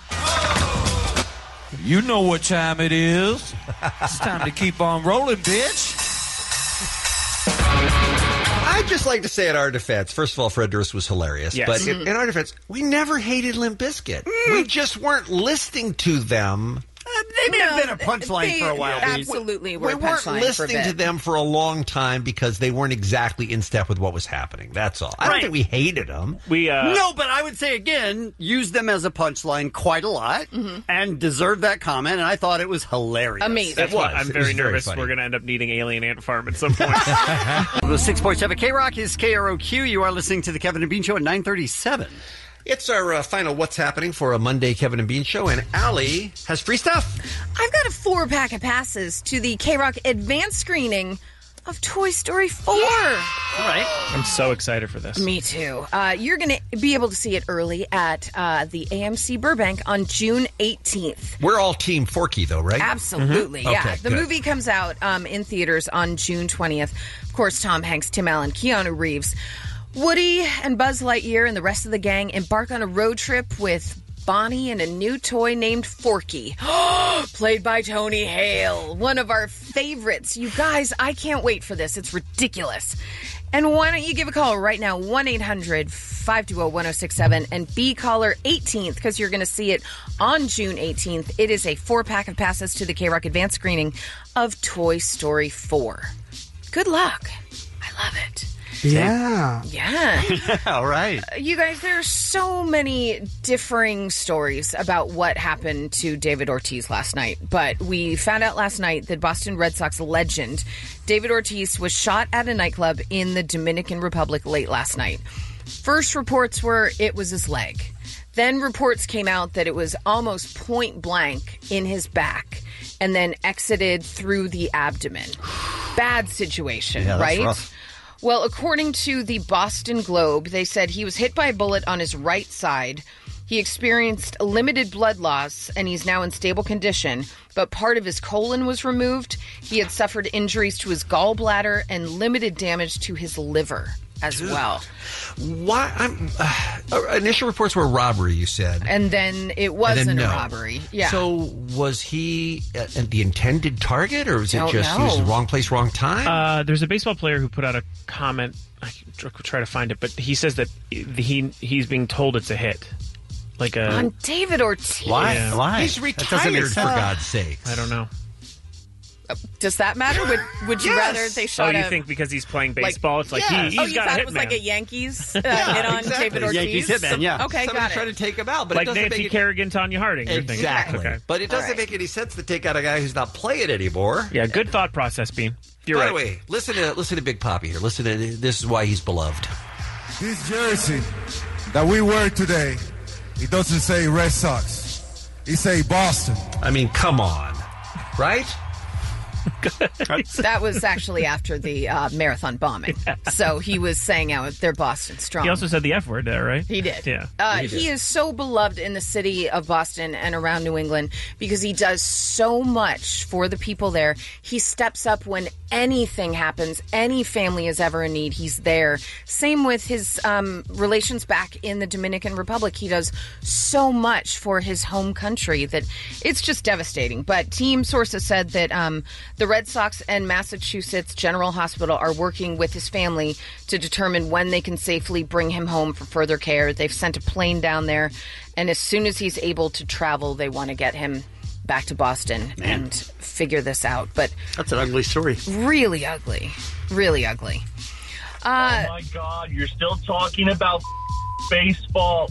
You know what time it is. It's time to keep on rolling, bitch. I'd just like to say in our defense, first of all, Fred Durst was hilarious. Yes. But Mm-hmm. in, in our defense, we never hated Limp Bizkit. We just weren't listening to them. Uh, they may have been a punchline They for a while. Bean. Absolutely, were We a weren't punchline for a listening bit. to them for a long time because they weren't exactly in step with what was happening. That's all. I don't Right. think we hated them. We uh, No, but I would say again, use them as a punchline quite a lot and deserve that comment. And I thought it was hilarious. Amazing. That's It why was. I'm It very was very nervous. funny. We're going to end up needing Alien Ant Farm at some point. The six point seven K Rock is K R O Q. You are listening to the Kevin and Bean Show at nine thirty-seven. It's our uh, final What's Happening for a Monday Kevin and Bean show, and Allie has free stuff. I've got a four pack of passes to the K-Rock advanced screening of Toy Story four. All right. I'm so excited for this. Me too. Uh, you're going to be able to see it early at uh, the A M C Burbank on June eighteenth. We're all Team Forky, though, right? Absolutely, Mhm. yeah. Okay, the good. movie comes out um, in theaters on June twentieth. Of course, Tom Hanks, Tim Allen, Keanu Reeves. Woody and Buzz Lightyear and the rest of the gang embark on a road trip with Bonnie and a new toy named Forky, played by Tony Hale, one of our favorites. You guys, I can't wait for this. It's ridiculous. And why don't you give a call right now, one eight hundred five two zero one zero six seven, and be caller eighteenth, because you're going to see it on June eighteenth. It is a four-pack of passes to the K-Rock advanced screening of Toy Story four. Good luck. I love it. Yeah. Yeah. All right. You guys, there are so many differing stories about what happened to David Ortiz last night. But we found out last night that Boston Red Sox legend David Ortiz was shot at a nightclub in the Dominican Republic late last night. First reports were it was his leg. Then reports came out that it was almost point blank in his back and then exited through the abdomen. Bad situation, Yeah, that's right? rough. Well, according to the Boston Globe, they said he was hit by a bullet on his right side. He experienced limited blood loss, and he's now in stable condition, but part of his colon was removed. He had suffered injuries to his gallbladder and limited damage to his liver as well. Why? I'm, uh, initial reports were robbery, you said. And then it And wasn't then no. a robbery. Yeah. So was he uh, the intended target, or was it Don't just he was know. the wrong place, wrong time? Uh, there's a baseball player who put out a comment. I can tr- try to find it, but he says that he he's being told it's a hit. Like a on David Ortiz. Why? Yeah. Why? He's That doesn't make retired, for sense. God's sake. I don't know. Does that matter? Would Would you Yes. rather they Oh, shot you a... think because he's playing like- baseball, it's like Yes. he, oh, he's you got thought a it was like a hitman. Yankees uh, hit on exactly. David Ortiz? Yankees hitman, yeah. Okay, Somebody got trying it. to take him out, but Like it doesn't Nancy make Kerrigan, Tanya Harding. it, you're thinking. exactly. Okay. But it doesn't All right. make any sense to take out a guy who's not playing anymore. Yeah, good thought process, Bean. You're By right. the way, listen to listen to Big Papi here. Listen to this is why he's beloved. This jersey that we wear today, it doesn't say Red Sox. It say Boston. I mean, come on, right? That was actually after the uh, marathon bombing. Yeah. So he was saying out they're Boston strong. He also said the F word there, right? He did. Yeah. Uh, he, did. he is so beloved in the city of Boston and around New England because he does so much for the people there. He steps up when anything happens, any family is ever in need, he's there. Same with his um, relations back in the Dominican Republic. He does so much for his home country that it's just devastating. But team sources said that um, the Red Sox and Massachusetts General Hospital are working with his family to determine when they can safely bring him home for further care. They've sent a plane down there, and as soon as he's able to travel, they want to get him back to Boston Man. and figure this out. But that's an ugly story. Really ugly. Really ugly. Uh, oh, my God. You're still talking about baseball.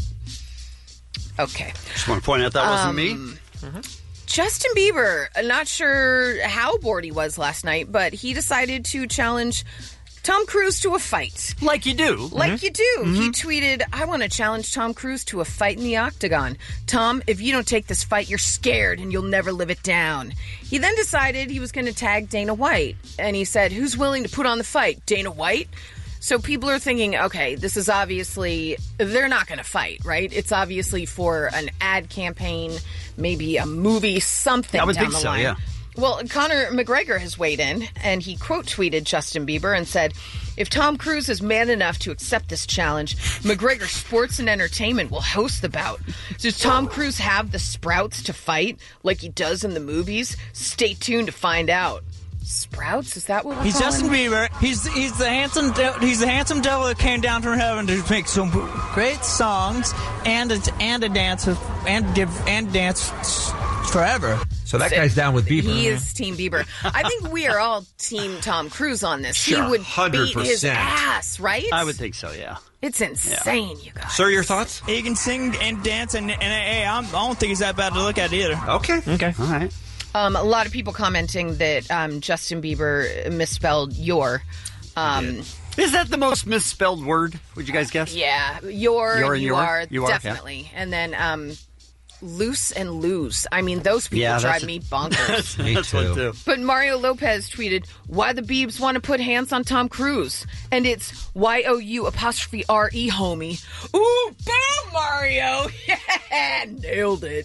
Okay. Just want to point out that wasn't Um, me. Mm-hmm. Justin Bieber, not sure how bored he was last night, but he decided to challenge Tom Cruise to a fight. Like you do. Like Mm-hmm. you do. Mm-hmm. He tweeted, I want to challenge Tom Cruise to a fight in the octagon. Tom, if you don't take this fight, you're scared and you'll never live it down. He then decided he was going to tag Dana White. And he said, who's willing to put on the fight? Dana White? So people are thinking, okay, this is obviously, they're not going to fight, right? It's obviously for an ad campaign, maybe a movie, something I would down think the so, line. yeah. Well, Conor McGregor has weighed in, and he quote tweeted Justin Bieber and said, if Tom Cruise is man enough to accept this challenge, McGregor Sports and Entertainment will host the bout. Does Tom Cruise have the sprouts to fight like he does in the movies? Stay tuned to find out. Sprouts? Is that what we're He's calling Justin him? Bieber. He's he's the handsome de- he's the handsome devil that came down from heaven to make some great songs and a, and a dance with, and give and dance forever. So that guy's down with Bieber. He is Team Bieber. I think we are all Team Tom Cruise on this. Sure, he would one hundred beat his percent. ass, right? I would think so, yeah. It's insane, you guys. Sir, your thoughts? He can sing and dance, and, and hey, I'm, I don't think he's that bad to look at either. Okay. Okay. All right. Um, a lot of people commenting that um, Justin Bieber misspelled your. Um, Is that the most misspelled word? Would you guys guess? yeah, your, Your and you your? are, You are, yeah. definitely. And then um, loose and lose. I mean, those people Yeah, drive that's- me bonkers. Me That's one too. too. But Mario Lopez tweeted, why the Biebs want to put hands on Tom Cruise. And it's Y O U apostrophe R E, homie. Ooh, boom, Mario. Yeah, nailed it.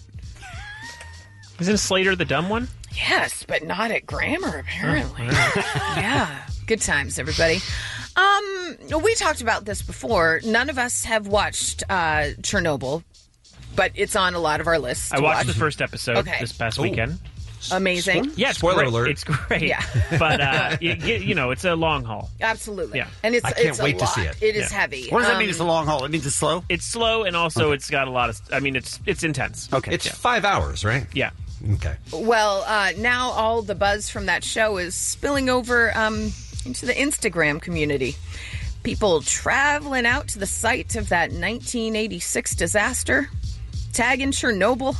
Isn't Slater the dumb one? Yes, but not at grammar, apparently. Yeah. Good times, everybody. Um, we talked about this before. None of us have watched uh, Chernobyl, but it's on a lot of our lists. I to watched watch. the first episode Okay. this past Ooh. weekend. Amazing. Yeah, it's Spoiler great. alert. It's great. Yeah. But, uh, you, you know, it's a long haul. Absolutely. Yeah. And it's, I can't it's a wait to lot. see it. It is Yeah. heavy. What does that mean? Um, It's a long haul. It means it's slow? It's slow, and also it's got a lot of, I mean, it's it's intense. Okay. It's five hours, right? Yeah. Okay. Well, uh, now all the buzz from that show is spilling over um, into the Instagram community. People traveling out to the site of that nineteen eighty-six disaster, tagging Chernobyl,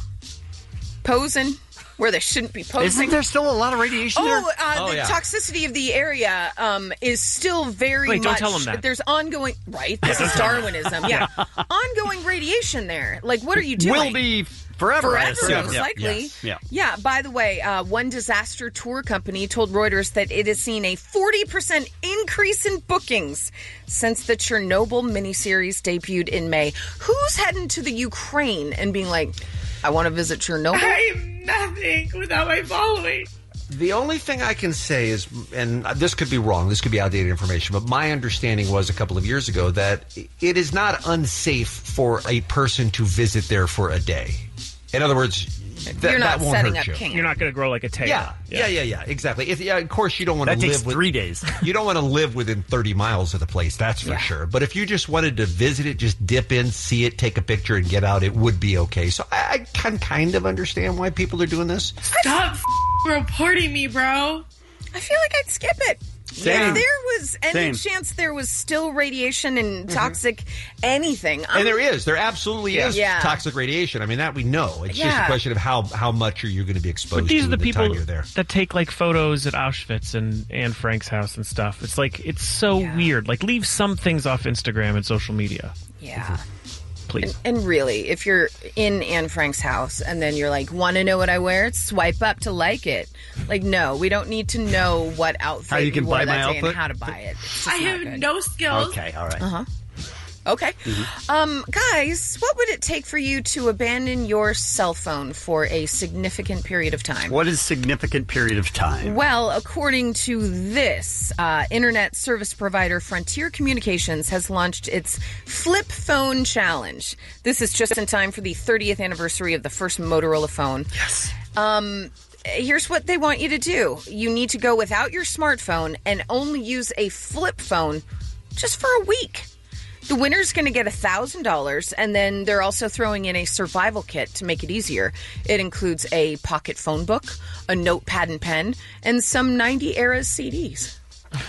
posing where they shouldn't be posing. Isn't there still a lot of radiation there? Oh, uh, Oh, the yeah. toxicity of the area um, is still very Wait, much. don't tell 'em that. There's ongoing. Right, this is Darwinism. Yeah, ongoing radiation there. Like, what are you doing? Will be forever, I Forever, assume. most Yeah. likely. Yes. Yeah. Yeah, by the way, uh, one disaster tour company told Reuters that it has seen a forty percent increase in bookings since the Chernobyl miniseries debuted in May. Who's heading to the Ukraine and being like, I want to visit Chernobyl? I'm nothing without my following. The only thing I can say is, and this could be wrong, this could be outdated information, but my understanding was a couple of years ago that it is not unsafe for a person to visit there for a day. In other words, th- You're not that won't setting hurt up you. camp. You're not going to grow like a tail. Yeah, yeah, yeah, yeah, exactly. If, yeah, of course, you don't want to That live takes with, three days. You don't want to live within thirty miles of the place, that's for Yeah. sure. But if you just wanted to visit it, just dip in, see it, take a picture, and get out, it would be okay. So I, I can kind of understand why people are doing this. Stop f- reporting me, bro. I feel like I'd skip it. Same. If there was any Same. chance there was still radiation and toxic anything. I'm- And there is. There absolutely is Yeah. toxic radiation. I mean, that we know. It's just Yeah. a question of how, how much are you going to be exposed But these to are the at people time you're there. that take like photos at Auschwitz and Anne Frank's house and stuff. It's like it's so weird. Like leave some things off Instagram and social media. Yeah. please. And, and really, if you're in Anne Frank's house and then you're like, want to know what I wear? Swipe up to like it. Like, no, we don't need to know what outfit How you can wore buy that my day outfit? and how to buy it. It's just I not have good. no skills. Okay, all right. Uh-huh. Okay. Mm-hmm. Um, guys, what would it take for you to abandon your cell phone for a significant period of time? What is significant period of time? Well, according to this, uh, internet service provider Frontier Communications has launched its Flip Phone Challenge. This is just in time for the thirtieth anniversary of the first Motorola phone. Yes. Um, here's what they want you to do. You need to go without your smartphone and only use a flip phone just for a week. The winner's going to get one thousand dollars, and then they're also throwing in a survival kit to make it easier. It includes a pocket phone book, a notepad and pen, and some ninety-era C Ds,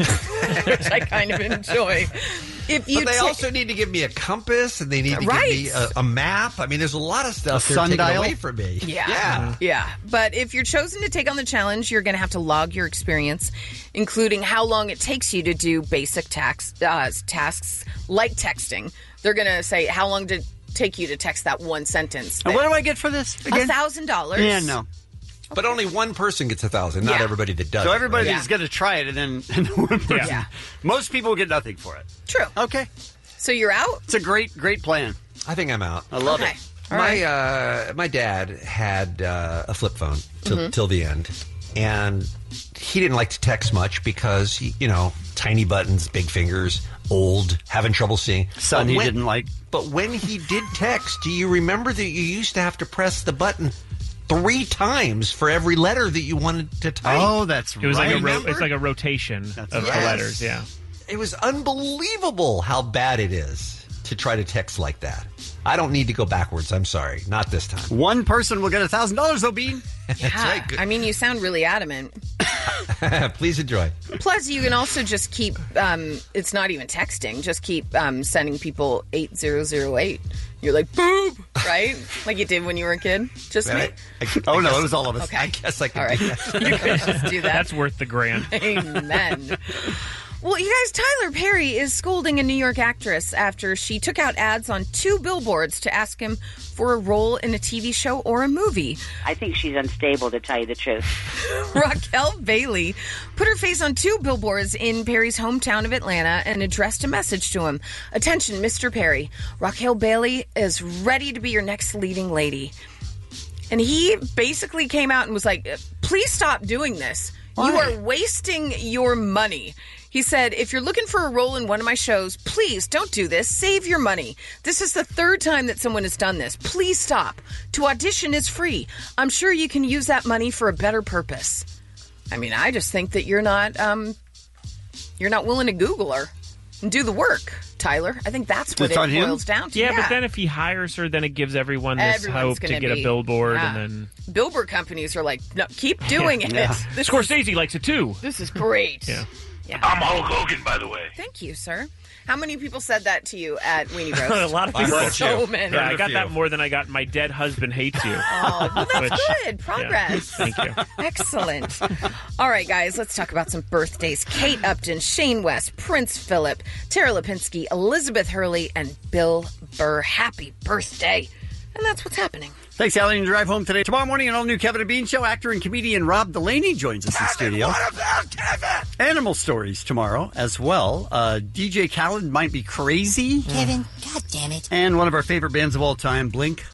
which I kind of enjoy. If you but they ta- also need to give me a compass, and they need to Right. give me a, a map. I mean, there's a lot of stuff A they're taking sundial? away from me. Yeah. Yeah. Yeah. But if you're chosen to take on the challenge, you're going to have to log your experience, including how long it takes you to do basic tax, uh, tasks like texting. They're going to say, how long did it take you to text that one sentence? And what do I get for this A again? thousand dollars. Yeah, no. But only one person gets a thousand, not Yeah. everybody that does. So it, everybody's right? going to try it, and then and then one person. Yeah. Most people get nothing for it. True. Okay. So you're out? It's a great, great plan. I think I'm out. I love Okay. it. All my right. uh, my dad had uh, a flip phone till, Mhm. till the end, and he didn't like to text much because he, you know, tiny buttons, big fingers, old, having trouble seeing. Son But he when- didn't like. But when he did text, do you remember that you used to have to press the button three times for every letter that you wanted to type? Oh, that's It was like a ro- Remember? it's like a rotation of the Yes. letters. Yeah. It was unbelievable how bad it is to try to text like that. I don't need to go backwards. I'm sorry. Not this time. One person will get a thousand dollars, though, Bean. Yeah. I mean, you sound really adamant. Please enjoy. Plus, you can also just keep, um, it's not even texting, just keep um, sending people eight zero zero eight. You're like, boob, right? Like you did when you were a kid. Just me? I- I- Oh, I no, guess- it was all of us. Okay. I guess I can All right. do that. You could just do that. That's worth the grand. Amen. Well, you guys, Tyler Perry is scolding a New York actress after she took out ads on two billboards to ask him for a role in a T V show or a movie. I think she's unstable, to tell you the truth. Raquel Bailey put her face on two billboards in Perry's hometown of Atlanta and addressed a message to him. Attention, Mister Perry. Raquel Bailey is ready to be your next leading lady. And he basically came out and was like, please stop doing this. You Why? are wasting your money. He said, if you're looking for a role in one of my shows, please don't do this. Save your money. This is the third time that someone has done this. Please stop. To audition is free. I'm sure you can use that money for a better purpose. I mean, I just think that you're not, um, you're not willing to Google her and do the work, Tyler. I think that's what It's on it him? boils down to. Yeah, but then if he hires her, then it gives everyone this Everyone's hope to gonna get be- a billboard, yeah. and then Billboard companies are like, no, keep doing it. Yeah. This Scorsese likes it too. This is great. Yeah. I'm Hulk Hogan, by the way. Thank you, sir. How many people said that to you at Weenie Roast? a lot of people. heard So you. many. Yeah, I got that more than I got. My dead husband hates you. Oh, well, that's Which- good. Progress. Yeah, thank you. Excellent. All right, guys, let's talk about some birthdays. Kate Upton, Shane West, Prince Philip, Tara Lipinski, Elizabeth Hurley, and Bill Burr. Happy birthday. And that's what's happening. Thanks, Alan. You drive home today. Tomorrow morning, an all-new Kevin and Bean show. Actor and comedian Rob Delaney joins us in studio. What about Kevin? Animal stories tomorrow as well. Uh, D J Khaled might be crazy. Kevin, God damn it. And one of our favorite bands of all time, Blink